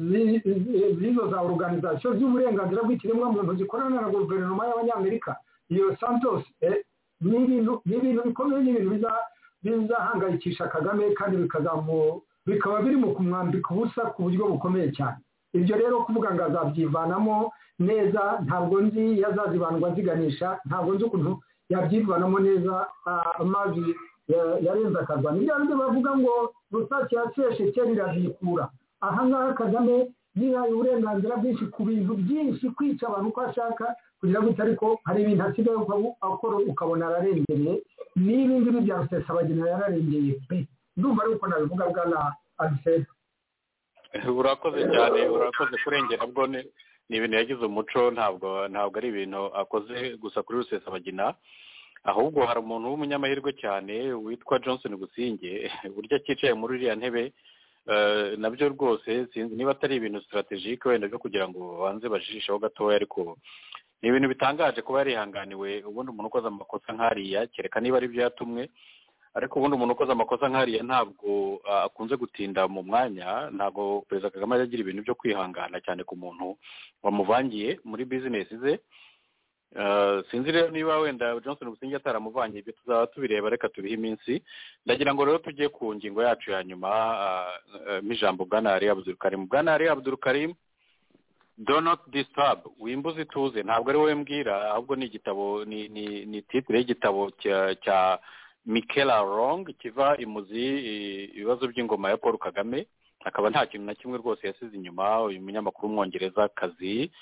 z'izo za organization z'uburenganzira bw'ikiremwamuntu zikorana na guverinoma y'Abanyamerika, iyo Santos, ni ibintu bikomeye, ni ibintu bizahangayikisha Kagame, kandi bikaba biri mu kumwambika ubusa ku buryo bukomeye cyane. Ibyo rero kuvuga ngo azabyivanamo neza ntabwo nzi, yazazibandwa ziganisha, ntabwo nzi ukuntu yabyivanamo neza. Amazi yarenze akagwa. Ni bya bindi bavuga ngo rusake yaseshe kera iravyikura. Aha ngaha Kagame yihaye uburenganzira bwinshi ku bintu byinshi, kwica abantu uko ashaka, kugira ngo ariko hari ibintu asigaye akora ukabona ararengereye. N'ibi ngibi bya Rusesabagina yararengeye pe. Ndumva ari uko nabivuga bwana Alfred. Urakoze cyane, urakoze kurengera. Bwo ni ibintu yagize umuco, ntabwo ari ibintu akoze gusa kuri Rusesabagina, ahubwo hari umuntu w'umunyamahirwe cyane witwa Johnson Businge burya cyicaye muri iriya ntebe. Nabyo rwose sinzi niba atari ibintu strategique wenda byo kugira ngo banze bajishaho gatoya, ariko ni ibintu bitangaje kuba yarihanganiwe. Ubundi umuntu ukoze amakosa nk'ariya, kereka niba ari byo yatumwe, ariko ubundi umuntu ukoze amakosa nk'ariya ntabwo akunze gutinda mu mwanya. Ntabwo Perezida Kagame yagira ibintu byo kwihangana cyane ku muntu wamuvangiye muri business ze. Sinzi rero niba wenda Johnson Businge ataramuvangiye, ibyo tuzaba tubireba, reka tubihe iminsi. Ndagira ngo rero tujye ku ngingo yacu ya nyuma, mijambo Bwana Ali Abdul Karim. Bwana Ali Abdul Karim, do not disturb, wimbuze ituze. Ntabwo ari wowe mbwira, ahubwo ni igitabo, ni titre y'igitabo cya Michaela Wrong kiva imuzi ibibazo by'ingoma ya Paul Kagame. Akaba nta kintu na kimwe rwose yasize inyuma. Uyu munyamakuru w'umwongereza kazi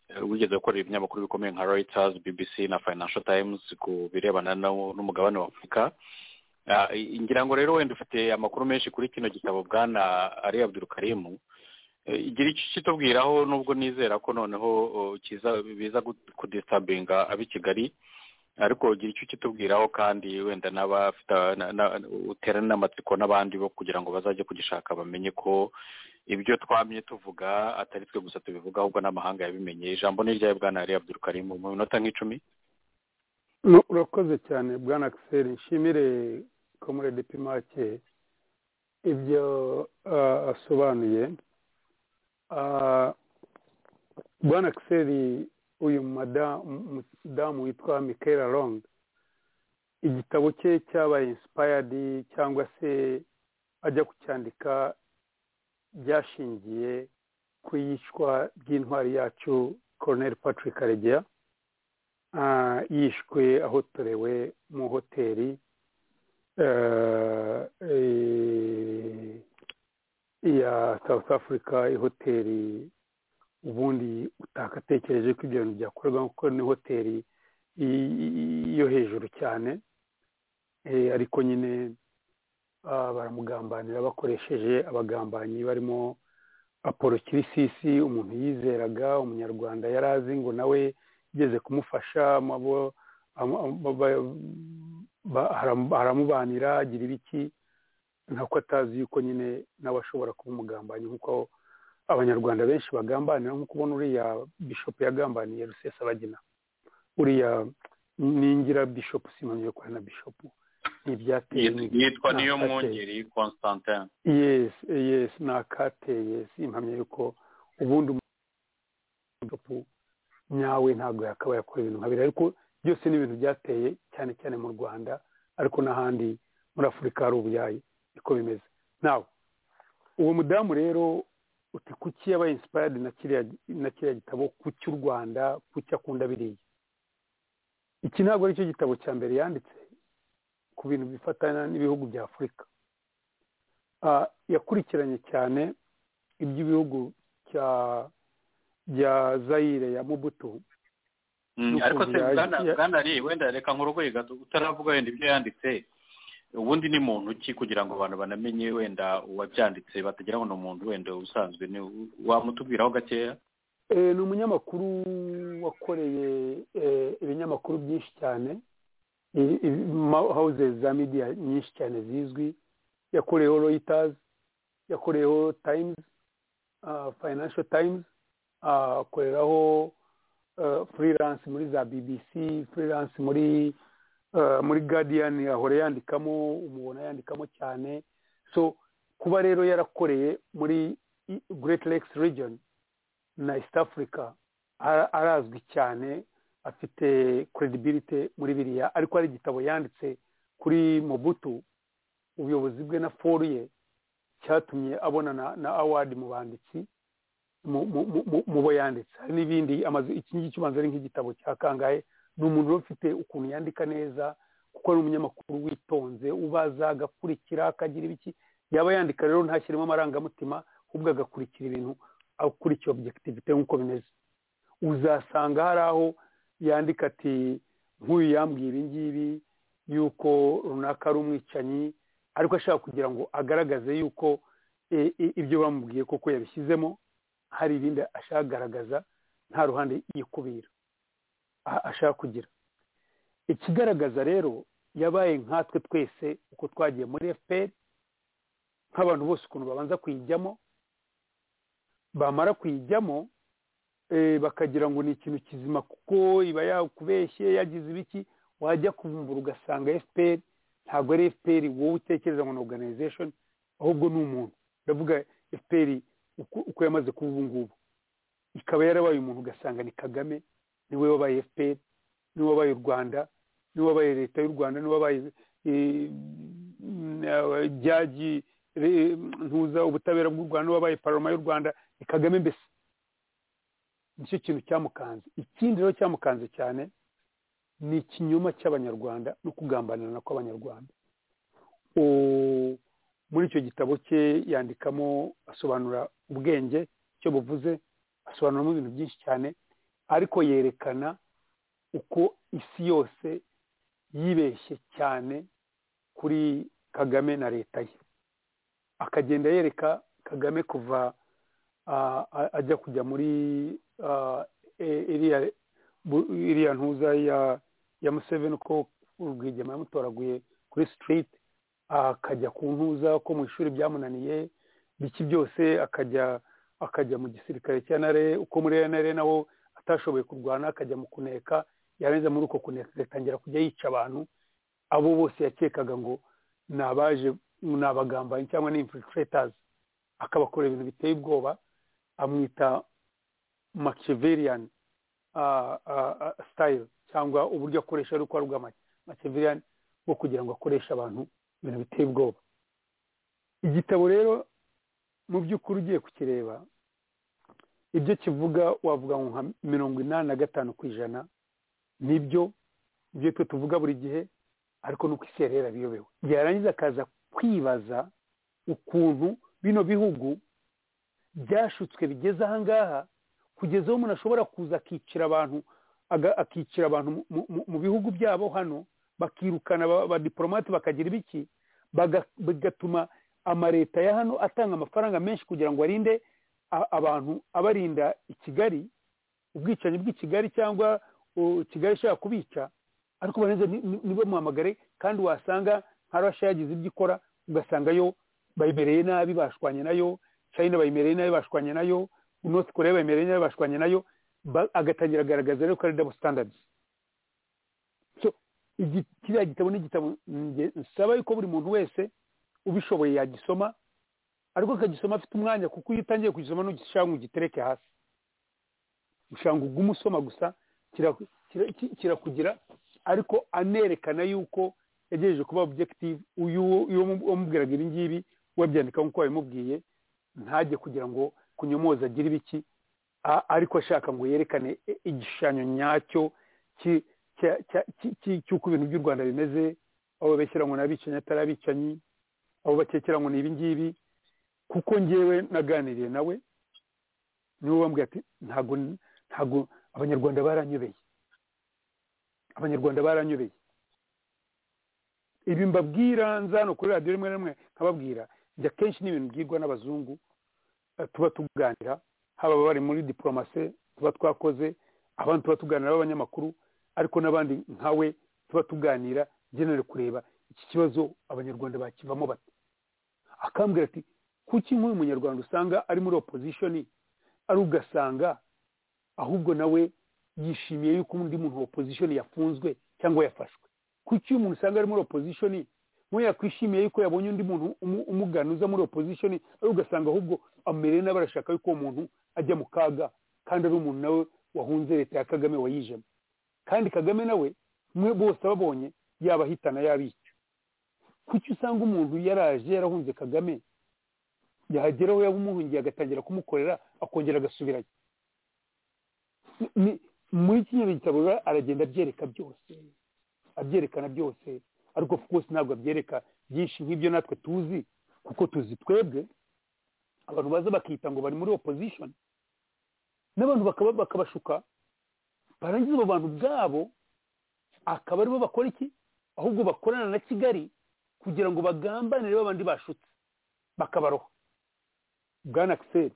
wigeze gukorera ibinyamakuru bikomeye nka Reuters, BBC na Financial Times ku birebana n'umugabane wa Afurika. Ngira ngo rero wenda ufite amakuru menshi kuri kino gitabo bwana Ali Abdul Karim. Igira icyo kitubwiraho nubwo nizera ko noneho biza kudistabinga abi Kigali, ariko ugira icyo kitubwiraho kandi wenda uterana n'amatsiko n'abandi bo kugira ngo bazajye kugishaka bamenye ko ibyo twamye tuvuga atari twe gusa tubivuga ahubwo n'amahanga yabimenye. Ijambo ni ryawe bwana Ali Abdul Karim mu minota nk'icumi. Urakoze cyane bwana Axel, nshimire Comrade Pimake ibyo asobanuye. Bwana Axel, uyu mudamu witwa Michaela Long, igitabo cye cyabaye inspired cyangwa se ajya kucyandika byashingiye ku yicwa ry'intwari yacu Colonel Patrick Karegeya, yishwe ahotorewe mu hoteli ya South Africa, ihoteli ubundi utakatekereje ko ibyo bintu byakorwa kuko ni hoteli yo hejuru cyane, ariko nyine baramugambanira bakoresheje abagambanyi barimo Apollo Kirisisi, umuntu yizeraga, umunyarwanda yari azi ngo nawe igeze kumufasha, haramubanira agira ibiki, ntako atazi yuko nyine nawe ashobora kuba umugambanyi nk'uko abanyarwanda benshi bagambanira, nk'uko ubona uriya bishop yagambaniye Rusesabagina, uriya ningira bishop simamye ko na bishop yitwa niyo mwongeri Constantin. Yes nakateye simpamye yuko ubundi bishop nyawe ntabwo yakabaye akora ibintu nkabira, ariko byose ni ibintu byateye cyane cyane mu Rwanda, ariko n'ahandi muri Afurika hari ubuyayi niko bimeze. Nawe uwo mudamu rero uti kuki yabaye inspired na kiriya gitabo, kuki u Rwanda, kuki akunda biriya? Iki ntabwo ari cyo gitabo cya mbere yanditse ku bintu bifatana n'ibihugu bya Afurika. Yakurikiranye cyane iby'ibihugu bya Zaire ya Mobutu. Ariko se bwana ari wenda reka nkurogoye gato utaravuga wenda ibyo yanditse, ubundi ni muntu ki kugira ngo abantu banamenye wenda uwabyanditse batagira ngo ni umuntu wenda usanzwe, ni wamutubwiraho gakeya? Ni umunyamakuru wakoreye ibinyamakuru byinshi cyane, houses za media nyinshi cyane zizwi, yakoreyeho Reuters, yakoreyeho Times, Financial Times, akoreraho freelance muri za BBC, freelance muri Guardian, ahora yandikamo, umubona yandikamo cyane. So kuba rero yarakoreye muri Great Lakes region na East Africa, arazwi cyane, afite credibility muri biriya, ariko ari igitabo yanditse kuri Mobutu, ubuyobozi bwe na foru ye cyatumye abona na award mu banditsi mu bo yanditse. Hari n'ibindi iki ngiki ubanza ari nk'igitabo cya kangahe. Ni umuntu ufite ukuntu yandika neza, kuko ari umunyamakuru witonze, ubaza agakurikira akagira ibiki, yaba yandika rero ntashyiremo amarangamutima, ahubwo agakurikira ibintu akurikiye objectivity nk'uko bimeze. Uzasanga hari aho yandika ati nk'uyu yambwiye ibi ngibi yuko runaka ari umwicanyi, ariko ashaka kugira ngo agaragaze yuko ibyo bamubwiye koko yabishyizemo, hari ibindi ashaka kugaragaza, nta ruhande yikubira ashaka kugira. Ikigaragaza rero yabaye nkatwe twese uko twagiye muri FPR, nk'abantu bose ukuntu babanza kuyijyamo, bamara kuyijyamo bakagira ngo ni ikintu kizima kuko iba yakubeshye yagize ibiki, wajya kuvumbura ugasanga FPR ntabwo ari FPR wowe utekereza ngo ni organization, ahubwo ni umuntu. Ndavuga FPR uko yamaze kuba ubu ngubu, ikaba yarabaye umuntu ugasanga ni Kagame, niwe wabaye FPR, niwe wabaye u Rwanda, niwe wabaye leta y'u Rwanda, niwe wabaye jaji ntuza ubutabera bw'u Rwanda, niwe wabaye paroma y'u Rwanda, ni Kagame. Mbese nicyo kintu cyamukanze. Ikindi rero cyamukanze cyane ni ikinyoma cy'abanyarwanda no kugambanira kw'abanyarwanda. Muri icyo gitabo cye yandikamo, asobanura ubwenge icyo buvuze, asobanuramo ibintu byinshi cyane, ariko yerekana uko isi yose yibeshye cyane kuri Kagame na leta ye, akagenda yereka Kagame kuva ajya kujya muri iriya ntuza ya Museveni ko Rwigema yamutoraguye kuri street, akajya ku ntuza ko mu ishuri byamunaniye biki byose, akajya mu gisirikare cya NRA, uko muri NRA nawo atashoboye kurwana akajya mu kuneka, yarenze muri uko kuneka agatangira kujya yica abantu abo bose yakekaga ngo nabaje nabagambanyi cyangwa ni infiltrators, akabakorera ibintu biteye ubwoba, amwita Machiavellian style cyangwa uburyo akoresha ariko ari bwa Machiavellian bwo kugira ngo akoreshe abantu ibintu biteye ubwoba. Igitabo rero mu by'ukuri ugiye kukireba ibyo kivuga wavuga nka 85% nibyo twe tuvuga buri gihe, ariko nuko isi rero biyobewe. Yarangiza akaza kwibaza ukuntu bino bihugu byashutswe bigeze aha ngaha kugeza aho umuntu ashobora kuza akicira abantu mu bihugu byabo hano, bakirukana abadiplomate bakagira ibiki, bigatuma amaleta ya hano atanga amafaranga menshi kugira ngo arinde abantu, abarinda i Kigali, ubwicanyi bw'i Kigali cyangwa Kigali ishaka kubica, ariko baneze nibo muhamagare, kandi wasanga nka Russia yagize ibyo ikora ugasanga yo bayimereye nabi bashwanye nayo, China bayimereye nabi bashwanye nayo, North Korea bayimereye nabi bashwanye nayo, agatangira agaragaza rero ko ari double standards. So kiriya gitabo ni igitabo nsaba yuko buri muntu wese ubishoboye yagisoma, ariko akagisoma afite umwanya, kuko iyo utangiye kugisoma n'ugishanga ugitereke hasi, ushanga ugumusoma gusa kirakugira, ariko anerekana yuko yagejeje kuba objective. Uyu wamubwiraga ibi ngibi wabyandika nk'uko wabimubwiye, ntajye kugira ngo kunyomoza agira ibiki, ariko ashaka ngo yerekane igishushanyo nyacyo cy'uko ibintu by'u Rwanda bimeze, abo babeshyira ngo n'abicanyi atari abicanyi, abo bakekera ngo ni ibi ngibi. Kuko njyewe naganiriye nawe niwe wambwiye ati ntago abanyarwanda baranyobeye. Ibi mbabwira nzano kuri radio rimwe rimwe nkababwira, njya kenshi n'ibintu bwirwa n'abazungu tuba tuganira, haba bari muri diplomasi tuba twakoze, abantu tuba tuganira b'abanyamakuru, ariko n'abandi nkawe tuba tuganira generally kureba iki kibazo abanyarwanda bakivamo bate. Akambwira ati kuki nk'uyu munyarwanda usanga ari muri opposition, ari ugasanga ahubwo nawe yishimiye yuko undi muntu wa opposition yafunzwe cyangwa yafashwe. Kuki umuntu usanga ari muri opposition mwe yakwishimiye yuko yabonye undi muntu umuganuza muri opposition, ari ugasanga ahubwo amereye n'abarashaka yuko uwo muntu ajya mu kaga, kandi ari umuntu nawe wahunze leta ya Kagame wayijemo, kandi Kagame nawe mwe bose babonye yabahitana yabica. Kuki usanga umuntu yaraje yarahunze Kagame, yahageraho yabumuhungiye agatangira kumukorera, akongera agasubirayo. Muri iki gitabo aragenda abyerekana byose, ariko of course ntabwo abyereka byinshi nk'ibyo natwe tuzi, kuko tuzi twebwe abantu baza bakita ngo bari muri opposition, n'abantu bakabashuka, barangiza abo bantu bwabo akaba aribo bakora iki, ahubwo bakorana na Kigali kugira ngo bagambanire babandi bashutse bakabaroha. Bwana Axel,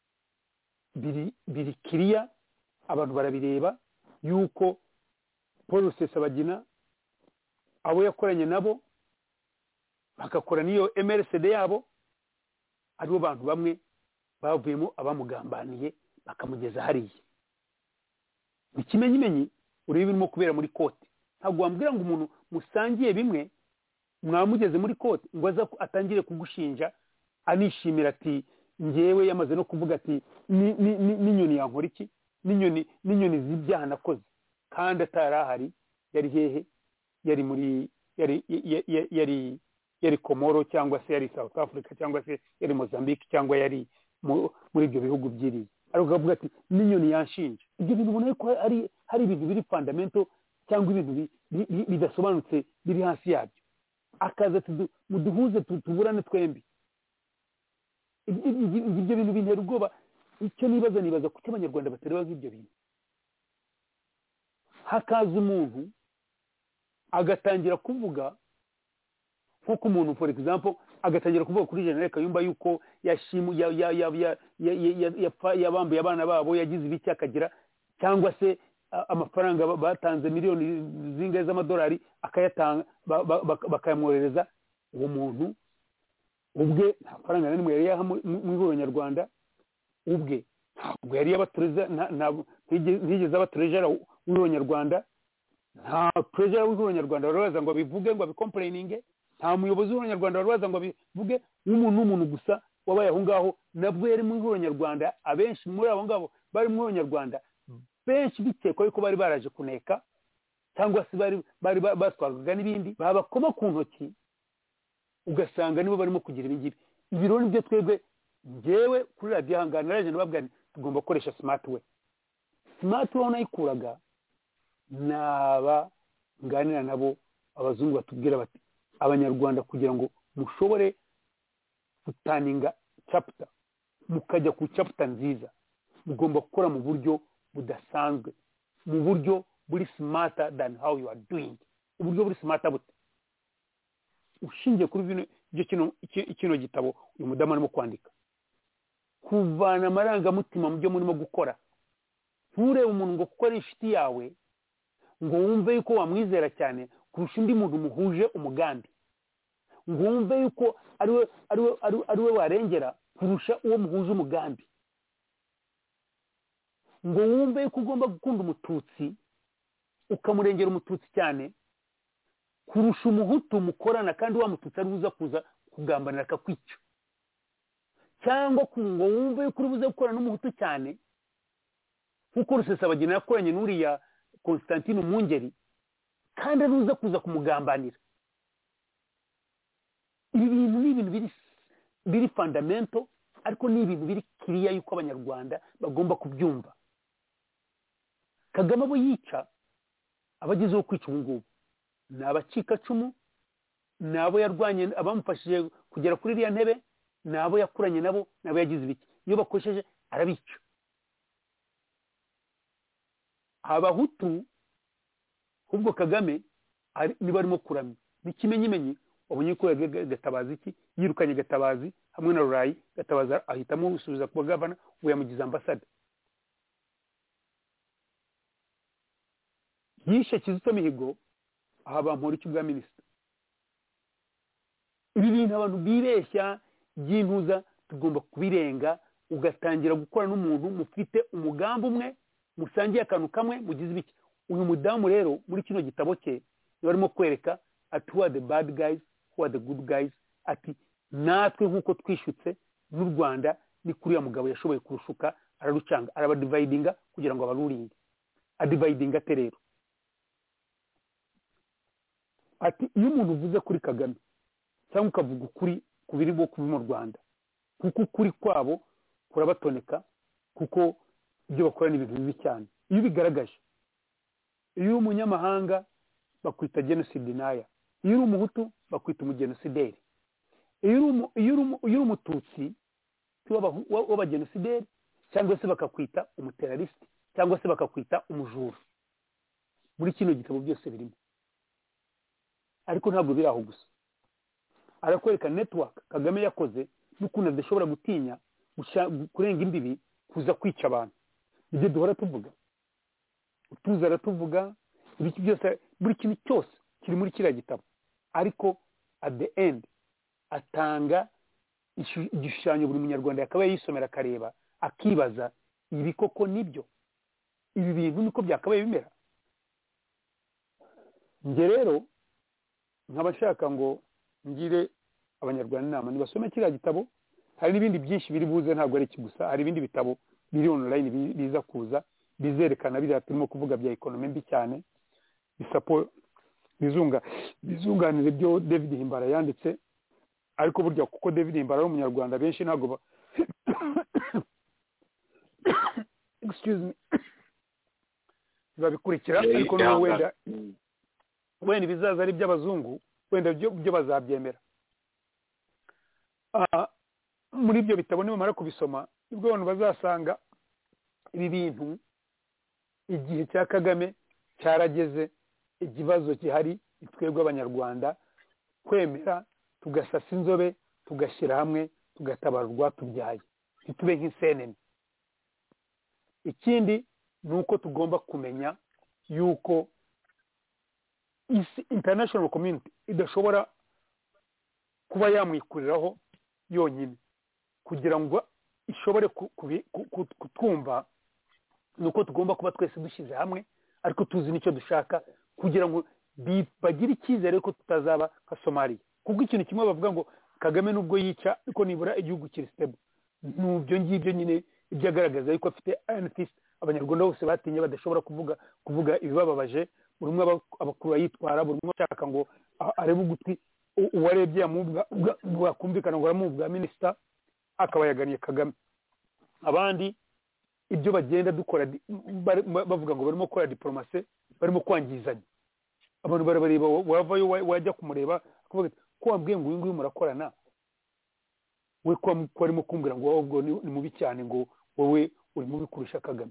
biri kiriya, abantu barabireba yuko Paul Rusesabagina abo yakoranye nabo bagakora niyo MRCD yabo, aribo bantu bamwe bavuyemo abamugambaniye bakamugeza hariya. Ikimenyimenyi urebe birimo kubera muri kote, ntabwo wambwira ngo umuntu musangiye bimwe mwamugeze muri kote ngo aza atangire kugushinja anishimira ati ngewe yamaze no kuvuga ati n'inyoni yankora iki, n'inyoni z'ibyaha nakoze, kandi atarahari. Yari hehe? Yari muri yari Komoro, cyangwa se yari South Africa, cyangwa se yari Mozambique, cyangwa yari muri ibyo bihugu byiriye, ariko akavuga ati n'inyoni yanshinja. Ibyo bintu ubona ko hari ibintu biri fundamental cyangwa ibintu bidasobanutse biri hasi yabyo. Akaza muduhuze tuburane twembi. Ibyo bintu bintera ubwoba. Icyo nibaza kuko abanyarwanda batareba nk'ibyo bintu. hakaza umuntu agatangira kuvuga nk'uko umuntu for example agatangira kuvuga kuri General Kayumba yuko yabambuye abana babo yagize ibiki akagira cyangwa se amafaranga batanze miliyoni zingahe z'amadolari akayatanga bakayamwohereza uwo muntu ubwe nta faranga n'imwe yari yaha mu ihuriro nyarwanda ubwe ntabwo yari yabatureza ntigeze abaturejera w'ihuriro nyarwanda nta turejera w'ihuriro nyarwanda barabaza ngo bivuge ngo abikomplayininge nta muyobozi w'ihuriro nyarwanda barabaza ngo bivuge n'umuntu gusa wabaye aho ngaho nabwo yari mu ihuriro nyarwanda abenshi muri abo ngabo bari mu ihuriro nyarwanda benshi bikekwa yuko bari baraje kuneka cyangwa se bari batwarwaga n'ibindi babakoma ku ntoki ugasanga nibo barimo kugira ibingibi ibiro nibyo twebwe njyewe kuri radiyo hangana naraje nababwira tugomba gukoresha smart way unayikuraga naba nganira nabo abazungu batubwira bati abanyarwanda kugira ngo mushobore gutaninga chapter mukajya ku chapter nziza mugomba gukora mu buryo budasanzwe mu buryo buri smarter than how you are doing uburyo buri smarter bute ushingiye kuri kino gitabo uyu mudamu arimo kwandika kuvana amarangamutima mu byo murimo gukora nturebe umuntu ngo kuko ari inshuti yawe ngo wumve yuko wamwizera cyane kurusha undi muntu muhuje umugambi ngo wumve yuko ari we warengera kurusha uwo muhuje umugambi ngo wumve yuko ugomba gukunda umututsi ukamurengera umututsi cyane kurusha umuhutu mukorana kandi wa mututsi ari buza kuza kugambanira akakwica cyangwa ngo wumve yuko uri buze gukorana n'umuhutu cyane kuko Rusesabagina yakoranye n'uriya Constantine Mwungeri kandi ari buza kuza kumugambanira ibi bintu ni ibintu biri fundamental ariko ni ibintu biri kiriya yuko abanyarwanda bagomba kubyumva. Kagame abo yica abagizeho kwica ubu ngubu ni abacikacumu, ni abo yarwanye abamufashije kugera kuri iriya ntebe, ni abo yakuranye nabo, ni abo yagize ibiki. Iyo bakoresheje arabica. Abahutu ubwo Kagame niba arimo kuramya n'ikimenyimenyi wabonye ko Gatabazi iki yirukanye Gatabazi hamwe na Rurayi. Gatabazi ahitamo gusubiza kuba gavana, we yamugize ambasade. Yishe Kizito Mihigo aha bampora icyo bwa minisita. Ibi bintu abantu bibeshya by'intuza tugomba kubirenga, ugatangira gukora n'umuntu mufite umugambi umwe, musangiye akantu kamwe, mugize ibiki. Uyu mudamu rero muri kino gitabo cye barimo kwereka ati who are the bad guys, who are the good guys, ati natwe nk'uko twishutse n'u Rwanda ni kuriya mugabo yashoboye kurushuka, ararucanga, arabadividinga kugira ngo abaruringe. Adividinga ate rero? Ati iyo umuntu uvuze kuri Kagame cyangwa ukavuga ukuri ku biri bwo kuba mu Rwanda, kuko ukuri kwabo kurabatoneka, kuko ibyo bakora ni ibintu bibi cyane. Iyo bigaragaje, iyo umunyamahanga bakwita genocide naya, iyo uri umuhutu bakwita umugenocideri, iyo uri umututsi w'abagenocideri, cyangwa se bakakwita umuterariste, cyangwa se bakakwita umujura. Muri kino gitabo byose birimo, ariko ntabwo biri aho gusa. Arakwereka network Kagame yakoze n'ukuntu adashobora gutinya kurenga imbibi kuza kwica abantu. Ibyo duhora tuvuga, tuza aratuvuga ibiki byose, buri kintu cyose kiri muri kiriya gitabo. Ariko at the end atanga igishushanyo buri munyarwanda yakabaye yisomera akareba, akibaza ibi koko nibyo, ibi bintu niko byakabaye bimera. Nge rero nk'abashaka ngo ngire abanyarwanda inama nibasome kiriya gitabo. Hari n'ibindi byinshi biri buze, ntabwo ari iki gusa, hari ibindi bitabo biri online biza kuza bizerekana biriya turimo kuvuga bya ekonomi mbi cyane, bizunganira ibyo David Himbara yanditse. Ariko burya kuko David Himbara ari umunyarwanda, benshi ntabwo excuse me babikurikira, ariko no wenda bizaza ari by'abazungu, wenda byo bazabyemera. Muri ibyo bitabo nibamara kubisoma nibwo abantu bazasanga ibi bintu igihe cya Kagame cyarageze ikibazo gihari twebwe abanyarwanda kwemera tugasasa inzobe tugashyira hamwe tugatabara urwatubyaye ntitube nk'isenene. Ikindi ni uko tugomba kumenya yuko international community idashobora kuba yamwikuriraho yonyine kugira ngo ishobore kutwumva. Nuko tugomba kuba twese dushyize hamwe ariko tuzi nicyo dushaka kugira ngo bagire icyizere ko tutazaba nka Somalia. Kuko ikintu kimwe bavuga ngo Kagame nubwo yica ariko nibura igihugu kiri stable. Nubyo ngibyo nyine ibyagaragaza yuko afite iron fist. Abanyarwanda bose batinye badashobora kuvuga ibibababaje. Buri umwe abakuru yitwara, buri umwe ashaka ngo arebe ugutwi uwarebye bakumvikana ngo aramubwa minister akaba yaganiye Kagame. Abandi ibyo bagenda dukora bavuga ngo barimo gukora diplomasi, barimo kwangizanya. Abantu barabareba wavayo wajya kumureba kuvuga ko wambwiye ngo uyu nguyu murakorana, we ko arimo kumbwira ngo ahubwo ni mubi cyane, ngo wowe uri mubi kurusha Kagame.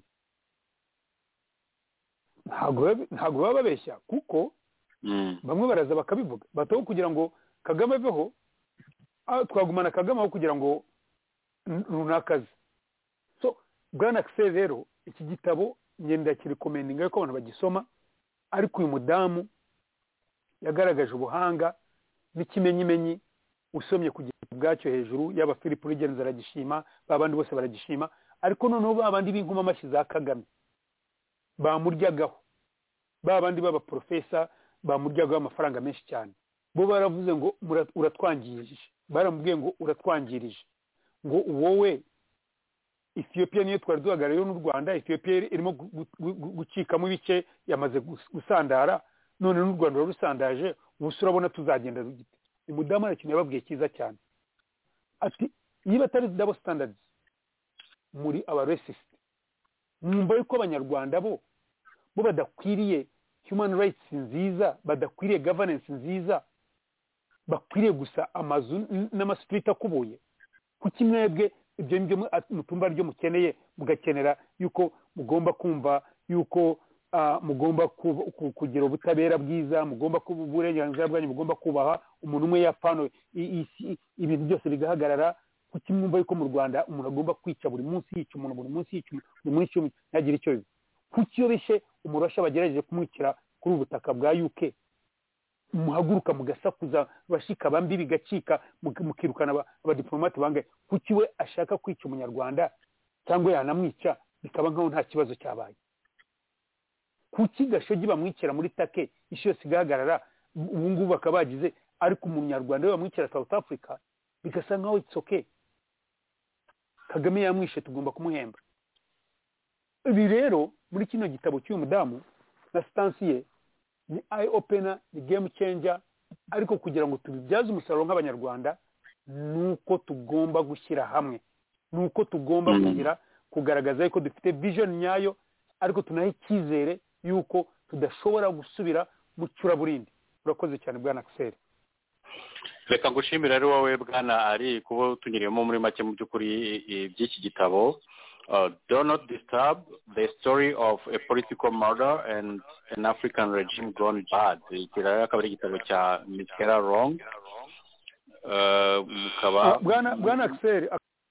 Ntabwo baba babeshya kuko bamwe baraza bakabivuga bataho kugira ngo Kagame aveho, twagumana Kagame aho kugira ngo runakaze. So Bwana Axel rero iki gitabo ngenda kirikomeninga ko abantu bagisoma, ariko uyu mudamu yagaragaje ubuhanga n'ikimenyimenyi. Usomye ku gitabo bwacyo hejuru yaba Philip Rigenza aragishima, babandi bose baragishima, ariko noneho babandi b'inkuma amashyi za Kagame bamuryagaho, babandi baba professor bamuryagaho amafaranga menshi cyane, bo baravuze ngo uratwangirije, baramubwiye ngo uratwangirije, ngo wowe Ethiopia niyo twari duhagarariye n'u Rwanda, Ethiopia irimo gucikamo ibice yamaze gusandara, none n'u Rwanda rusandaje, ubusura urabona tuzagenda rugite. Umudamu ari kintu yababwiye cyiza cyane ati niba atari double standards muri aba racist, mwumva yuko abanyarwanda bo badakwiriye human rights nziza, badakwiriye governance nziza, bakwiriye gusa amazu n'amastreet akubuye. Kuki mwebwe ibyo ngibyo mutumba ryo mukeneye, mugakenera yuko mugomba kumva yuko mugomba kugira ubutabera bwiza, mugomba kuba uburenganzira bwanyu, mugomba kubaha umuntu umwe yapano ibintu byose bigahagarara. Kuki mwumva yuko mu Rwanda umuntu agomba kwica buri munsi, yica umuntu buri munsi, yica buri munsi ntagire icyo biba? Kuki iyo bishe umurasha bagerageje kumwicira kuri ubutaka bwa UK muhaguruka mugasakuza bashika bambi bigacika mukirukana abadiplomate bangaye? Kuki we ashaka kwica umunyarwanda cyangwa yanamwica bikaba nkaho nta kibazo cyabaye? Kuki Gashogi bamwicira muri Take isi yose igahagarara, ubu ngubu bakabagize, ariko umunyarwanda we bamwicira South Africa bigasa nkaho it's okay? Kagame yamwishe, tugomba kumuhemba. Ibi rero muri kino gitabo cy'uyu mudamu na stance ye ni eye opener, ni game changer, ariko kugira ngo tubibyaze umusaruro nk'abanyarwanda nuko tugomba gushyira hamwe, nuko tugomba kugaragaza yuko dufite vision nyayo, ariko tunahe icyizere yuko tudashobora gusubira mu cyuraburindi. Urakoze cyane Bwana Axel. Reka ngushimira rero wowe Bwana ari kuba tunyiriyemo muri make mu by'ukuri by'iki gitabo, Do Not Disturb, The Story of a Political Murder and an African Regime Gone Bad. Ikiraro akaba ari igitabo cya Michaela Wrong. Bwana Axel,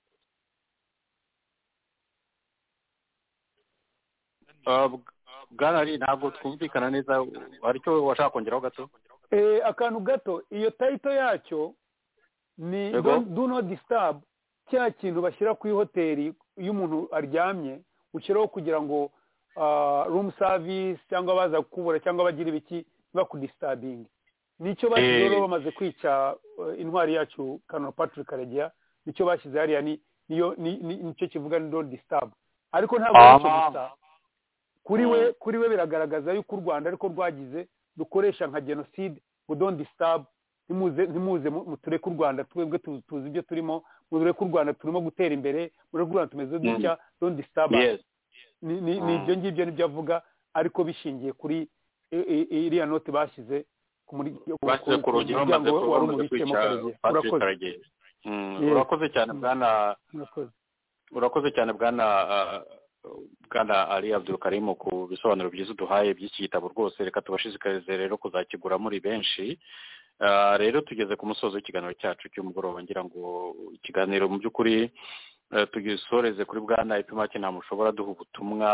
Bwana ari ntabwo twumvikana neza, aricyo washaka kongeraho gato? Akantu gato, iyo title yacyo ni Do Not Disturb, cya kintu bashyira ku hoteli iyo umuntu aryamye ushyiraho kugira ngo room service cyangwa baza kubura cyangwa bagira ibiki bakudistabing. Nicyo bashyizeho bamaze kwica intwari yacu Colonel Patrick Karegeya, nicyo bashyize hariya, nicyo kivuga ni Don't Disturb. Ariko ntabwo nicyo gusa, kuri we biragaragaza yuko u Rwanda ariko rwagize dukoresha nka genocide. ngo Don't Disturb, ntimuze mutureke u Rwanda, twebwe tuzi ibyo turimo, mureke u Rwanda turimo gutera imbere, mureke u Rwanda tumeze dutya, Don't Disturb. Ni ibyo ngibyo nibyo avuga, ariko bishingiye kuri iriya note bashyize ku rugi bamaze kwica Patrick Karegeya. Urakoze cyane Bwana bwana Ali Abdul Karim ku bisobanuro byiza duhaye by'iki gitabo rwose reka tubashishikarize rero kuzakigura muri benshi. Rero tugeze ku musozo w'ikiganiro cyacu cy'umugoroba ngira ngo ikiganiro mu by'ukuri tugisoreze kuri bwana Epimake nta mushobora duha ubutumwa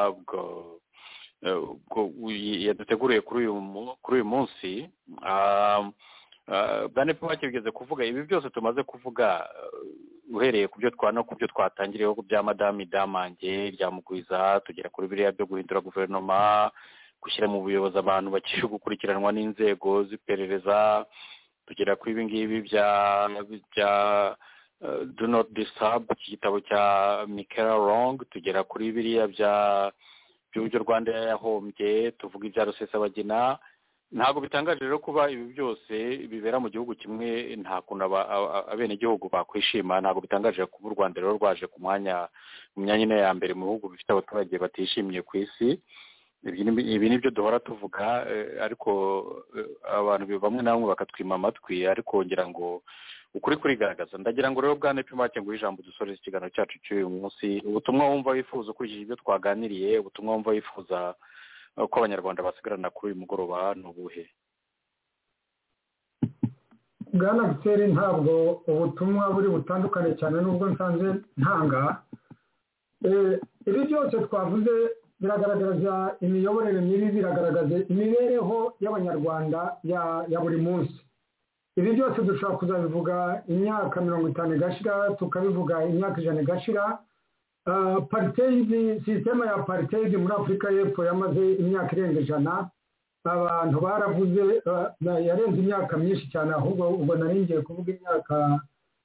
yaduteguriye kuri uyu munsi. Bwana Epimake bigeze kuvuga ibi byose tumaze kuvuga uhereye ku byo twatangiriyeho bya Madame Damange rya Mugwiza tugera kuri biriya byo guhindura guverinoma gushyira mu buyobozi abantu bakiri gukurikiranwa n'inzego z'iperereza tugera kuri ibi ngibi bya Do Not Disturb igitabo cya Michaela Wrong tugera kuri biriya by'uburyo Rwanda yahombye tuvuga ibya Rusesabagina. Ntabwo bitangaje rero kuba ibi byose bibera mu gihugu kimwe nta kuntu abenegihugu bakwishima. Ntabwo bitangaje kuba u Rwanda rero rwaje mu myanya ine ya mbere mu bihugu bifite abaturage batishimiye ku isi. Ibi nibyo duhora tuvuga ariko abantu bamwe na bamwe bakatwima amatwi ariko ngira ngo ukuri kurigaragaza. Ndagira ngo rero bwana Epimake ngo ijambo dusoreze ikiganiro cyacu cy'uyu munsi ubutumwa wumva wifuza ukurikije ibyo twaganiriye ubutumwa wumva wifuza ko abanyarwanda basigarana kuri uyu mugoroba ni ubuhe? bwana Giseri ntabwo ubutumwa buri butandukanye cyane n'ubwo nsanze ntanga. Ibi byose twavuze biragaragaza imiyoborere mibi biragaragaza imibereho y'abanyarwanda ya buri munsi. Ibi byose dushobora kuzabivuga imyaka 50 igashira tukabivuga imyaka 100 igashira. Sisiteme ya apartheid muri Afurika y'Epfo yamaze imyaka irenga 100. Abantu baravuze yarenze imyaka myinshi cyane ahubwo ubwo naringiye kuvuga imyaka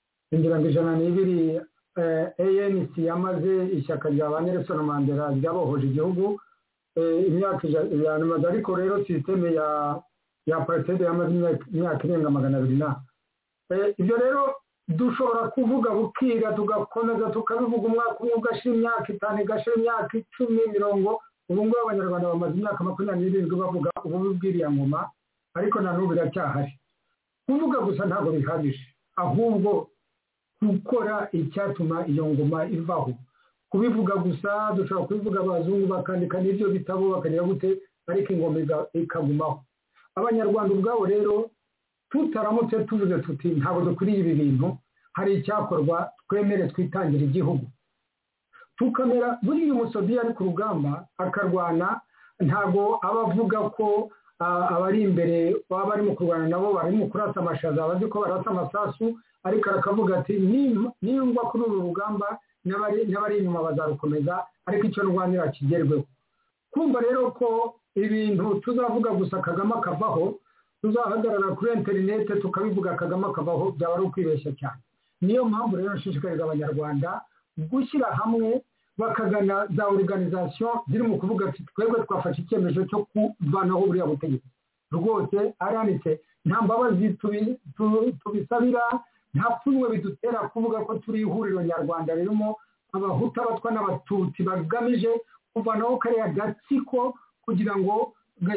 102 ANC yamaze ishyaka rya ba Nelson Mandela ryabohoje igihugu imyaka yamaze ariko rero sisiteme ya apartheid yamaze imyaka irenga 200. Ibyo rero dushobora kuvuga bukira tugakomeza tukabivuga umwaka umwe ugashira imyaka 5 igashira imyaka 10 mirongo ubu ngubu abanyarwanda bamaze imyaka 27 bavuga ubu bwiriya ngoma ariko na n'ubu biracyahari. Kuvuga gusa ntabwo bihagije ahubwo gukora icyatuma iyo ngoma ivaho. Kubivuga gusa dushobora kubivuga abazungu bakandika n'ibyo bitabo bakagira gute ariko ingoma ikagumaho. Abanyarwanda ubwabo rero tutaramutse tuvuze tuti ntabwo dukwiriye ibi bintu hari icyakorwa twemere twitangira igihugu tukamera buri umusodi ari ku rugamba akarwana ntabwo abavuga ko abari imbere baba barimo kurwana nabo barimo kurasa amashaza bazi ko barasa amasasu ariko arakavuga ati ningwa kuri uru rugamba n'abari inyuma bazarukomeza ariko icyo rwanira kigerweho. Kumva rero ko ibintu tuzavuga gusa Kagame akavaho tuzahagarara kuri interinete tukabivuga Kagame akavaho byaba ari ukwibeshya cyane. Niyo mpamvu rero nshishikariza abanyarwanda gushyira hamwe bakagana za organisation ziri mu kuvuga ati twebwe twafashe icyemezo cyo kuvanaho buriya butegetsi rwose aranitse nta mbabazi tubisabira nta pfunwe bidutera kuvuga ko turi ihuriro nyarwanda ririmo abahutu abatwa n'abatutsi bagamije kuvanaho kariya gatsiko kugira ngo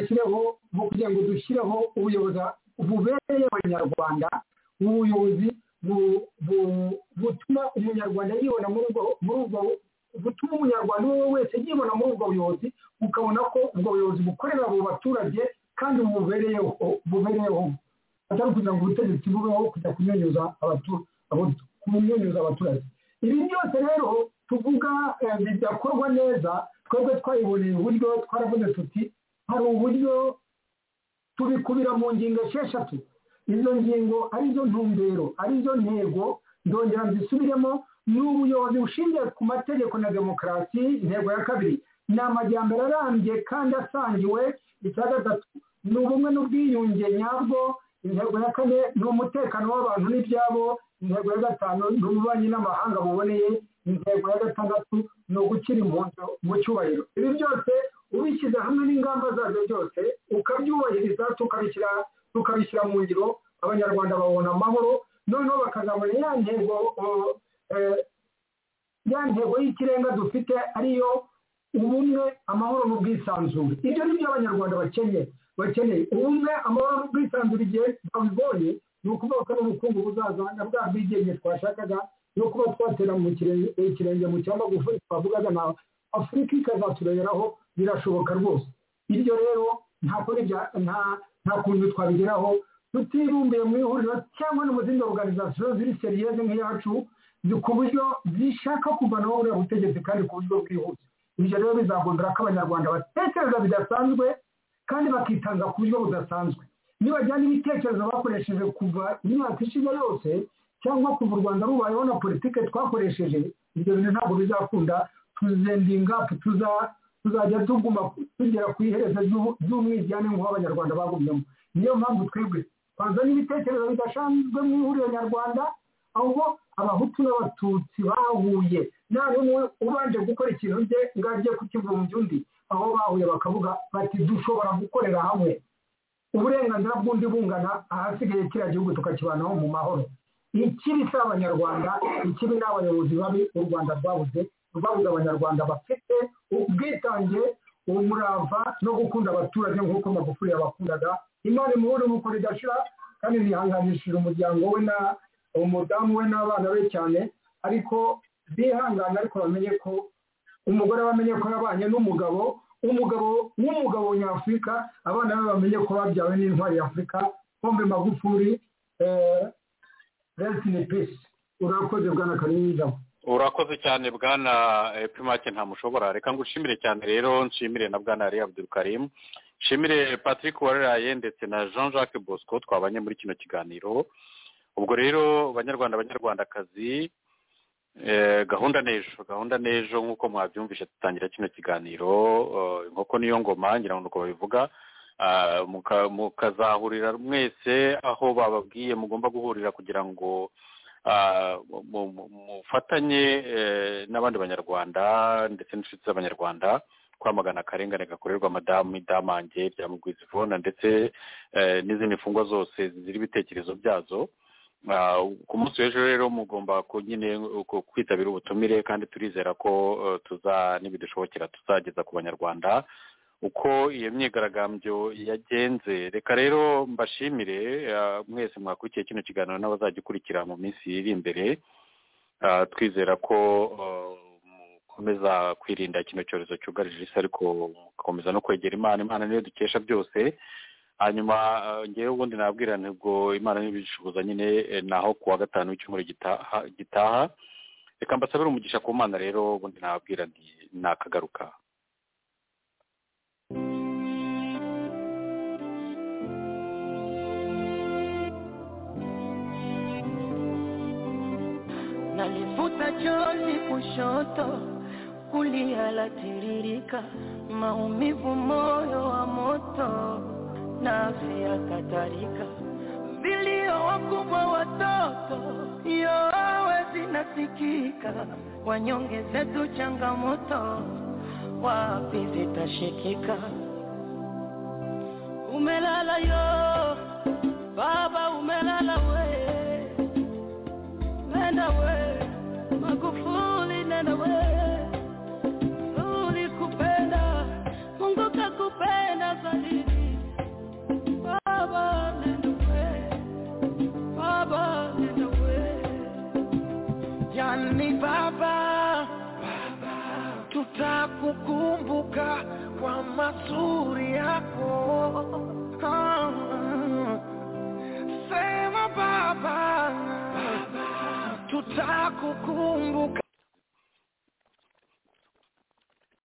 dushyireho ubuyobozi bubereye abanyarwanda ubuyobozi butuma umunyarwanda yibona muri ubwo butuma umunyarwanda uwo wese yibona muri ubwo buyobozi ukabona ko ubwo buyobozi bukorera abo baturage kandi bubereyeho atari kugira ngo ubutegetsi bubeho kujya kunyunyuza abaturage. Ibi byose rero tuvuga bidakorwa neza twebwe twayiboneye uburyo twaravuze tuti hari uburyo tubikubira mu ngingo 6. Izo ngingo arizo ntumbero arizo ntego ndongera nzisubiremo n'ubuyobozi bushingiye ku mategeko na demokarasi. Intego ya 2 ni amajyambere arambye kandi asangiwe. Icya 3 ni ubumwe n'ubwiyunge nyabwo. Intego ya 4 ni umutekano w'abantu n'ibyabo. Intego ya 5 ni ububanyi n'amahanga buboneye. Intego ya 6 ni ugukira impunzi mu cyubahiro. Ibi byose ubishyize hamwe n'ingamba zazo byose ukabyubahiriza tukabishyira mu ngiro abanyarwanda babona amahoro noneho bakazabona ya ntego y'ikirenga dufite ariyo ubumwe amahoro n'ubwisanzure. Ibyo ni byo abanyarwanda bakeneye ubumwe amahoro n'ubwisanzure. Igihe babibonye ni ukuvuga ko n'ubukungu buzaza na bwa bwigenge twashakaga no kuba twatera mu kirenge mu cyamba gufuri twavugaga Afurika ikazatureraho birashoboka rwose. Ibyo rero nta kuntu twabigeraho tutibumbiye mu ihuriro cyangwa no mu zindi organization ziri seriyeuse nk'iyacu ku buryo zishaka kuvanaho buriya butegetsi kandi ku buryo bwihuse. Ibyo rero bizagondera ko abanyarwanda batekereza bidasanzwe kandi bakitanga ku buryo budasanzwe. Niba bajyana ibitekerezo bakoresheje kuva imyaka ishize yose cyangwa kuva u Rwanda rubayeho na politike twakoresheje, ibyo bintu ntabwo bizakunda. Tuzendinga tuzajya tugera ku iherezo ry'umwijyane nk'uko abanyarwanda bagumyemo. Niyo mpamvu twebwe twazana ibitekerezo bidasanzwe mu ihuriro nyarwanda, aho abahutu n'abatutsi bahuye nta n'umwe ubanje gukora ikintu ngo ajye kukivumbya undi, aho bahuye bakavuga bati dushobora gukorera hamwe uburenganzira bw'undi bungana, ahasigaye kiriya gihugu tukakibanaho mu mahoro. Ikibi si abanyarwanda, ikibi ni abayobozi babi u Rwanda rwabuze abanyarwanda bafite ubwitange, umurava no gukunda abaturage nk'uko Magufuli yabakundaga. Imana imuhore nk'uko ridashira, kandi nihanganishije umuryango we na umudamu we n'abana be cyane, ariko bihangana, ariko bamenye ko umugore bamenye ko yabanye n'umugabo w'umugabo nyafurika, abana be bamenye ko babyawe n'intwari ya Afurika. Pombe Magufuli, rest in peace. Urakoze bwana Karinda. Urakoze cyane bwana Primake ntamushobora. Reka ngushimire cyane rero, nshimire na bwana Ali Abdul Karim, nshimire Patrick Wareraye ndetse na Jean-Jacques Bosco twabanye muri kino kiganiro. Ubwo rero banyarwandakazi, gahunda nejo nk'uko mwabyumvishe tutangira kino kiganiro, nk'uko niyo ngoma ngira ngo babivuga, mukazahurira mwese aho bababwiye mugomba guhurira kugira ngo mufatanye n'abandi banyarwanda ndetse n'inshuti z'abanyarwanda kwamagana akarengane gakorerwa madamu Idamange rya Mugwiza Yvonne ndetse n'izindi mfungwa zose ziri ibitekerezo byazo. Ku munsi w'ejo rero mugomba nyine kwitabira ubutumire, kandi turizera ko nibidushobokera tuzageza ku banyarwanda uko iyo myigaragambyo yagenze. Reka rero mbashimire mwese mwakurikiye kino kiganiro n'abazagikurikira mu minsi iri imbere. Twizera ko mukomeza kwirinda kino cyorezo cyugarije isi, ariko mukomeza no kwegera Imana niyo dukesha byose. Hanyuma ngewe ubundi nabwira ntabwo Imana nibishoboza nyine naho kuwa gatanu w'icyumweru gitaha. Reka mbasabire umugisha ku Mana rero, ubundi nabwira nakagaruka. Nalifuta chozi kushoto, kulia latiririka, maumivu moyo wa moto, nafsi ya katarika, vilio wakubwa watoto, yowe zinasikika, wanyonge zetu changamoto, wapi zitashikika. Umelala yo, baba umelala we, nenda we, Magufuli nenda we, ulikupenda, Mungu kakupenda zaidi. Baba nenda we, yani baba, tutakukumbuka kwa mazuri yako. Sema baba, tutakukumbuka